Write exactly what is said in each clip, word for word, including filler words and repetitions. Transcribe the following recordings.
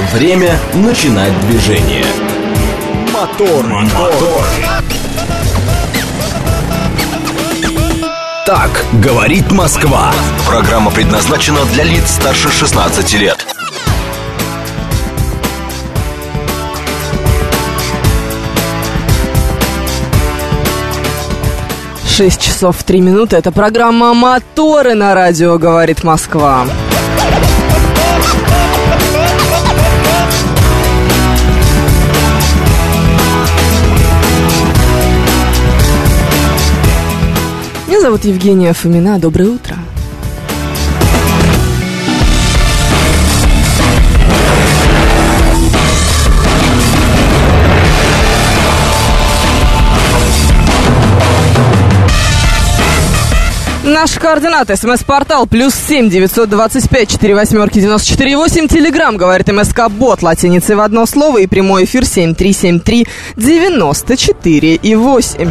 Время начинать движение. Мотор, мотор. Так говорит Москва. Программа предназначена для лиц старше шестнадцати лет. шесть часов три минуты. Это программа «Моторы» на радио «Говорит Москва». Меня зовут Евгения Фомина. Доброе утро. Наши координаты. СМС-портал плюс семь девятьсот двадцать пять четыре восьмерки девяносто четыре восемь. Телеграм говорит МСК-бот латиницей в одно слово. И прямой эфир семь три семь три девяносто четыре восемь.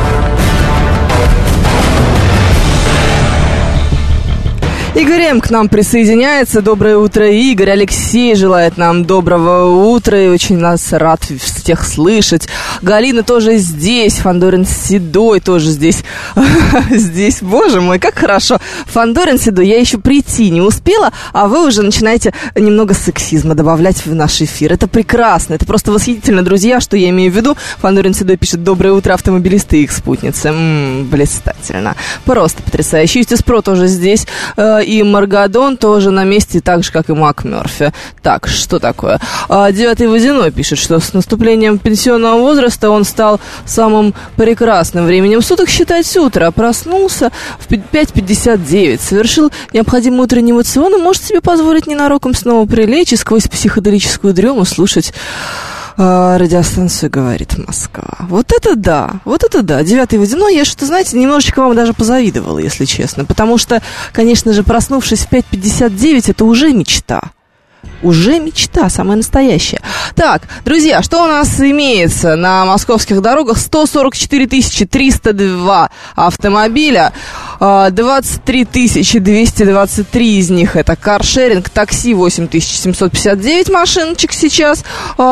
Игорь М. к нам присоединяется. Доброе утро, Игорь. Алексей желает нам доброго утра и очень нас рад всех слышать. Галина тоже здесь. Фандорин Седой тоже здесь. Здесь, боже мой, как хорошо. Фандорин Седой, я еще прийти не успела, а вы уже начинаете немного сексизма добавлять в наш эфир. Это прекрасно, это просто восхитительно, друзья, что я имею в виду. Фандорин Седой пишет: доброе утро, автомобилисты и их спутницы. М-м, блистательно. Просто потрясающе. Юстис Про тоже здесь. И Маргадон тоже на месте, так же, как и Мак Мёрфи. Так, что такое? Девятый Водяной пишет, что с наступлением пенсионного возраста он стал самым прекрасным временем суток считать утро. Проснулся в пять пятьдесят девять, совершил необходимый утренний эмоцион и может себе позволить ненароком снова прилечь и сквозь психоделическую дрему слушать радиостанцию «Говорит Москва». Вот это да, вот это да. Девятый Водяной, я что-то, знаете, немножечко вам даже позавидовала, если честно. Потому что, конечно же, проснувшись в пять пятьдесят девять, это уже мечта. Уже мечта, самая настоящая. Так, друзья, что у нас имеется на московских дорогах? сто сорок четыре тысячи триста два автомобиля, двадцать три тысячи двести двадцать три из них это каршеринг, такси восемь тысяч семьсот пятьдесят девять машиночек сейчас,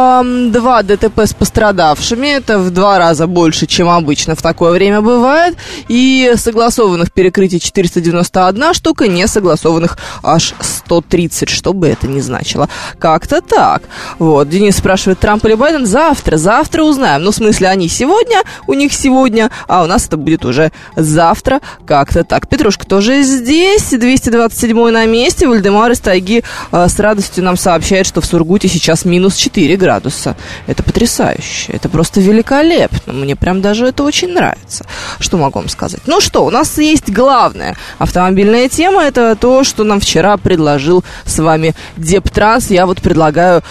два ДТП с пострадавшими, это в два раза больше, чем обычно в такое время бывает, и согласованных перекрытий четыреста девяносто одна штука, не согласованных аж сто тридцать, что бы это ни значило. Как-то так. Вот, Денис спрашивает, Трамп или Байден? Завтра, завтра узнаем. Ну, в смысле, они сегодня, у них сегодня, а у нас это будет уже завтра. Как-то так. Петрушка тоже здесь, двести двадцать седьмой на месте. Вальдемар из тайги э, с радостью нам сообщает, что в Сургуте сейчас минус четыре градуса. Это потрясающе. Это просто великолепно. Мне прям даже это очень нравится. Что могу вам сказать? Ну что, у нас есть главная автомобильная тема. Это то, что нам вчера предложил с вами Дептранс. Я вот предлагаю,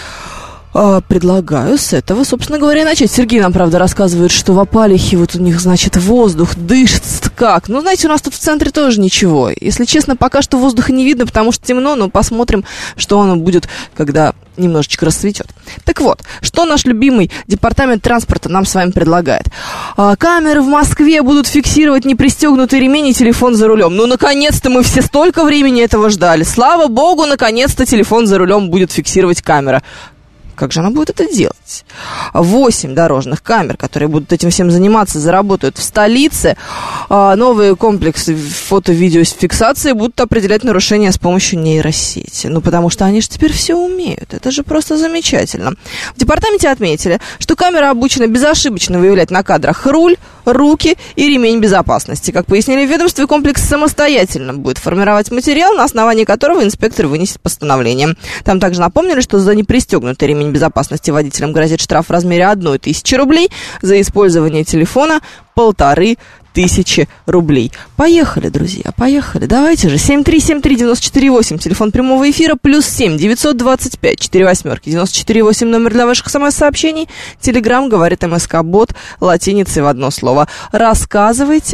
э, предлагаю с этого, собственно говоря, начать. Сергей нам, правда, рассказывает, что в Апалихе вот у них, значит, воздух дышит как. Ну, знаете, у нас тут в центре тоже ничего. Если честно, пока что воздуха не видно, потому что темно, но посмотрим, что оно будет, когда немножечко расцветет. Так вот, что наш любимый департамент транспорта нам с вами предлагает? А, камеры в Москве будут фиксировать непристегнутый ремень и телефон за рулем. Ну, наконец-то мы все столько времени этого ждали. Слава богу, наконец-то телефон за рулем будет фиксировать камера. Как же она будет это делать? Восемь дорожных камер, которые будут этим всем заниматься, заработают в столице. Новые комплексы фото-видеофиксации будут определять нарушения с помощью нейросети. Ну, потому что они же теперь все умеют. Это же просто замечательно. В департаменте отметили, что камера обучена безошибочно выявлять на кадрах руль, руки и ремень безопасности. Как пояснили в ведомстве, комплекс самостоятельно будет формировать материал, на основании которого инспектор вынесет постановление. Там также напомнили, что за непристегнутый ремень безопасности водителям грозит штраф в размере одной тысячи рублей, за использование телефона полторы тысячи рублей. Поехали, друзья, поехали. Давайте же. семь три семь три девяносто четыре восемь, телефон прямого эфира, плюс семь девятьсот двадцать пять четыре восьмерки девяносто четыре восемь, номер для ваших смс-сообщений. Телеграм говорит МСК-бот латиницей в одно слово. Рассказывайте,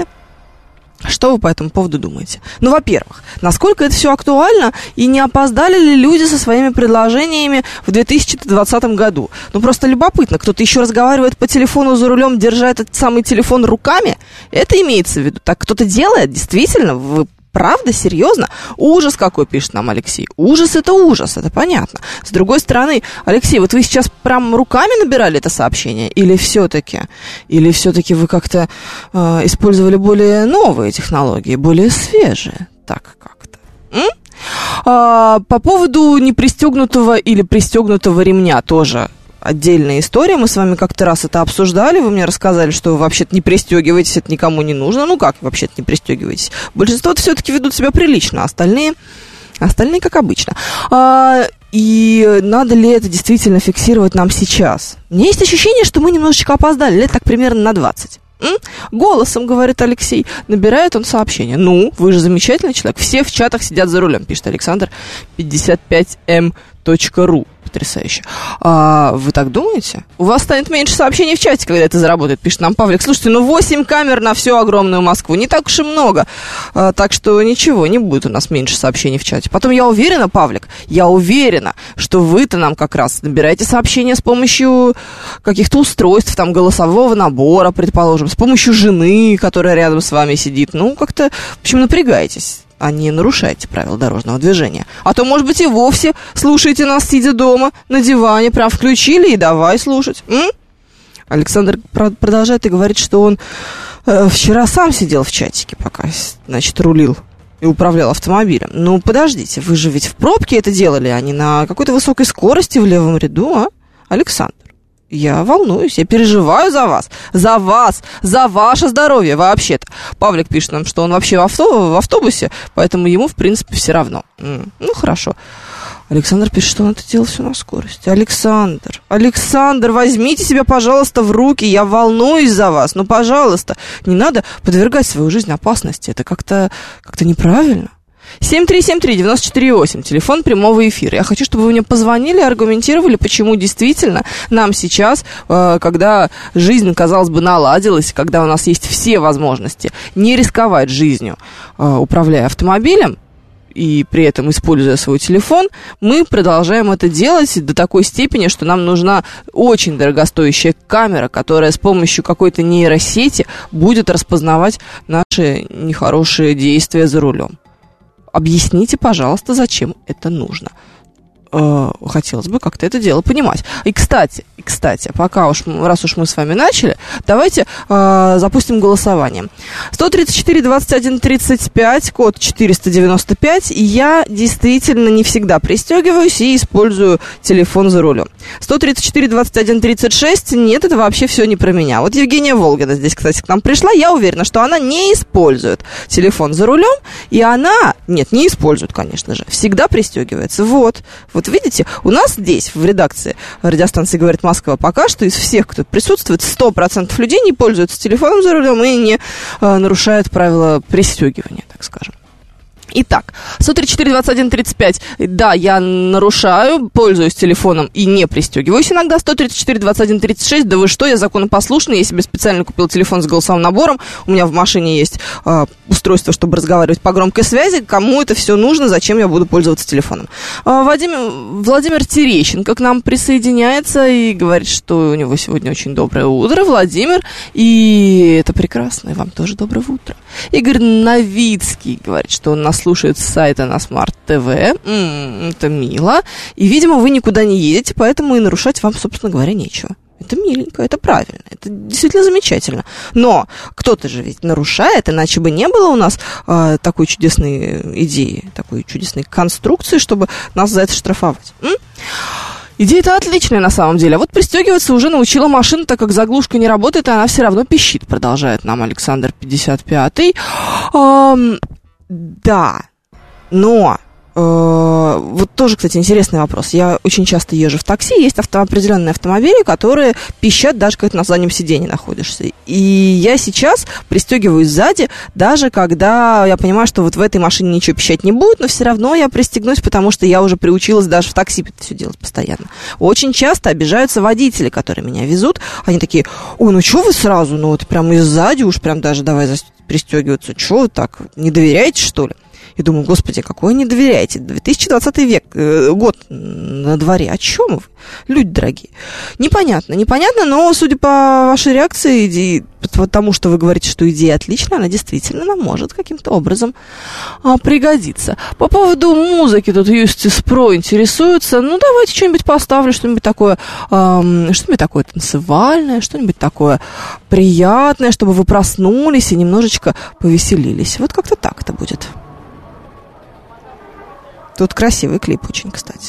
что вы по этому поводу думаете? Ну, во-первых, насколько это все актуально и не опоздали ли люди со своими предложениями в две тысячи двадцатом году? Ну, просто любопытно, кто-то еще разговаривает по телефону за рулем, держа этот самый телефон руками? Это имеется в виду? Так кто-то делает? Действительно? Вы правда, серьезно? Ужас какой, пишет нам Алексей. Ужас — это ужас, это понятно. С другой стороны, Алексей, вот вы сейчас прям руками набирали это сообщение? Или все-таки? Или все-таки вы как-то э, использовали более новые технологии, более свежие? Так как-то. М? А, по поводу непристегнутого или пристегнутого ремня тоже отдельная история. Мы с вами как-то раз это обсуждали. Вы мне рассказали, что вы вообще-то не пристегиваетесь, это никому не нужно. Ну как вообще-то не пристегиваетесь? Большинство все-таки ведут себя прилично, а остальные, остальные как обычно. А, и надо ли это действительно фиксировать нам сейчас? У меня есть ощущение, что мы немножечко опоздали, лет так примерно на двадцать. М? Голосом, говорит Алексей, набирает он сообщение. Ну, вы же замечательный человек. Все в чатах сидят за рулем, пишет Александр пятьдесят пять эм точка ру. Потрясающе. А, вы так думаете? У вас станет меньше сообщений в чате, когда это заработает, пишет нам Павлик. Слушайте, ну восемь камер на всю огромную Москву, не так уж и много. А, так что ничего, не будет у нас меньше сообщений в чате. Потом я уверена, Павлик, я уверена, что вы-то нам как раз набираете сообщения с помощью каких-то устройств, там, голосового набора, предположим, с помощью жены, которая рядом с вами сидит. Ну, как-то, в общем, напрягаетесь, а не нарушайте правила дорожного движения. А то, может быть, и вовсе слушаете нас, сидя дома, на диване, прям включили и давай слушать. М? Александр продолжает и говорит, что он э, вчера сам сидел в чатике, пока, значит, рулил и управлял автомобилем. Ну, подождите, вы же ведь в пробке это делали, а не на какой-то высокой скорости в левом ряду, а? Александр, я волнуюсь, я переживаю за вас, за вас, за ваше здоровье вообще-то. Павлик пишет нам, что он вообще в, авто, в автобусе, поэтому ему, в принципе, все равно. М-м, ну, хорошо. Александр пишет, что он это делал все на скорости. Александр, Александр, возьмите себя, пожалуйста, в руки, я волнуюсь за вас. Ну, пожалуйста, не надо подвергать свою жизнь опасности, это как-то, как-то неправильно. семь три семь три девять четыре восемь, телефон прямого эфира. Я хочу, чтобы вы мне позвонили, аргументировали, почему действительно нам сейчас, э, когда жизнь, казалось бы, наладилась, когда у нас есть все возможности не рисковать жизнью, э, управляя автомобилем, и при этом используя свой телефон, мы продолжаем это делать до такой степени, что нам нужна очень дорогостоящая камера, которая с помощью какой-то нейросети будет распознавать наши нехорошие действия за рулем. Объясните, пожалуйста, зачем это нужно. Э, хотелось бы как-то это дело понимать. И, кстати, и, кстати, пока уж, раз уж мы с вами начали, давайте э, запустим голосование. сто тридцать четыре двадцать один тридцать пять, код четыреста девяносто пять. И я действительно не всегда пристегиваюсь и использую телефон за рулем. сто тридцать четыре двадцать один тридцать шесть. Нет, это вообще все не про меня. Вот Евгения Волгина здесь, кстати, к нам пришла. Я уверена, что она не использует телефон за рулем. И она, нет, не использует, конечно же, всегда пристегивается. Вот. Вот видите, у нас здесь, в редакции радиостанции «Говорит Москва», пока что из всех, кто присутствует, сто процентов людей не пользуются телефоном за рулем и не э, нарушают правила пристегивания, так скажем. Итак, сто тридцать четыре двадцать один тридцать пять, да, я нарушаю, пользуюсь телефоном и не пристегиваюсь иногда. Сто тридцать четыре двадцать один тридцать шесть, да вы что, я законопослушный, я себе специально купил телефон с голосовым набором, у меня в машине есть э, устройство, чтобы разговаривать по громкой связи, кому это все нужно, зачем я буду пользоваться телефоном. Э, Вадим, Владимир Терещенко к нам присоединяется и говорит, что у него сегодня очень доброе утро, Владимир, и это прекрасно, и вам тоже доброе утро. Игорь Новицкий говорит, что он нас слушает с сайта на Смарт ТВ. М-м, это мило. И, видимо, вы никуда не едете, поэтому и нарушать вам, собственно говоря, нечего. Это миленько, это правильно, это действительно замечательно. Но кто-то же ведь нарушает, иначе бы не было у нас э, такой чудесной идеи, такой чудесной конструкции, чтобы нас за это штрафовать. М? Идея-то отличная на самом деле. А вот пристегиваться уже научила машина, так как заглушка не работает, и она все равно пищит, продолжает нам Александр пятьдесят пятый. Эм, да, но... Вот тоже, кстати, интересный вопрос. Я очень часто езжу в такси, есть авто, определенные автомобили, которые пищат, даже когда ты на заднем сиденье находишься. И я сейчас пристегиваюсь сзади, даже когда я понимаю, что вот в этой машине ничего пищать не будет, но все равно я пристегнусь, потому что я уже приучилась даже в такси это все делать постоянно. Очень часто обижаются водители, которые меня везут. Они такие: ой, ну что вы сразу, ну вот прям и сзади уж прям даже давай пристегиваться. Что вы так, не доверяете, что ли? И думаю, господи, какой не доверяете? две тысячи двадцатый век, э, год на дворе. О чем вы, люди дорогие? Непонятно, непонятно, но, судя по вашей реакции, и по тому, что вы говорите, что идея отличная, она действительно нам может каким-то образом а, пригодиться. По поводу музыки тут Юстис Про интересуется. Ну, давайте что-нибудь поставлю, что-нибудь такое, эм, что-нибудь такое танцевальное, что-нибудь такое приятное, чтобы вы проснулись и немножечко повеселились. Вот как-то так это будет. Тут красивый клип очень, кстати.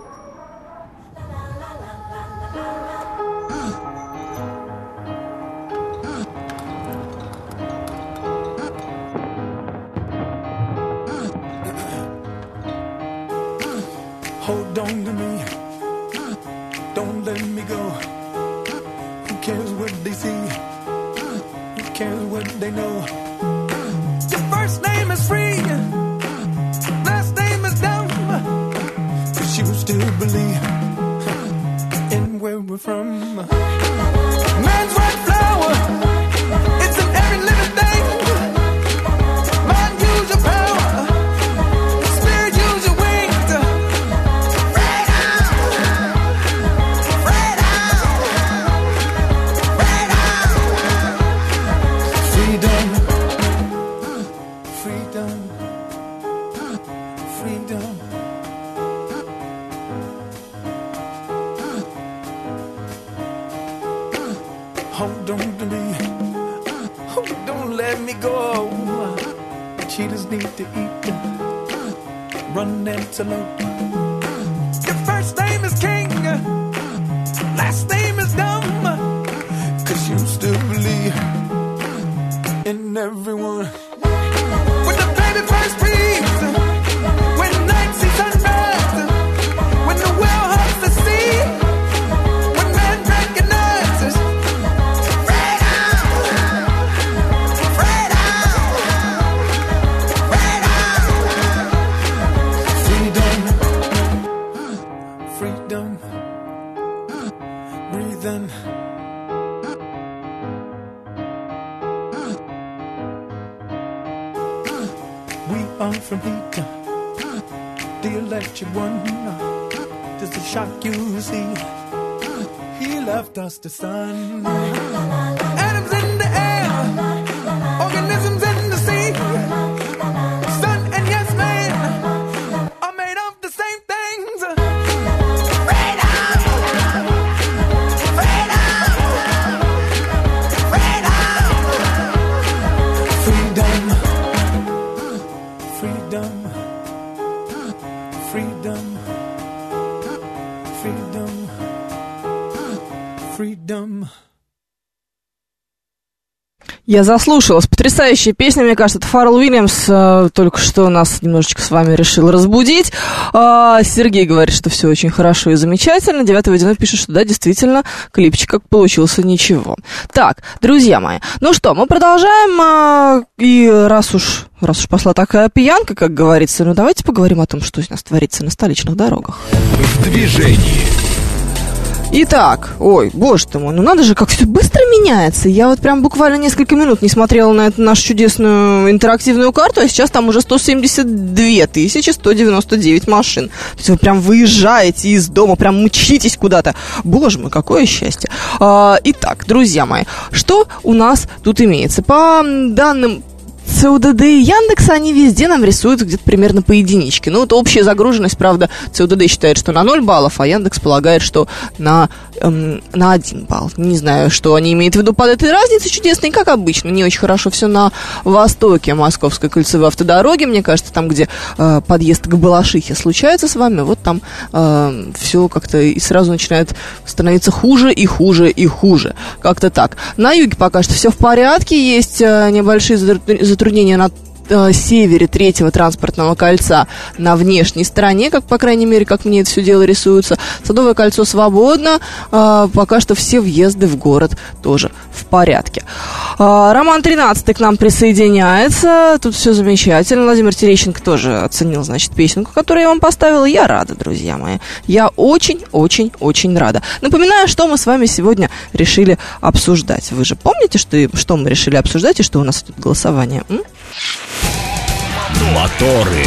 Hold on to me, don't let me go. Who cares what they see? Who cares what they know? Your first name is free, last name is dumb. Cause you still believe in where we're from. Man's red flower, it's in every living thing. Mind, use your power. Spirit, use your wings. Hold on to me, oh, don't let me go. Cheetahs need to eat, run antelope. Your first name is King, last name is Dumb. Cause you still believe in everyone. When the baby first breathes, when night sees sunrise, when the whale hugs the sea, when man recognizes freedom, breathe in. We are from heat, the electric one. Does the shock you see? He left us the sun. Atoms in the air, organisms in the sea. Sun and yes man are made of the same things. Freedom. Я заслушалась. Потрясающая песня, мне кажется. Это Фаррелл Уильямс э, только что нас немножечко с вами решил разбудить. Э, Сергей говорит, что все очень хорошо и замечательно. Девятый водяной пишет, что да, действительно, клипчик как получился ничего. Так, друзья мои, ну что, мы продолжаем. Э, и раз уж, раз уж пошла такая пьянка, как говорится, ну давайте поговорим о том, что у нас творится на столичных дорогах. В движении. Итак, ой, боже ты мой, ну надо же, как все быстро меняется. Я вот прям буквально несколько минут не смотрела на эту нашу чудесную интерактивную карту, а сейчас там уже сто семьдесят две тысячи сто девяносто девять машин. То есть вы прям выезжаете из дома, прям мчитесь куда-то. Боже мой, какое счастье. А, итак, друзья мои, что у нас тут имеется? По данным ЦУДД и Яндекса, они везде нам рисуют где-то примерно по единичке. Ну, вот общая загруженность, правда, ЦУДД считает, что на ноль баллов, а Яндекс полагает, что на, эм, на один балл. Не знаю, что они имеют в виду под этой разницей чудесной, как обычно. Не очень хорошо все на востоке Московской кольцевой автодороги. Мне кажется, там, где э, подъезд к Балашихе случается с вами, вот там э, все как-то и сразу начинает становиться хуже и хуже и хуже. Как-то так. На юге пока что все в порядке, есть э, небольшие затруднения на э, севере третьего транспортного кольца на внешней стороне, как, по крайней мере, как мне это все дело рисуется. Садовое кольцо свободно, э, пока что все въезды в город тоже в порядке. Э, Роман тринадцатый к нам присоединяется, тут все замечательно. Владимир Терещенко тоже оценил, значит, песенку, которую я вам поставила. Я рада, друзья мои. Я очень-очень-очень рада. Напоминаю, что мы с вами сегодня решили обсуждать. Вы же помните, что, что мы решили обсуждать и что у нас тут голосование? М? Моторы.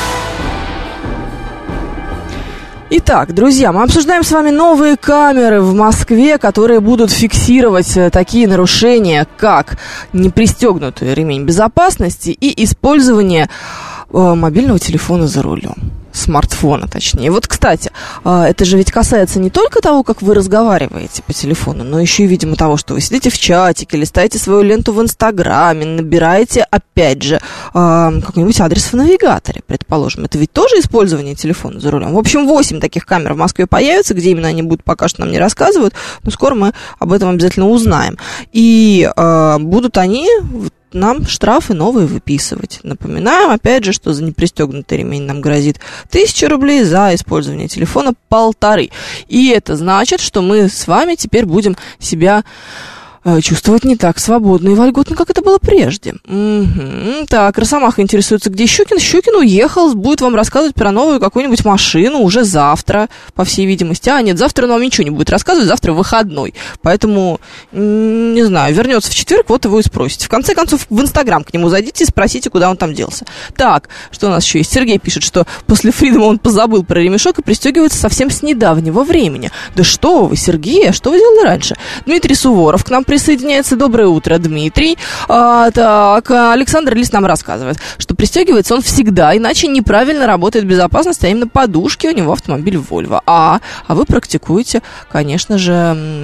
Итак, друзья, мы обсуждаем с вами новые камеры в Москве, которые будут фиксировать такие нарушения, как непристегнутый ремень безопасности и использование э, мобильного телефона за рулем. Смартфона, точнее. Вот, кстати, это же ведь касается не только того, как вы разговариваете по телефону, но еще и, видимо, того, что вы сидите в чатике, листаете свою ленту в Инстаграме, набираете, опять же, какой-нибудь адрес в навигаторе, предположим. Это ведь тоже использование телефона за рулем. В общем, восемь таких камер в Москве появятся, где именно они будут, пока что нам не рассказывают, но скоро мы об этом обязательно узнаем. И э, будут они... нам штрафы новые выписывать. Напоминаем, опять же, что за непристегнутый ремень нам грозит тысяча рублей, за использование телефона полторы. И это значит, что мы с вами теперь будем себя э, чувствовать не так свободно и вольготно, как это было прежде. Угу. Так, Росомаха интересуется, где Щукин. Щукин уехал, будет вам рассказывать про новую какую-нибудь машину уже завтра, по всей видимости. А, нет, завтра он вам ничего не будет рассказывать, завтра выходной. Поэтому, не знаю, вернется в четверг, вот его и спросите. В конце концов, в Инстаграм к нему зайдите и спросите, куда он там делся. Так, что у нас еще есть? Сергей пишет, что после Фридома он позабыл про ремешок и пристегивается совсем с недавнего времени. Да что вы, Сергей, а что вы делали раньше? Дмитрий Суворов к нам присоединяется. Доброе утро, Дмитрий. А, так, Александр Лис нам рассказывает, что пристегивается он всегда, иначе неправильно работает безопасность, а именно подушки у него автомобиль Volvo. А, а вы практикуете, конечно же,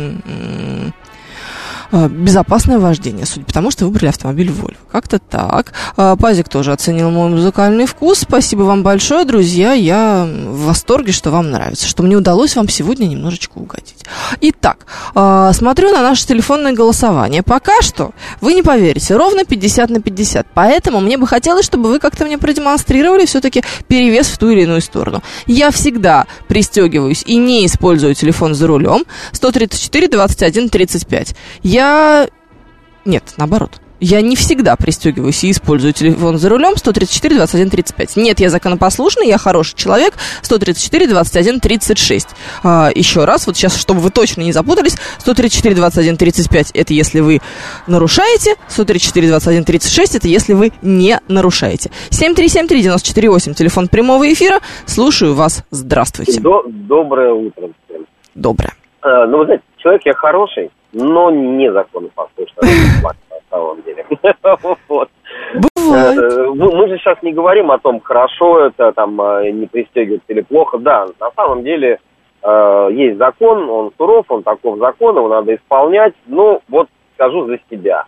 м-м, безопасное вождение, судя по тому, что выбрали автомобиль Volvo. Как-то так. Пазик тоже оценил мой музыкальный вкус. Спасибо вам большое, друзья. Я в восторге, что вам нравится, что мне удалось вам сегодня немножечко угодить. Итак, смотрю на наше телефонное голосование. Пока что, вы не поверите, ровно пятьдесят на пятьдесят. Поэтому мне бы хотелось, чтобы вы как-то мне продемонстрировали все-таки перевес в ту или иную сторону. Я всегда пристегиваюсь и не использую телефон за рулем. сто тридцать четыре двадцать один тридцать пять. Я Я... Нет, наоборот. Я не всегда пристегиваюсь и использую телефон за рулем. Сто тридцать четыре двадцать один тридцать пять. Нет, я законопослушный, я хороший человек. Сто тридцать четыре двадцать один тридцать шесть. А, еще раз, вот сейчас, чтобы вы точно не запутались. Сто тридцать четыре двадцать один тридцать пять это если вы нарушаете. Сто тридцать четыре двадцать один тридцать шесть это если вы не нарушаете. семь три семь три девять четыре восемь. Телефон прямого эфира. Слушаю вас. Здравствуйте. До- доброе утро всем. Доброе. А, ну, вы знаете, человек я хороший, но не законопослушный, на самом деле. Вот. Бывает. Мы же сейчас не говорим о том, хорошо это, там, не пристегиваться или плохо. Да, на самом деле есть закон, он суров, он таков закон, его надо исполнять. Ну, вот скажу за себя.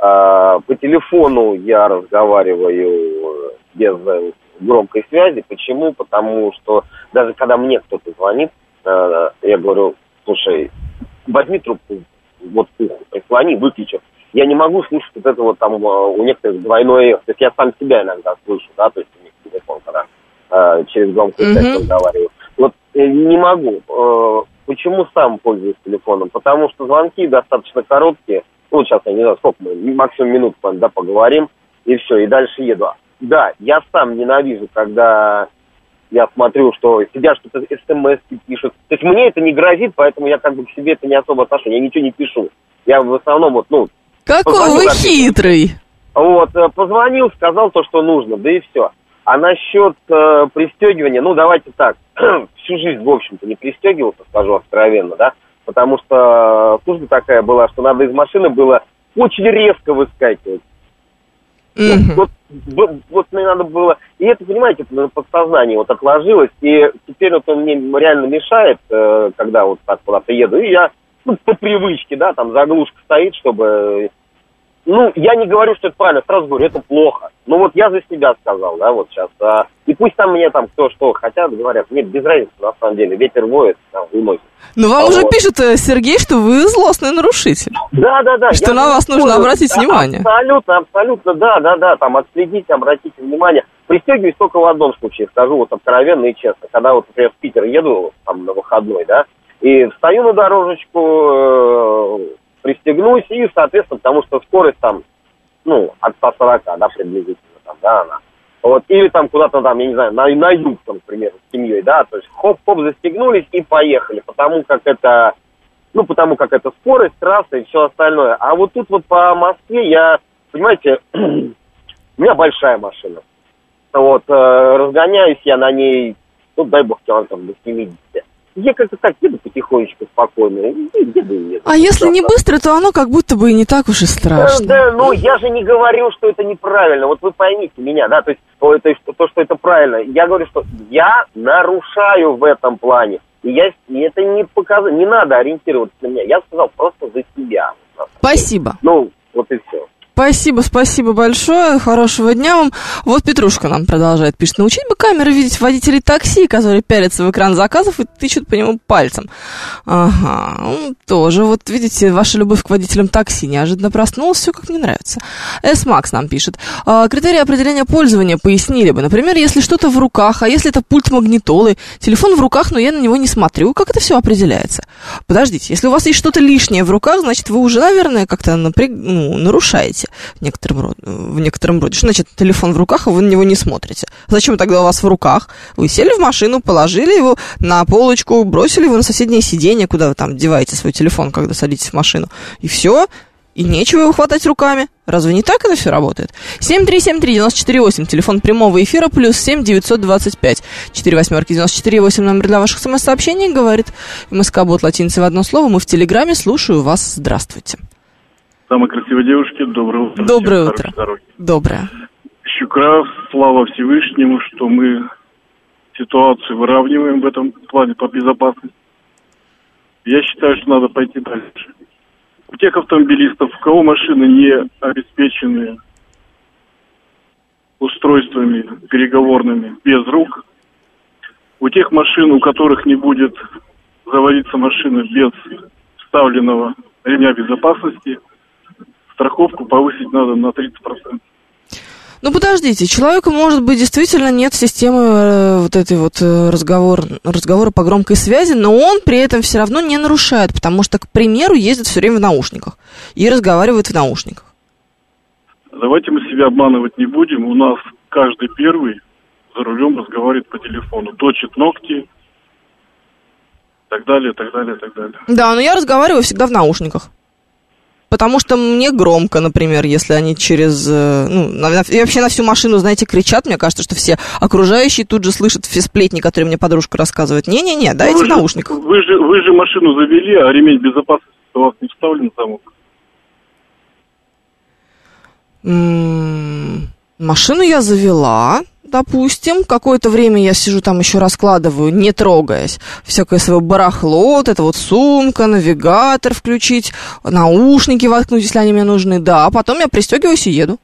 По телефону я разговариваю без громкой связи. Почему? Потому что даже когда мне кто-то звонит, я говорю, слушай, возьми трубку, вот ухо, прислони, выключи. Я не могу слушать вот это вот там у некоторых двойное эхо. То есть я сам себя иногда слышу, да, то есть у них телефон, когда э, через громкую связь mm-hmm. разговариваю. Вот э, не могу. Э, почему сам пользуюсь телефоном? Потому что звонки достаточно короткие. Ну, сейчас я не знаю, сколько мы, максимум минут, да, поговорим, и все, и дальше еду. Да, я сам ненавижу, когда я смотрю, что сидят что-то смс-ки пишут. То есть мне это не грозит, поэтому я как бы к себе это не особо отношу. Я ничего не пишу. Я в основном вот, ну... Какой вы хитрый! Вот, позвонил, сказал то, что нужно, да и все. А насчет э, пристегивания, ну, давайте так. Всю жизнь, в общем-то, не пристегивался, скажу откровенно, да? Потому что служба такая была, что надо из машины было очень резко выскакивать. Mm-hmm. Вот, вот, вот мне надо было... И это, понимаете, это на подсознании вот отложилось. И теперь вот он мне реально мешает, э, когда вот так куда-то еду. И я, ну, по привычке, да, там заглушка стоит, чтобы... Ну, я не говорю, что это правильно, сразу говорю, это плохо. Ну, вот я за себя сказал, да, вот сейчас. А, и пусть там мне там кто что хотят, говорят, мне без разницы, на самом деле, ветер воет, там, уносит. Ну, вам а уже вот. Пишет Сергей, что вы злостный нарушитель. Да, да, да. Что на вас нужно понял. Обратить да, внимание. Абсолютно, абсолютно, да, да, да, там, отследите, обратите внимание. Пристегиваюсь только в одном случае, скажу вот откровенно и честно. Когда вот, например, в Питер еду, там, на выходной, да, и встаю на дорожечку, э, пристегнусь, и, соответственно, потому что скорость там, ну, от ста сорока, да, приблизительно, там, да, она. Вот, или там куда-то там, я не знаю, на, на юг, там, например, с семьей, да, то есть хоп-хоп, застегнулись и поехали, потому как это, ну, потому как это скорость, трасса и все остальное. А вот тут вот по Москве я, понимаете, у меня большая машина. Вот, э, разгоняюсь я на ней, ну, дай бог, километров до семидесяти. Я как-то так еду потихонечку, спокойно. Еду, еду, а если не быстро, то оно как будто бы и не так уж и страшно. Да, да, ну я же не говорю, что это неправильно. Вот вы поймите меня, да, то есть то, это, то, что это правильно. Я говорю, что я нарушаю в этом плане. И, я, и это не показывает, не надо ориентироваться на меня. Я сказал просто за себя. Спасибо. Ну, вот и все. Спасибо, спасибо большое, хорошего дня вам. Вот Петрушка нам продолжает, пишет: научить бы камеры видеть водителей такси, которые пялятся в экран заказов и тычут по нему пальцем. Ага, ну, тоже, вот видите, ваша любовь к водителям такси неожиданно проснулась, все как мне нравится. S-Max нам пишет: а, критерии определения пользования пояснили бы. Например, если что-то в руках, а если это пульт магнитолы, телефон в руках, но я на него не смотрю, как это все определяется? Подождите, если у вас есть что-то лишнее в руках, значит, вы уже, наверное, как-то напряг... ну, нарушаете. В некотором, роде, в некотором роде. Что значит телефон в руках, а вы на него не смотрите? Зачем тогда у вас в руках? Вы сели в машину, положили его на полочку, бросили его на соседнее сиденье, куда вы там деваете свой телефон, когда садитесь в машину. И все. И нечего его хватать руками. Разве не так это все работает? семь три семь три девять четыре восемь, телефон прямого эфира, плюс семь девятьсот двадцать пять четыре восьмерки девяносто четыре восемь, номер для ваших смс-сообщений, говорит МСК-бот латиницей в одно слово. Мы в Телеграме, слушаю вас, здравствуйте. Самой красивой девушке доброе утро. Доброе утро. Доброе. Еще раз, слава Всевышнему, что мы ситуацию выравниваем в этом плане по безопасности. Я считаю, что надо пойти дальше. У тех автомобилистов, у кого машины не обеспечены устройствами переговорными без рук, у тех машин, у которых не будет заводиться машина без вставленного ремня безопасности, страховку повысить надо на тридцать процентов. Ну, подождите, человеку, может быть, действительно нет системы э, вот этой вот э, разговор, разговора по громкой связи, но он при этом все равно не нарушает, потому что, к примеру, ездит все время в наушниках и разговаривает в наушниках. Давайте мы себя обманывать не будем. У нас каждый первый за рулем разговаривает по телефону, точит ногти, и так далее, так далее, так далее. Да, но я разговариваю всегда в наушниках. Потому что мне громко, например, если они через... Ну, на, и вообще на всю машину, знаете, кричат. Мне кажется, что все окружающие тут же слышат все сплетни, которые мне подружка рассказывает. Не-не-не, дайте в наушниках. Вы же, вы же машину завели, а ремень безопасности у вас не вставлен в замок. М-м- машину я завела... Допустим, какое-то время я сижу там еще раскладываю, не трогаясь, всякое свое барахло, вот это вот сумка, навигатор включить, наушники воткнуть, если они мне нужны, да, а потом я пристегиваюсь и еду.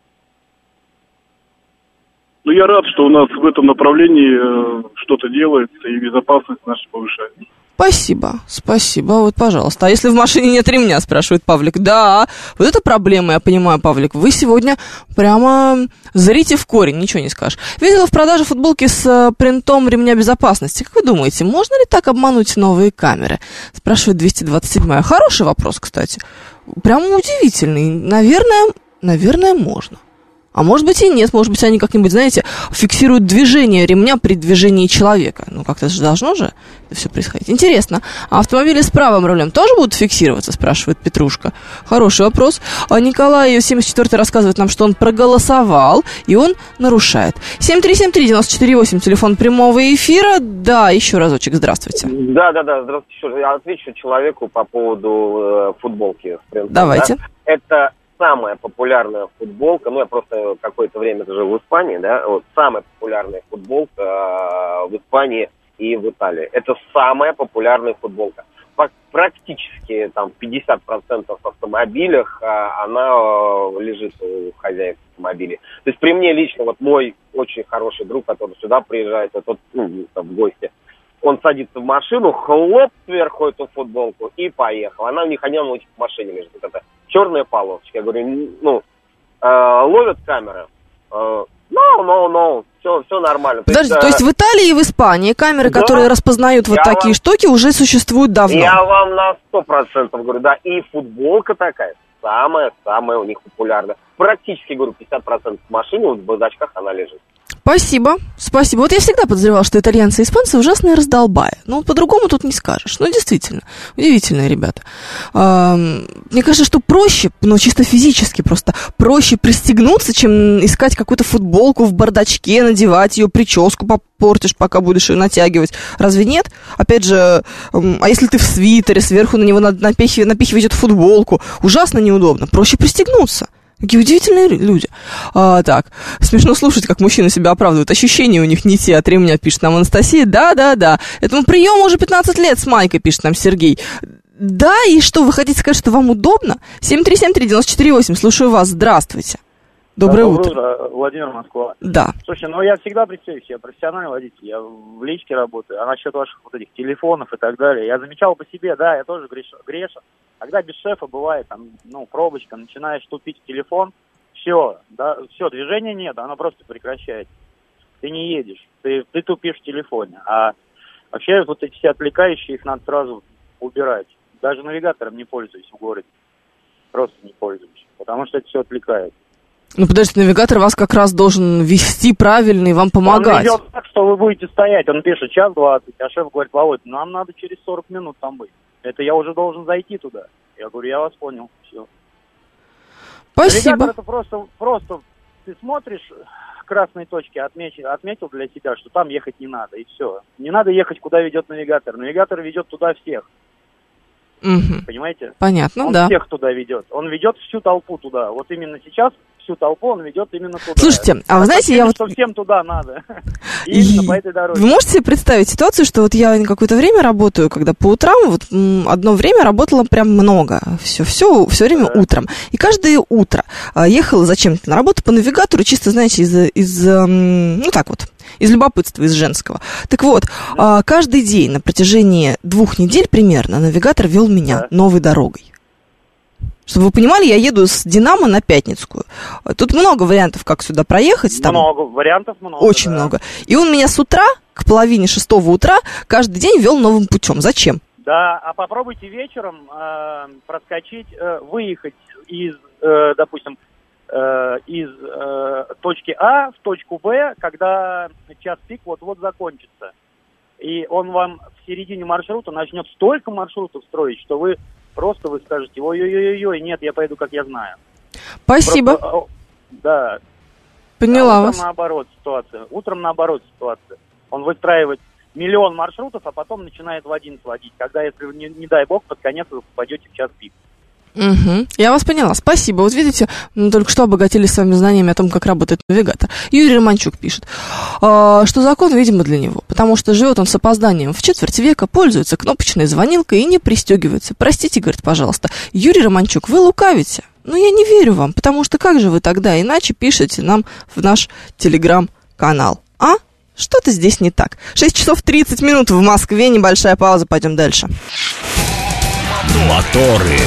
Ну, я рад, что у нас в этом направлении э, что-то делается и безопасность наша повышается. Спасибо, спасибо, вот, пожалуйста. А если в машине нет ремня, спрашивает Павлик. Да, вот это проблема, я понимаю, Павлик. Вы сегодня прямо зрите в корень, ничего не скажешь. Видела в продаже футболки с принтом ремня безопасности. Как вы думаете, можно ли так обмануть новые камеры? Спрашивает двести двадцать седьмая. Хороший вопрос, кстати. Прямо удивительный. Наверное, наверное, можно. А может быть и нет, может быть они как-нибудь, знаете, фиксируют движение ремня при движении человека. Ну как-то же должно же это все происходить. Интересно, а автомобили с правым рулем тоже будут фиксироваться, спрашивает Петрушка. Хороший вопрос. А Николай семьдесят четвёртый рассказывает нам, что он проголосовал, и он нарушает. семь три семь три девять четыре восемь, телефон прямого эфира. Да, еще разочек, здравствуйте. Да-да-да, здравствуйте. Я отвечу человеку по поводу э, футболки. Принципе, давайте. Да? Это... Самая популярная футболка, ну я просто какое-то время живу в Испании, да, вот самая популярная футболка э, в Испании и в Италии. Это самая популярная футболка. Практически там пятьдесят процентов автомобилях э, она э, лежит у хозяев автомобилей. То есть при мне лично, вот мой очень хороший друг, который сюда приезжает, вот, вот, ну, там, в гости, он садится в машину, хлоп сверху эту футболку и поехал. Она у них, они в машине лежит, вот это черная полосочка. Я говорю, ну, э, ловят камеры. Э, no, no, no, все, все нормально. Подожди, то есть, то есть в Италии и в Испании камеры, да, которые распознают вот такие вам, штуки, уже существуют давно? Я вам на сто процентов говорю, да, и футболка такая, самая-самая у них популярная. Практически, говорю, пятьдесят процентов машины вот в бардачках она лежит. Спасибо, спасибо. Вот я всегда подозревала, что итальянцы и испанцы ужасные раздолбая. Ну, по-другому тут не скажешь. Ну, действительно, удивительные ребята. А, мне кажется, что проще, ну, чисто физически просто, проще пристегнуться, чем искать какую-то футболку в бардачке, надевать ее, прическу попортишь, пока будешь ее натягивать. Разве нет? Опять же, а если ты в свитере, сверху на него напихивать, напихивать эту футболку, ужасно неудобно. Проще пристегнуться. Какие удивительные люди. А, так, смешно слушать, как мужчины себя оправдывают. Ощущения у них не те от ремня, пишет нам Анастасия. Да-да-да. Этому приему уже пятнадцать лет с Майкой, пишет нам Сергей. Да, и что, вы хотите сказать, что вам удобно? семь три семь три девять четыре восемь, слушаю вас. Здравствуйте. Доброе да, утро. Доброе утро, Владимир, Москва. Да. Слушай, ну я всегда пристегиваюсь, я профессиональный водитель, я в личке работаю, а насчет ваших вот этих телефонов и так далее, я замечал по себе, да, я тоже греш, грешен. Когда без шефа бывает, там, ну, пробочка, начинаешь тупить в телефон, все, да, все, движения нет, оно просто прекращается. Ты не едешь, ты, ты тупишь в телефоне. А вообще вот эти все отвлекающие, их надо сразу убирать. Даже навигатором не пользуюсь в городе. Просто не пользуюсь, потому что это все отвлекает. Ну, подождите, навигатор вас как раз должен вести правильно и вам помогать. Он ведет так, что вы будете стоять, он пишет час двадцать, а шеф говорит: Володь, нам надо через сорок минут там быть. Это я уже должен зайти туда. Я говорю, я вас понял, все. Спасибо. Навигатор это просто, просто ты смотришь красные точки, отметил, отметил для себя, что там ехать не надо, и все. Не надо ехать, куда ведет навигатор. Навигатор ведет туда всех. Угу. Понимаете? Понятно, он да. Он всех туда ведет. Он ведет всю толпу туда. Вот именно сейчас всю толпу он ведет именно туда. Слушайте, а вы знаете, я вот... что всем туда надо. И именно по этой дороге. Вы можете себе представить ситуацию, что вот я какое-то время работаю, когда по утрам, вот одно время работала прям много, все, все, все время да. утром. И каждое утро ехала зачем-то на работу по навигатору, чисто, знаете, из, из ну так вот, из любопытства, из женского. Так вот, да. каждый день на протяжении двух недель примерно навигатор вел меня да. новой дорогой. Чтобы вы понимали, я еду с Динамо на Пятницкую. Тут много вариантов, как сюда проехать. Там много, вариантов много. Очень да. много. И он меня с утра, к половине шестого утра, каждый день вел новым путем. Зачем? Да, а попробуйте вечером э, проскочить, э, выехать из, э, допустим, э, из э, точки А в точку Б, когда час пик вот-вот закончится. И он вам в середине маршрута начнет столько маршрутов строить, что вы... Просто вы скажете, ой-ой-ой-ой, нет, я пойду, как я знаю. Спасибо. Просто, да. Поняла а утром вас. наоборот ситуация. Утром наоборот ситуация. Он выстраивает миллион маршрутов, а потом начинает в один сводить. Когда, если вы, не, не дай бог, под конец вы попадете в час пик. Угу. Я вас поняла. Спасибо. Вот видите, мы только что обогатились с вами знаниями о том, как работает навигатор. Юрий Романчук пишет, что закон, видимо, для него, потому что живет он с опозданием в четверть века, пользуется кнопочной звонилкой и не пристегивается. Простите, говорит, пожалуйста, Юрий Романчук, вы лукавите. Но я не верю вам, потому что как же вы тогда иначе пишете нам в наш телеграм-канал? А? Что-то здесь не так. шесть часов тридцать минут в Москве, небольшая пауза, пойдем дальше. Моторы.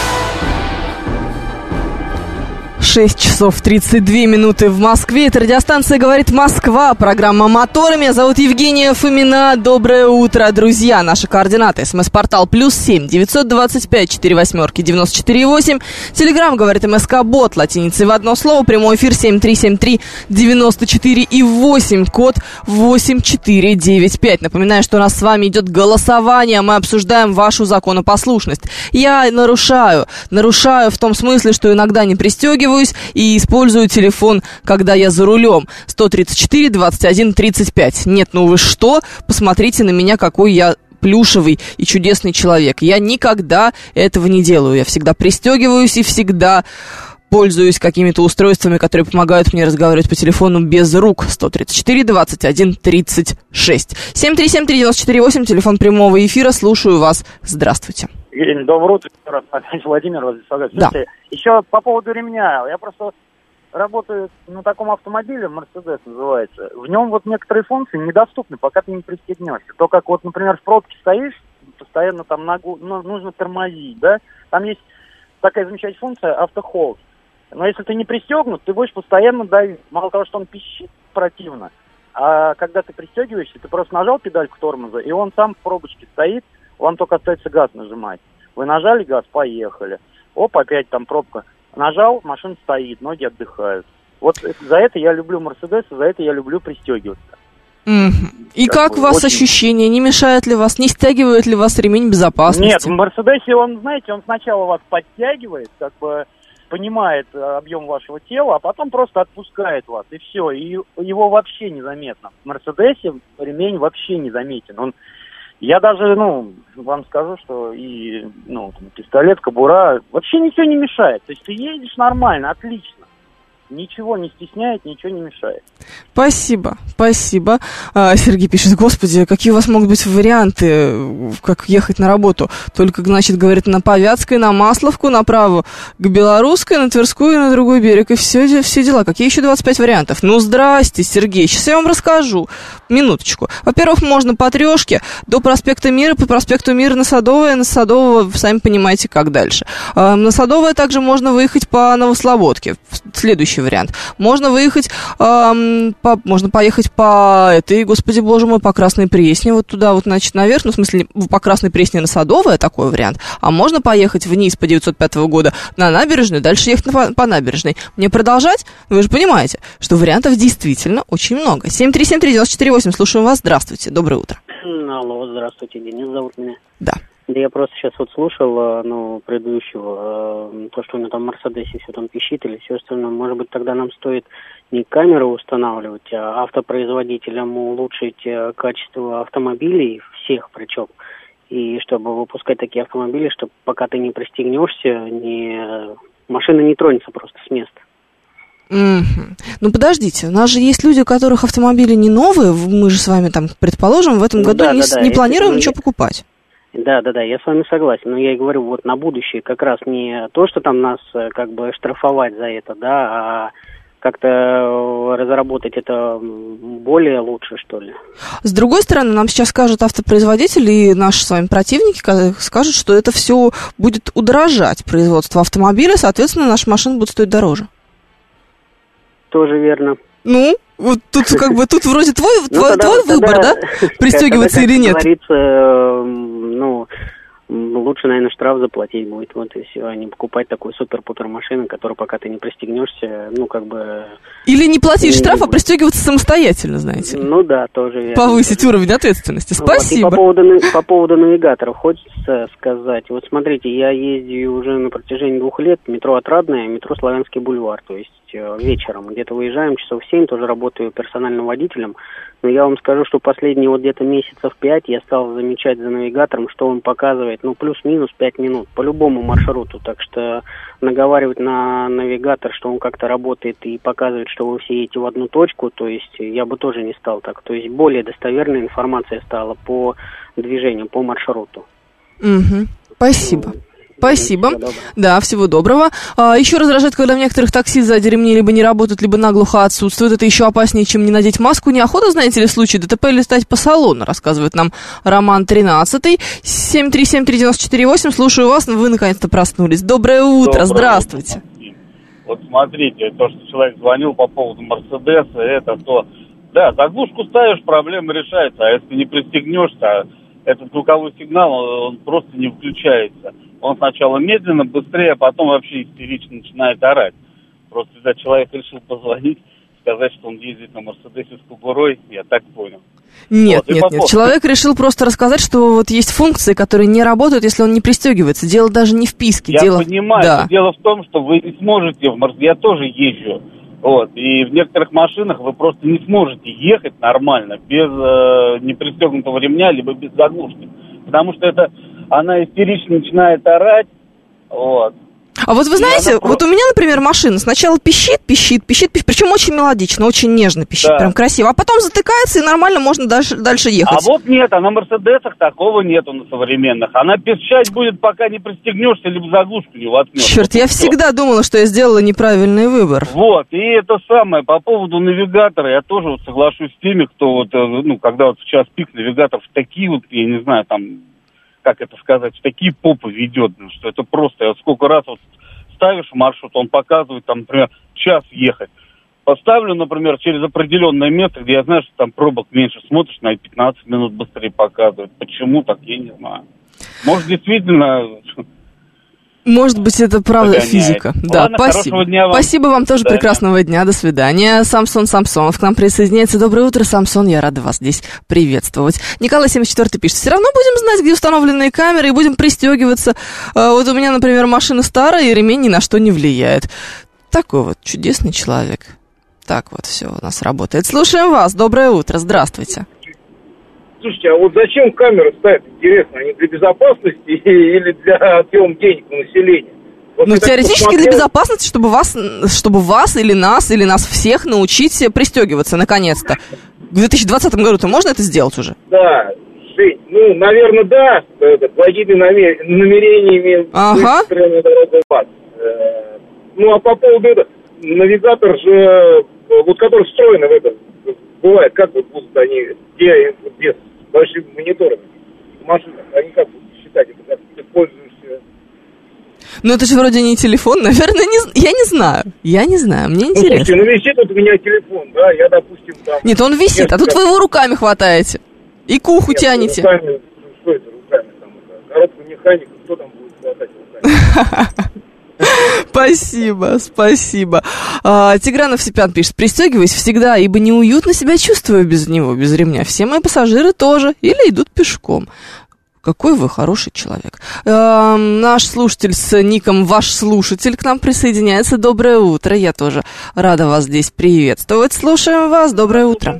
шесть часов тридцать две минуты в Москве. Это радиостанция «Говорит Москва». Программа «Моторы». Меня зовут Евгения Фомина. Доброе утро, друзья. Наши координаты. СМС-портал плюс семь девятьсот двадцать пять четыре восьмерки девяносто четыре восемь. Телеграм говорит МСК-бот. Латиницей в одно слово. Прямой эфир семь три семь три девяносто четыре и восемь. Код восемь четыре девять пять. Напоминаю, что у нас с вами идет голосование. Мы обсуждаем вашу законопослушность. Я нарушаю. Нарушаю в том смысле, что иногда не пристегиваюсь и использую телефон, когда я за рулем. сто тридцать четыре двадцать один тридцать пять. Нет, ну вы что? Посмотрите на меня, какой я плюшевый и чудесный человек. Я никогда этого не делаю. Я всегда пристегиваюсь и всегда пользуюсь какими-то устройствами, которые помогают мне разговаривать по телефону без рук. сто тридцать четыре двадцать один тридцать шесть. семь три семь три девяносто четыре восемь. Телефон прямого эфира. Слушаю вас. Здравствуйте. Доброе утро, опять Владимир. Слушайте, да. Еще по поводу ремня. Я просто работаю на таком автомобиле, Мерседес называется. В нем вот некоторые функции недоступны, пока ты не пристегнешься. То, как вот, например, в пробке стоишь, постоянно там ногу, ну, нужно тормозить, да? Там есть такая замечательная функция автохолд. Но если ты не пристегнут, ты будешь постоянно давить. Мало того, что он пищит противно, а когда ты пристегиваешься, ты просто нажал педальку тормоза, и он сам в пробочке стоит, вам только остается газ нажимать. Вы нажали газ, поехали. Оп, опять там пробка. Нажал, машина стоит, ноги отдыхают. Вот за это я люблю Мерседес, за это я люблю пристегиваться. Mm-hmm. И как, как у вас очень... ощущения? Не мешает ли вас? Не стягивает ли вас ремень безопасности? Нет, в Мерседесе он, знаете, он сначала вас подтягивает, как бы понимает объем вашего тела, а потом просто отпускает вас, и все. И его вообще незаметно. В Мерседесе ремень вообще не заметен. Он, я даже, ну, вам скажу, что и, ну, пистолет, кобура, вообще ничего не мешает. То есть ты едешь нормально, отлично. Ничего не стесняет, ничего не мешает. Спасибо, спасибо. А, Сергей пишет, господи, какие у вас могут быть варианты, как ехать на работу? Только, значит, говорит, на Повятской, на Масловку, направо к Белорусской, на Тверскую и на другой берег. И все, все дела. Какие еще двадцать пять вариантов? Ну, здрасте, Сергей, сейчас я вам расскажу. Минуточку. Во-первых, можно по Трешке до проспекта Мира, по проспекту Мира на Садовое, на Садового, сами понимаете, как дальше. А, на Садовое также можно выехать по Новослободке. Следующий вариант. Можно выехать, эм, по, можно поехать по этой, господи боже мой, по Красной Пресне, вот туда вот, значит, наверх, ну, в смысле, по Красной Пресне на Садовое, такой вариант, а можно поехать вниз по девятьсот пятого года на набережную, дальше ехать по, по набережной. Мне продолжать? Вы же понимаете, что вариантов действительно очень много. семь три семь три девять четыре восемь, слушаем вас, здравствуйте, доброе утро. Алло, здравствуйте, Денис зовут меня. Да. Да я просто сейчас вот слушал, ну, предыдущего, то, что у меня там в Мерседесе все там пищит или все остальное. Может быть, тогда нам стоит не камеры устанавливать, а автопроизводителям улучшить качество автомобилей, всех причем. И чтобы выпускать такие автомобили, чтобы пока ты не пристегнешься, не... машина не тронется просто с места. Mm-hmm. Ну, подождите, у нас же есть люди, у которых автомобили не новые, мы же с вами там, предположим, в этом ну, году да, не, да, да. не планируем Это, ничего ну, покупать. Да, да, да, я с вами согласен, но я и говорю, вот на будущее как раз не то, что там нас как бы штрафовать за это, да, а как-то разработать это более лучше, что ли. С другой стороны, нам сейчас скажут автопроизводители и наши с вами противники скажут, что это все будет удорожать производство автомобиля, соответственно, наши машины будут стоить дороже. Тоже верно. Ну, вот тут как бы тут вроде твой, ну, твой, тогда, твой выбор, тогда, да? Пристегиваться или нет? Говорится, ну, лучше, наверное, штраф заплатить будет, вот и все, а не покупать такую супер-пупер машину, которую пока ты не пристегнешься, ну, как бы... Или не платить и... штраф, а пристегиваться самостоятельно, знаете. Ну да, тоже верно. Повысить тоже уровень ответственности. Спасибо. Вот, и по поводу, по поводу навигаторов хочется сказать. Вот смотрите, я ездию уже на протяжении двух лет метро Отрадное, метро Славянский бульвар, то есть вечером. Где-то выезжаем часов в семь, тоже работаю персональным водителем. Но я вам скажу, что последние вот где-то месяцев пять я стал замечать за навигатором, что он показывает, ну, плюс-минус пять минут по любому маршруту. Так что наговаривать на навигатор, что он как-то работает и показывает, что вы все едете в одну точку, то есть я бы тоже не стал так. То есть более достоверная информация стала по движению, по маршруту. Угу. Спасибо. Ну, Спасибо. Всего да, всего доброго. А, еще раздражает, когда в некоторых такси сзади ремни либо не работают, либо наглухо отсутствуют. Это еще опаснее, чем не надеть маску. Неохота, знаете ли, в случае ДТП летать по салону, рассказывает нам Роман тринадцатый. семь три семь три девять четыре восемь. Слушаю вас, вы наконец-то проснулись. Доброе утро, Доброе здравствуйте. Утро. Вот смотрите, то, что человек звонил по поводу Мерседеса, это то... Да, заглушку ставишь, проблема решается. А если не пристегнешься, этот звуковой сигнал, он просто не включается. Он сначала медленно, быстрее, а потом вообще истерично начинает орать. Просто когда человек решил позвонить, сказать, что он ездит на Мерседесе с кобурой, я так понял. Нет, вот, нет, нет. Человек решил просто рассказать, что вот есть функции, которые не работают, если он не пристегивается. Дело даже не в писке. Я дело... понимаю, да. Дело в том, что вы не сможете в Мерседесе, я тоже езжу, вот, и в некоторых машинах вы просто не сможете ехать нормально без э, непристегнутого ремня, либо без заглушки. Потому что это она истерично начинает орать, вот. А вот вы знаете, вот просто... у меня, например, машина сначала пищит, пищит, пищит, пищит, причем очень мелодично, очень нежно пищит, да. Прям красиво, а потом затыкается и нормально можно дальше, дальше ехать. А вот нет, а на Мерседесах такого нету на современных. Она пищать будет, пока не пристегнешься, либо заглушку не воткнешь. Черт, вот я все. всегда думала, что я сделала неправильный выбор. Вот, и это самое, по поводу навигатора, я тоже вот соглашусь с теми, кто вот, ну, когда вот в час пик навигаторов такие вот, я не знаю, там, как это сказать, такие попы ведет, что это просто, я сколько раз вот ставишь маршрут, он показывает, там, например, час ехать. Поставлю, например, через определенное место, где я знаю, что там пробок меньше, смотришь, на пятнадцать минут быстрее показывает. Почему так, я не знаю. Может, действительно... Может быть, это правда Погоняет. физика. Да, Ладно, спасибо. дня вам. Спасибо вам тоже, До свидания. прекрасного дня. До свидания. Самсон Самсонов к нам присоединяется. Доброе утро, Самсон. Я рада вас здесь приветствовать. Николай семьдесят четыре пишет. Все равно будем знать, где установленные камеры, и будем пристегиваться. А, вот у меня, например, машина старая, и ремень ни на что не влияет. Такой вот чудесный человек. Так вот все у нас работает. Слушаем вас. Доброе утро. Здравствуйте. Слушайте, а вот зачем камеры ставят, интересно? Они для безопасности или для отъема денег у населения? Вот Ну, теоретически посмотрел... для безопасности, чтобы вас, чтобы вас или нас, или нас всех научить пристегиваться, наконец-то. В две тысячи двадцатом году-то можно это сделать уже? Да, Жень, ну, наверное, да, это, благими намер... намерениями. Ага. Ну, а по поводу этого, навигатор же, вот который встроен в это, бывает, как вот будут они, где, где с большими мониторами в машинах, они как будут считать, это как ты пользуешься. Ну, это же вроде не телефон, наверное, не, я не знаю. Я не знаю, мне интересно. Ну, слушайте, ну висит вот у меня телефон, да, я, допустим, там... Нет, он висит, несколько... а тут вы его руками хватаете и к уху Нет, тянете. Руками, что это руками? Там, это, коробку механика, кто там будет хватать руками? Спасибо, спасибо. А, Тигранов Сипян пишет: пристегиваюсь всегда, ибо неуютно себя чувствую без него, без ремня. Все мои пассажиры тоже или идут пешком. Какой вы хороший человек. Э, наш слушатель с ником «Ваш слушатель» к нам присоединяется. Доброе утро, я тоже рада вас здесь приветствовать. Слушаем вас, доброе утро.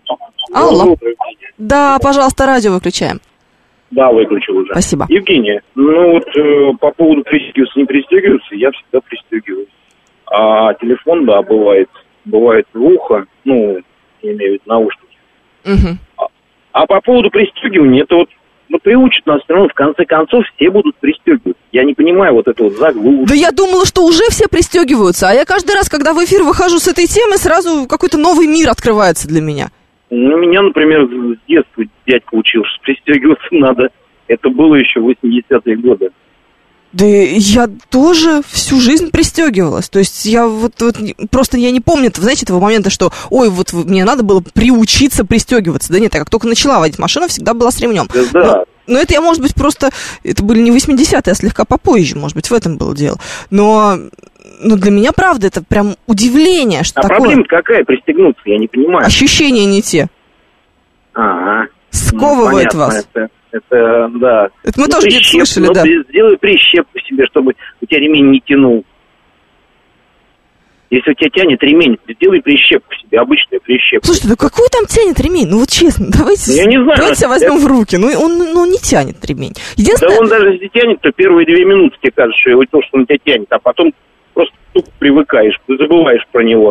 Алло. Да, пожалуйста, радио выключаем. Да, выключил уже. Спасибо. Евгения, ну вот э, по поводу пристегиваться, не пристегиваться, я всегда пристегиваюсь. А телефон, да, бывает, бывает в ухо, ну, я имею в виду наушники. Угу. А, а по поводу пристегивания, это вот, ну, приучат нас, все равно, в конце концов, все будут пристегиваться. Я не понимаю вот это вот заглушки. Да я думала, что уже все пристегиваются, а я каждый раз, когда в эфир выхожу с этой темы, сразу какой-то новый мир открывается для меня. Ну, меня, например, с детства дядька учил, что пристегиваться надо. Это было еще в восьмидесятые годы. Да я тоже всю жизнь пристегивалась. То есть я вот, вот просто я не помню, знаете, этого момента, что ой, вот мне надо было приучиться пристегиваться. Да нет, я как только начала водить машину, всегда была с ремнем. Да. Но, но это я, может быть, просто... Это были не восьмидесятые, а слегка попозже, может быть, в этом было дело. Но... Ну, для меня, правда, это прям удивление, что а такое... А проблема-то какая пристегнуться, я не понимаю. Ощущения не те. Ага. Сковывает ну, вас. Это, это, да. Это мы ну, тоже где-то слышали, ну, да. Сделай прищепку себе, чтобы у тебя ремень не тянул. Если у тебя тянет ремень, сделай прищепку себе, обычную прищепку. Слушайте, ну какой там тянет ремень? Ну вот честно, давайте, я не знаю, давайте возьмем это... в руки. Ну он ну, не тянет ремень. Единственное... Да он даже если тянет, то первые две минуты тебе кажется, что, то, что он тебя тянет, а потом просто тупо привыкаешь, ты забываешь про него.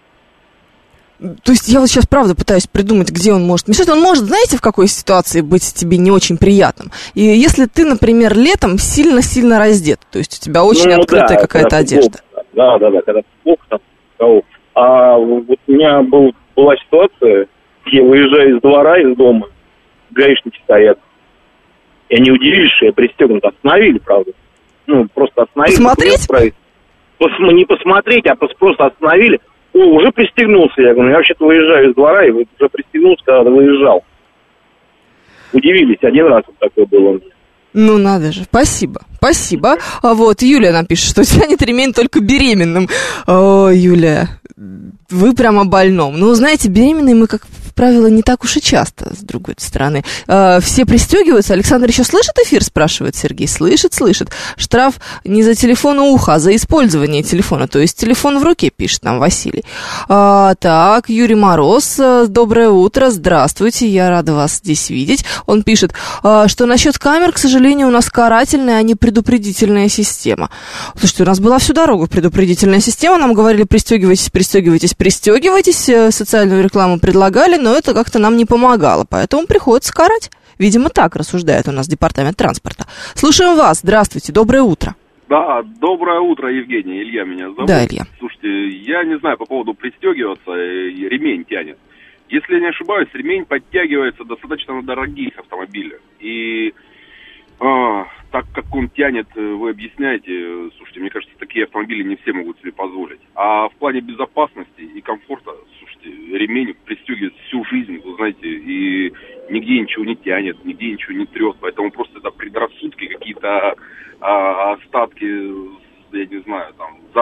То есть я вот сейчас, правда, пытаюсь придумать, где он может мешать. Он может, знаете, в какой ситуации быть тебе не очень приятным? И если ты, например, летом сильно-сильно раздет, то есть у тебя очень ну, открытая да, какая-то одежда. Да, да, да, когда плохо там, того. А вот у меня был, была ситуация, я выезжаю из двора, из дома, гаишники стоят. И они удивились, что я пристегнут. Остановили, правда. Ну, просто остановили. Посмотреть? Пос, не посмотреть, а просто остановили. О, уже пристегнулся. Я говорю, я вообще-то выезжаю из двора, и уже пристегнулся, когда выезжал. Удивились, один раз вот такое было у меня. Ну, надо же. Спасибо. Спасибо. А вот Юлия нам пишет, что тянет ремень только беременным. О, Юлия, вы прямо больном. Ну, знаете, беременные мы, как правило, не так уж и часто, с другой стороны. Э, все пристегиваются. Александр еще слышит эфир, спрашивает Сергей. Слышит, слышит. Штраф не за телефон у уха, а за использование телефона. То есть телефон в руке, пишет нам Василий. А, так, Юрий Мороз, доброе утро, здравствуйте, я рада вас здесь видеть. Он пишет, а, что насчет камер, к сожалению, у нас карательная, а не предупредительная система. Слушайте, у нас была всю дорогу предупредительная система. Нам говорили, пристегивайтесь, пристегивайтесь, пристегивайтесь. Социальную рекламу предлагали, но это как-то нам не помогало, поэтому приходится карать. Видимо, так рассуждает у нас департамент транспорта. Слушаем вас. Здравствуйте. Доброе утро. Да, доброе утро, Евгений. Илья меня зовут. Да, Илья. Слушайте, я не знаю по поводу пристегиваться, ремень тянет. Если я не ошибаюсь, ремень подтягивается достаточно на дорогих автомобилях. И а, так как он тянет, вы объясняете, слушайте, мне кажется, такие автомобили не все могут себе позволить. А в плане безопасности и комфорта, слушайте, ремень пристегивает всю жизнь, вы знаете, и нигде ничего не тянет, нигде ничего не трет. Поэтому просто это предрассудки, какие-то а, остатки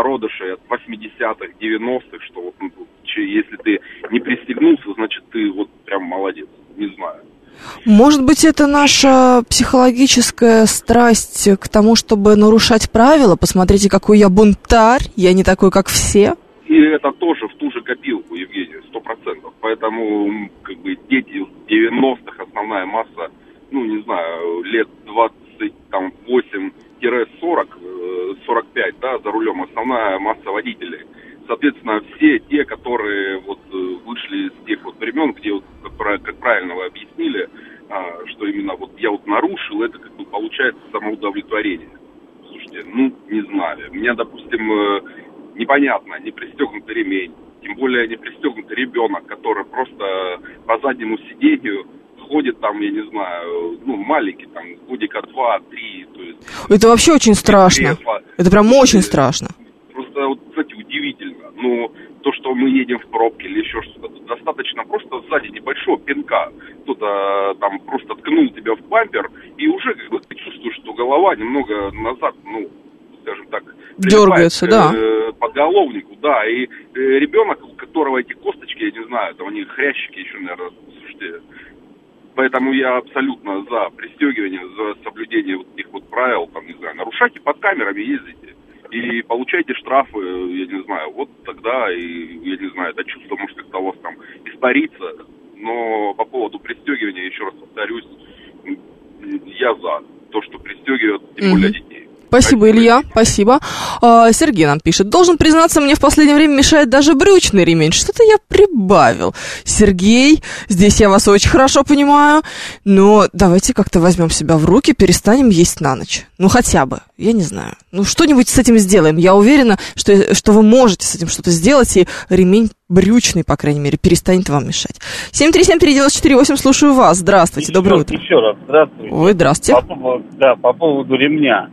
зародышей от восьмидесятых, девяностых, что вот ну, если ты не пристегнулся, значит ты вот прям молодец, не знаю. Может быть, это наша психологическая страсть к тому, чтобы нарушать правила? Посмотрите, какой я бунтарь, я не такой, как все. И это тоже в ту же копилку, Евгений, сто процентов. Поэтому, как бы, дети девяностых, основная масса, ну, не знаю, лет двадцать восемь-сорок, сорок пять, да, за рулем, основная масса водителей. Соответственно, все те, которые вот вышли из тех вот времен, где, вот, как, как правильно вы объяснили, что именно вот я вот нарушил, это как бы получается самоудовлетворение. Слушайте, ну, не знаю. У меня, допустим, непонятно, не пристегнутый ремень, тем более не пристегнутый ребенок, который просто по заднему сиденью ходит там, я не знаю, ну, маленький, там, годика два-три, то есть... Это вообще очень страшно. Кресло. Это прям очень страшно. Просто, вот, кстати, удивительно. Ну, то, что мы едем в пробке или еще что-то, достаточно просто сзади небольшого пинка. Кто-то там просто ткнул тебя в бампер, и уже как бы ты чувствуешь, что голова немного назад, ну, скажем так, дергается, к, да. Э, подголовнику, да. И э, ребенок, у которого эти косточки, я не знаю, там у них хрящики еще, наверное, слушайте. Поэтому я абсолютно за пристегивание, за соблюдение вот этих вот правил, там, не знаю, нарушайте, под камерами ездите. И получайте штрафы, я не знаю, вот тогда, и, я не знаю, это чувство может как-то у вас там испариться, но по поводу пристегивания, еще раз повторюсь, я за то, что пристегивают, тем более детей. Спасибо, Илья, спасибо. А, Сергей нам пишет. Должен признаться, мне в последнее время мешает даже брючный ремень. Что-то я прибавил. Сергей, здесь я вас очень хорошо понимаю, но давайте как-то возьмем себя в руки, перестанем есть на ночь. Ну, хотя бы, я не знаю. Ну, что-нибудь с этим сделаем. Я уверена, что, что вы можете с этим что-то сделать, и ремень брючный, по крайней мере, перестанет вам мешать. семь три семь три девять четыре восемь, слушаю вас. Здравствуйте, еще, доброе утро. Еще раз, здравствуйте. Ой, здравствуйте. По поводу, да, по поводу ремня.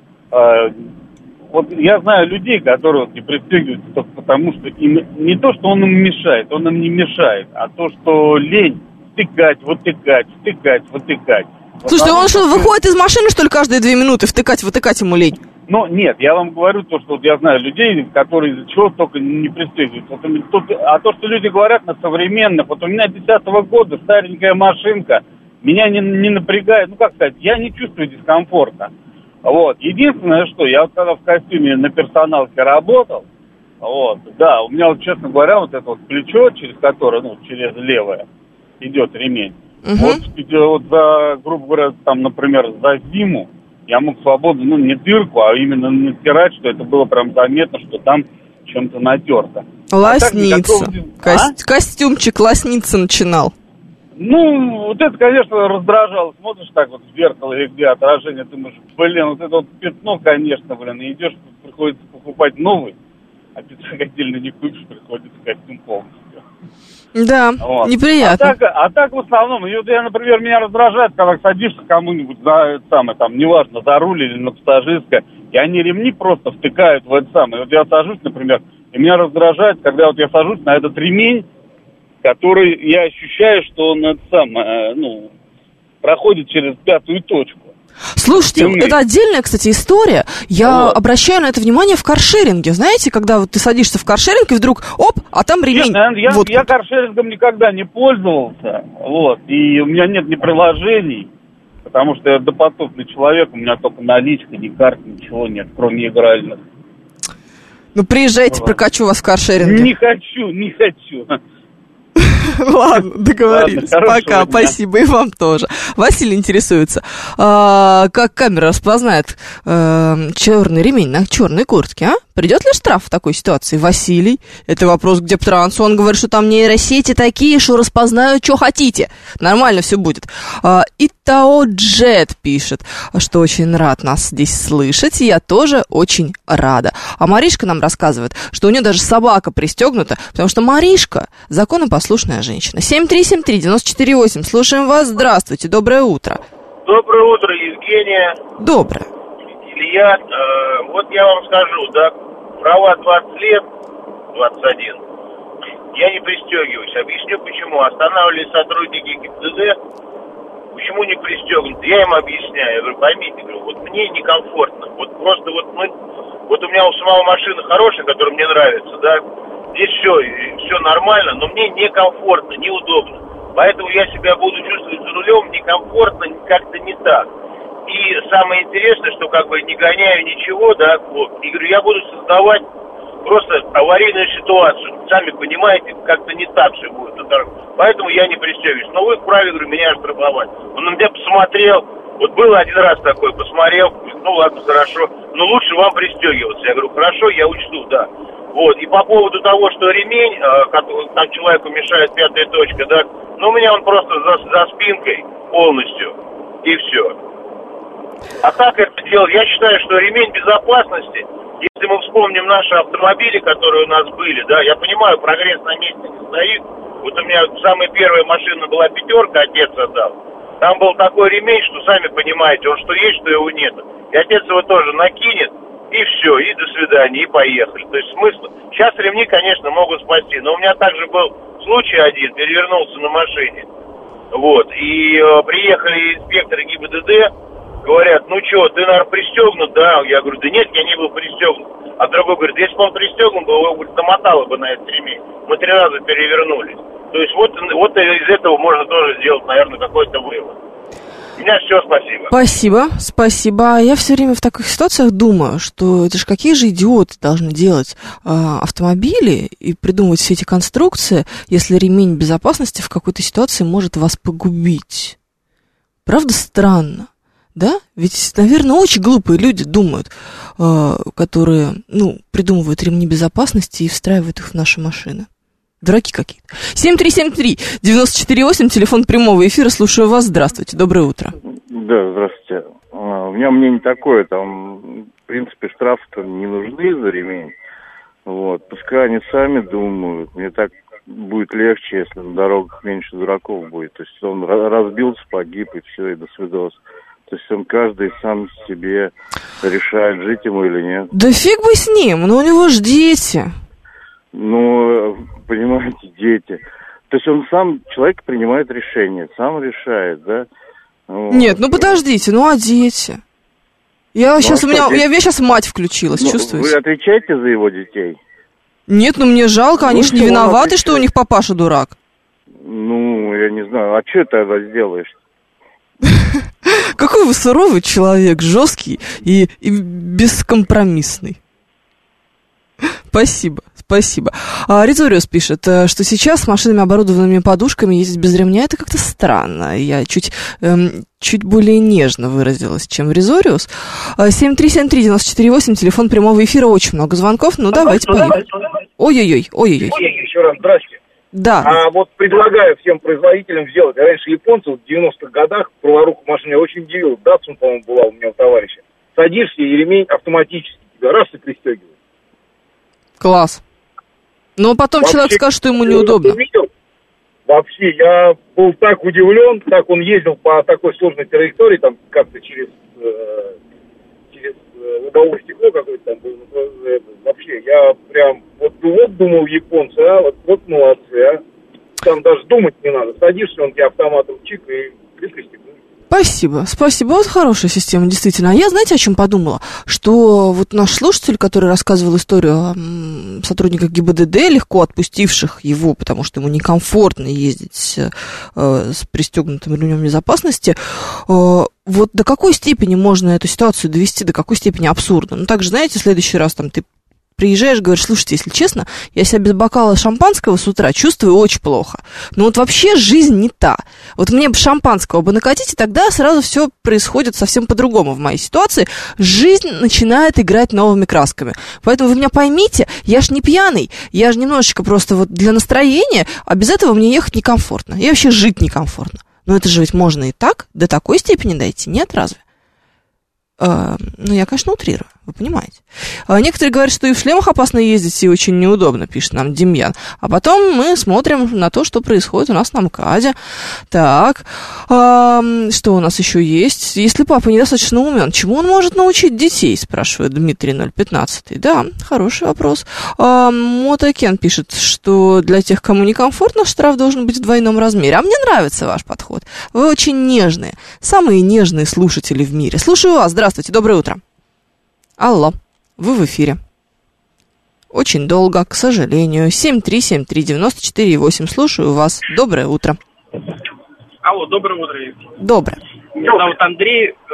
Вот я знаю людей, которые не пристегиваются только потому, что им не то, что он им мешает, он им не мешает, а то, что лень втыкать, вытыкать, втыкать, вытыкать. Слушайте, он что, выходит из машины, что ли, каждые две минуты втыкать, вытыкать ему лень? Ну, нет, я вам говорю то, что вот я знаю людей, которые из-за чего только не пристегиваются. Вот, а то, что люди говорят на современных, вот у меня десятого года старенькая машинка, меня не, не напрягает, ну, как сказать, я не чувствую дискомфорта. Вот. Единственное, что я вот когда в костюме на персоналке работал, вот, да, у меня вот, честно говоря, вот это вот плечо, через которое, ну, через левое идет ремень, uh-huh. вот, вот за, грубо говоря, там, например, за зиму я мог свободно, ну, не дырку, а именно натирать, что это было прям заметно, что там чем-то натерто. Лосниться. А никакого... Ко- а? Костюмчик лосниться начинал. Ну, вот это, конечно, раздражало. Смотришь так вот в зеркало или где отражение, думаешь, блин, вот это вот пятно, конечно, блин, и идешь, приходится покупать новый, а пятак отдельно не купишь, приходится костюм полностью. Да, вот. Неприятно. А так, а так в основном, и вот я, например, меня раздражает, когда садишься кому-нибудь за это самое, там, неважно, за руль или на пассажирское, и они ремни просто втыкают в это самое. Вот я сажусь, например, и меня раздражает, когда вот я сажусь на этот ремень, который я ощущаю, что он это самое, ну, проходит через пятую точку. Слушайте, Темный. Это отдельная, кстати, история. Я вот. обращаю на это внимание в каршеринге. Знаете, когда вот ты садишься в каршеринг, и вдруг, оп, а там ремень. Нет, я, вот. я каршерингом никогда не пользовался, вот, и у меня нет ни приложений, потому что я допотопный человек, у меня только наличка, ни карт, ничего нет, кроме игральных. Ну, приезжайте, вот. Прокачу вас в каршеринге. Не хочу, не хочу. Ладно, договорились. Ладно, пока, спасибо, и вам тоже. Василий интересуется, а, как камера распознает а, черный ремень на черной куртке, а? Придет ли штраф в такой ситуации? Василий, это вопрос к Дептрансу, он говорит, что там нейросети такие, что распознают, что хотите. Нормально все будет. А, Итао Джет пишет, что очень рад нас здесь слышать, и я тоже очень рада. А Маришка нам рассказывает, что у нее даже собака пристегнута, потому что Маришка законопослушная женщина. семь три семь три девять четыре восемь. Слушаем вас. Здравствуйте. Доброе утро. Доброе утро, Евгения. Доброе. Илья. Э, вот я вам скажу, да, права двадцать лет, двадцать один. Я не пристегиваюсь. Объясню почему. Останавливали сотрудники ГИБДД почему не пристегнут? Я им объясняю, я говорю, поймите, говорю, вот мне некомфортно, вот просто вот мы, вот у меня у самого машина хорошая, которая мне нравится, да, здесь все, все нормально, но мне некомфортно, неудобно, поэтому я себя буду чувствовать за рулем некомфортно, как-то не так. И самое интересное, что как бы не гоняю ничего, да, вот, и говорю, я буду создавать просто аварийную ситуацию. Сами понимаете, как-то не так все будет. Поэтому я не пристегиваюсь. Но вы вправе, говорю, меня оштрафовать. Он на меня посмотрел. Вот было один раз такое, посмотрел. Ну ладно, хорошо. Но лучше вам пристегиваться. Я говорю, хорошо, я учту, да. Вот. И по поводу того, что ремень, который там человеку мешает пятая точка, да, ну у меня он просто за, за спинкой полностью. И все. А так это делать, я считаю, что ремень безопасности, если мы вспомним наши автомобили, которые у нас были, да, я понимаю, прогресс на месте не стоит. Вот у меня самая первая машина была пятерка, отец отдал. Там был такой ремень, что сами понимаете, он что есть, что его нет. И отец его тоже накинет, и все, и до свидания, и поехали. То есть смысл. Сейчас ремни, конечно, могут спасти, но у меня также был случай один, перевернулся на машине. Вот, и э, приехали инспекторы ГИБДД, говорят, ну что, ты, наверное, пристегнут, да? Я говорю, да нет, я не был пристегнут. А другой говорит, если бы он пристегнут был, его, говорит, намотало бы на этот ремень. Мы три раза перевернулись. То есть вот, вот из этого можно тоже сделать, наверное, какой-то вывод. У меня все, спасибо. Спасибо, спасибо. Я все время в таких ситуациях думаю, что это же какие же идиоты должны делать э, автомобили и придумывать все эти конструкции, если ремень безопасности в какой-то ситуации может вас погубить. Правда странно? Да? Ведь, наверное, очень глупые люди думают, э, которые, ну, придумывают ремни безопасности и встраивают их в наши машины. Дураки какие-то. семь три семь три девять четыре восемь, телефон прямого эфира. Слушаю вас. Здравствуйте. Доброе утро. Да, здравствуйте. У меня мнение такое, там, в принципе, штрафы-то не нужны за ремень. Вот. Пускай они сами думают. Мне так будет легче, если на дорогах меньше дураков будет. То есть он разбился, погиб, и все, и до свидос. То есть он каждый сам себе решает, жить ему или нет. Да фиг бы с ним, но у него же дети. Ну, понимаете, дети. То есть он сам, человек принимает решение, сам решает, да? Вот. Нет, ну подождите, ну а дети? Я ну, сейчас, а у меня, я, я сейчас мать включилась, ну, чувствуете? Вы отвечаете за его детей? Нет, ну мне жалко, они ну, же не виноваты, что у них папаша дурак. Ну, я не знаю, а что ты тогда сделаешь? Какой вы суровый человек, жесткий и, и бескомпромиссный. Спасибо, спасибо. А, Ризориус пишет, что сейчас с машинами, оборудованными подушками, ездить без ремня, это как-то странно. Я чуть, эм, чуть более нежно выразилась, чем Ризориус. семь три семь три девять четыре восемь, телефон прямого эфира, очень много звонков. Ну, давайте поехали. Ой-ой-ой, ой-ой-ой. Еще раз, здрасте. Да. А вот предлагаю всем производителям сделать. Раньше японцы в девяностых годах праворуку машины очень удивил. Датсун, по-моему, была у меня у товарища. Садишься, и ремень автоматически тебя раз и пристегивает. Класс. Но потом вообще, человек скажет, что ему неудобно. Вообще, я был так удивлен, так он ездил по такой сложной траектории, там как-то через, э, через э, лобовое стекло какое-то там было. Э, вообще, я прям, вот, вот думал японцы, а, вот, вот молодцы, а. Там даже думать не надо. Садишься, он тебе автоматом чик и пристегнул. Спасибо, спасибо. Вот хорошая система, действительно. А я, знаете, о чем подумала? Что вот наш слушатель, который рассказывал историю о сотрудниках ГИБДД, легко отпустивших его, потому что ему некомфортно ездить э, с пристегнутым ремнем безопасности, э, вот до какой степени можно эту ситуацию довести, до какой степени абсурдно? Ну, также, знаете, в следующий раз там ты приезжаешь, говоришь, слушайте, если честно, я себя без бокала шампанского с утра чувствую очень плохо. Но вот вообще жизнь не та. Вот мне бы шампанского бы накатить, и тогда сразу все происходит совсем по-другому в моей ситуации. Жизнь начинает играть новыми красками. Поэтому вы меня поймите, я ж не пьяный, я же немножечко просто вот для настроения, а без этого мне ехать некомфортно. И вообще жить некомфортно. Но это же ведь можно и так, до такой степени дойти, нет разве? Э, ну, я, конечно, утрирую. Вы понимаете? А некоторые говорят, что и в шлемах опасно ездить, и очень неудобно, пишет нам Демьян. А потом мы смотрим на то, что происходит у нас на МКАДе. Так, а, что у нас еще есть? Если папа недостаточно умен, чему он может научить детей, спрашивает Дмитрий ноль пятнадцать. Да, хороший вопрос. А, Мотокен пишет, что для тех, кому некомфортно, штраф должен быть в двойном размере. А мне нравится ваш подход. Вы очень нежные. Самые нежные слушатели в мире. Слушаю вас. Здравствуйте, доброе утро. Алло, вы в эфире. Очень долго, к сожалению. семь три семь три девять четыре восемь. Слушаю вас. Доброе утро. Алло, доброе утро. Доброе. Меня зовут Андрей. Э,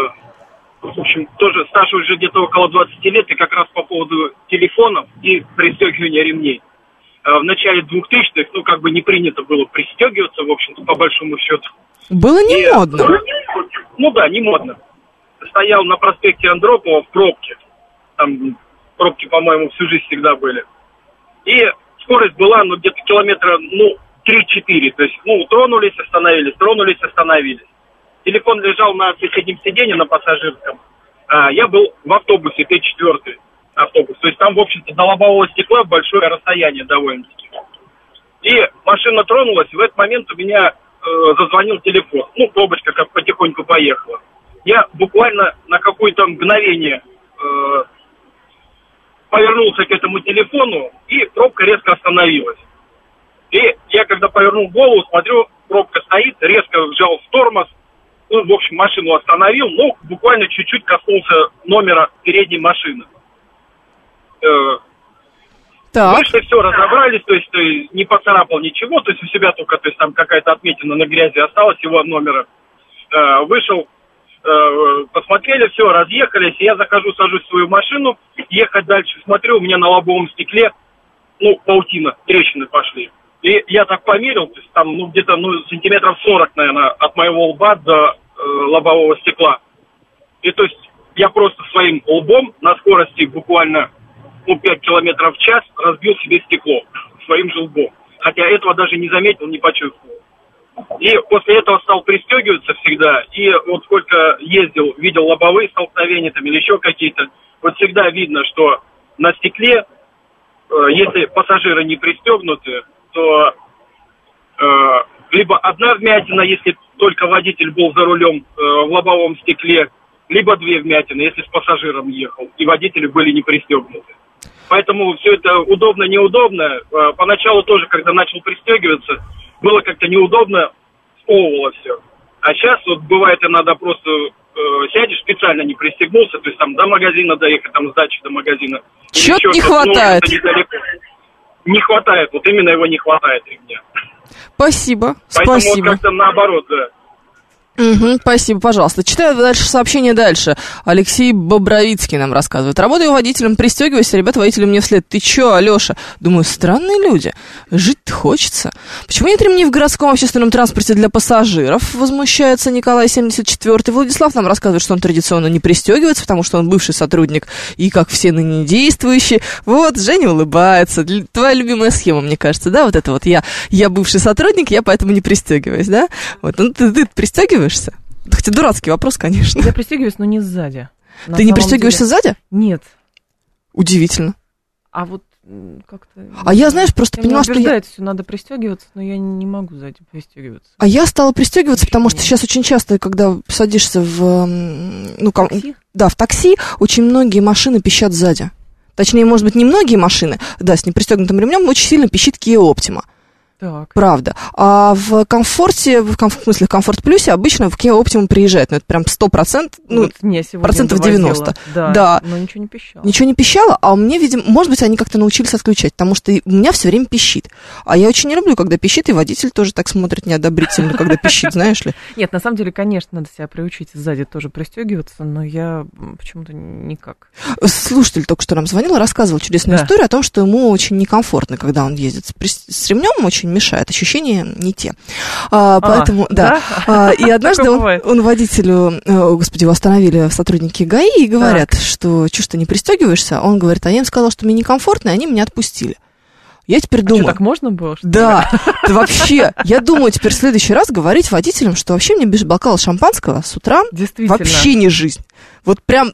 в общем, тоже стаж уже где-то около двадцати лет. И как раз по поводу телефонов и пристегивания ремней. Э, в начале двухтысячных, ну, как бы не принято было пристегиваться, в общем-то, по большому счету. Было не и, модно. Ну да, не модно. Стоял на проспекте Андропова в пробке. Там пробки, по-моему, всю жизнь всегда были. И скорость была, ну, где-то километра, ну, три-четыре. То есть, ну, тронулись, остановились, тронулись, остановились. Телефон лежал на соседнем сиденье, на пассажирском. А я был в автобусе, Т четыре автобус. То есть там, в общем-то, до лобового стекла большое расстояние довольно-таки. И машина тронулась, и в этот момент у меня э, зазвонил телефон. Ну, пробочка как потихоньку поехала. Я буквально на какое-то мгновение э, повернулся к этому телефону, и пробка резко остановилась. И я, когда повернул голову, смотрю, пробка стоит, резко вжал в тормоз, ну, в общем, машину остановил, но буквально чуть-чуть коснулся номера передней машины. Э, так. Вышли, все, разобрались, то есть, то есть не поцарапал ничего, то есть у себя только, то есть там какая-то отметина на грязи осталась его номера. Э, вышел, посмотрели, все, разъехались, и я захожу, сажусь в свою машину, ехать дальше, смотрю, у меня на лобовом стекле, ну, паутина, трещины пошли. И я так померил, то есть там, ну, где-то, ну, сантиметров сорок, наверное, от моего лба до э, лобового стекла. И то есть я просто своим лбом на скорости буквально, ну, пять километров в час разбил себе стекло своим же лбом. Хотя этого даже не заметил, не почувствовал. И после этого стал пристегиваться всегда. И вот сколько ездил, видел лобовые столкновения там или еще какие-то, вот всегда видно, что на стекле, э, если пассажиры не пристегнуты, то э, либо одна вмятина, если только водитель был за рулем э, в лобовом стекле, либо две вмятины, если с пассажиром ехал, и водители были не пристегнуты. Поэтому все это удобно-неудобно. Э, поначалу тоже, когда начал пристегиваться, было как-то неудобно, сковывало все. А сейчас вот бывает, иногда просто э, сядешь, специально не пристегнулся, то есть там до магазина доехать, там с дачи до магазина. Чего-то не хватает. Ну, не хватает, вот именно его не хватает ремня. Спасибо, Поэтому спасибо. вот как-то наоборот, да. Угу, спасибо, пожалуйста. Читаю дальше сообщение дальше. Алексей Бобровицкий нам рассказывает. Работаю водителем, пристегивайся, ребята, водители мне вслед. Ты чё, Алёша? Думаю, странные люди. Жить-то хочется. Почему нет ремней в городском общественном транспорте для пассажиров? Возмущается Николай семьдесят четвёртый. Владислав нам рассказывает, что он традиционно не пристегивается, потому что он бывший сотрудник и, как все ныне действующие. Вот, Женя улыбается. Твоя любимая схема, мне кажется, да? Вот это вот я, я бывший сотрудник, я поэтому не пристегиваюсь, да? Вот, ну ты, ты пристегиваешься? Хотя дурацкий вопрос, конечно. Я пристегиваюсь, но не сзади. Ты не пристегиваешься деле... сзади? Нет. Удивительно. А вот как-то... А я, знаешь, просто я поняла, что... Я... все надо пристегиваться, но я не могу сзади пристегиваться. А я стала пристегиваться, потому что сейчас очень часто, когда садишься в... Ну, такси? Да, в такси, очень многие машины пищат сзади. Точнее, может быть, не многие машины, да, с непристегнутым ремнем, очень сильно пищит Kia Optima. Так. Правда. А в комфорте, в, комф, в смысле в Комфорт Плюсе обычно в Kia Optima приезжает, ну это прям сто процентов, ну, вот процентов девяносто. Да, да, но ничего не пищало. Ничего не пищало, а у меня, видимо, может быть, они как-то научились отключать, потому что у меня все время пищит. А я очень не люблю, когда пищит, и водитель тоже так смотрит неодобрительно, когда пищит, знаешь ли. Нет, на самом деле, конечно, надо себя приучить сзади тоже пристегиваться, но я почему-то никак. Слушатель только что нам звонил и рассказывал чудесную историю о том, что ему очень некомфортно, когда он ездит с ремнем, очень мешает, ощущения не те. А, поэтому, а, да. да? А, и однажды он, он водителю, о, господи, его остановили сотрудники ГАИ и говорят, так. что чё ж ты не пристегиваешься? Он говорит, а я им сказал, что мне некомфортно, и они меня отпустили. Я теперь думаю... А что, так можно было? Что да, да, вообще, я думаю теперь в следующий раз говорить водителям, что вообще мне без бокала шампанского с утра вообще не жизнь. Вот прям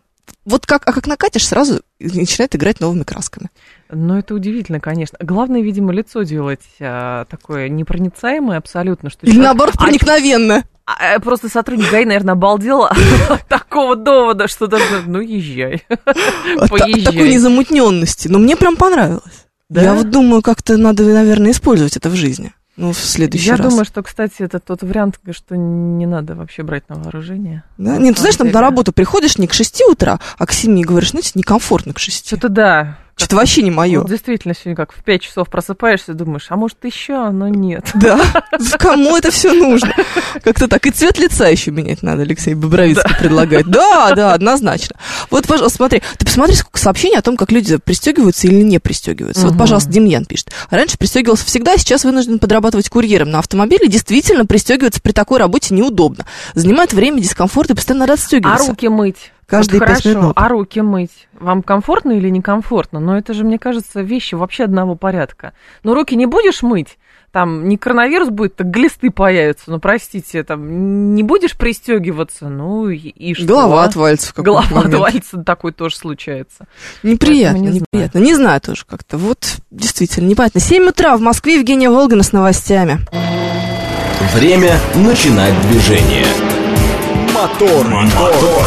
вот как, а как накатишь, сразу начинает играть новыми красками. Ну, это удивительно, конечно. Главное, видимо, лицо делать а, такое непроницаемое абсолютно. Что Или, человек... наоборот, проникновенное. А, а, просто сотрудник ГАИ, наверное, обалдел от такого довода, что даже, ну, езжай, поезжай. Такой незамутненности. Но мне прям понравилось. Я вот думаю, как-то надо, наверное, использовать это в жизни. Ну, в следующий Я раз. Я думаю, что, кстати, это тот вариант, что не надо вообще брать на вооружение. Да? Нет, ты знаешь, там на работу приходишь не к шести утра, а к семи, говоришь, знаете, некомфортно к шести. Что-то да. Что-то вообще не мое. Вот действительно, сегодня как в пять часов просыпаешься, думаешь, а может еще, но нет. Да, кому это все нужно? Как-то так. И цвет лица еще менять надо, Алексей Бобровицкий да. предлагает. Да, да, однозначно. Вот, пожалуйста, смотри, ты посмотри, сколько сообщений о том, как люди пристегиваются или не пристегиваются. Угу. Вот, пожалуйста, Демьян пишет. Раньше пристегивался всегда, сейчас вынужден подрабатывать курьером на автомобиле. Действительно, пристегиваться при такой работе неудобно. Занимает время, дискомфорт и постоянно надо отстегиваться. А руки мыть? Каждые вот пять хорошо, минут. А руки мыть? Вам комфортно или некомфортно? Но это же, мне кажется, вещи вообще одного порядка. Но руки не будешь мыть, там не коронавирус будет, так глисты появятся. Ну, простите, там не будешь пристегиваться, ну и, и что? Голова отвалится в какой-то Голова момент. отвалится, такое тоже случается. Неприятно, не неприятно. Знаю. Не знаю тоже как-то. Вот, действительно, непонятно. семь утра в Москве, Евгения Волгина с новостями. Время начинать движение. Мотор, мотор.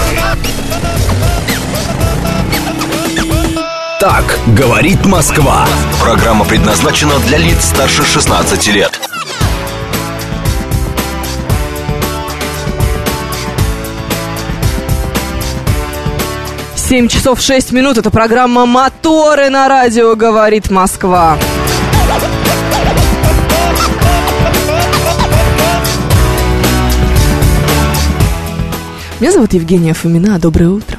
Так говорит Москва. Программа предназначена для лиц старше шестнадцати лет. семь часов шесть минут. Это программа «Моторы» на радио «Говорит Москва». Меня зовут Евгения Фомина. Доброе утро.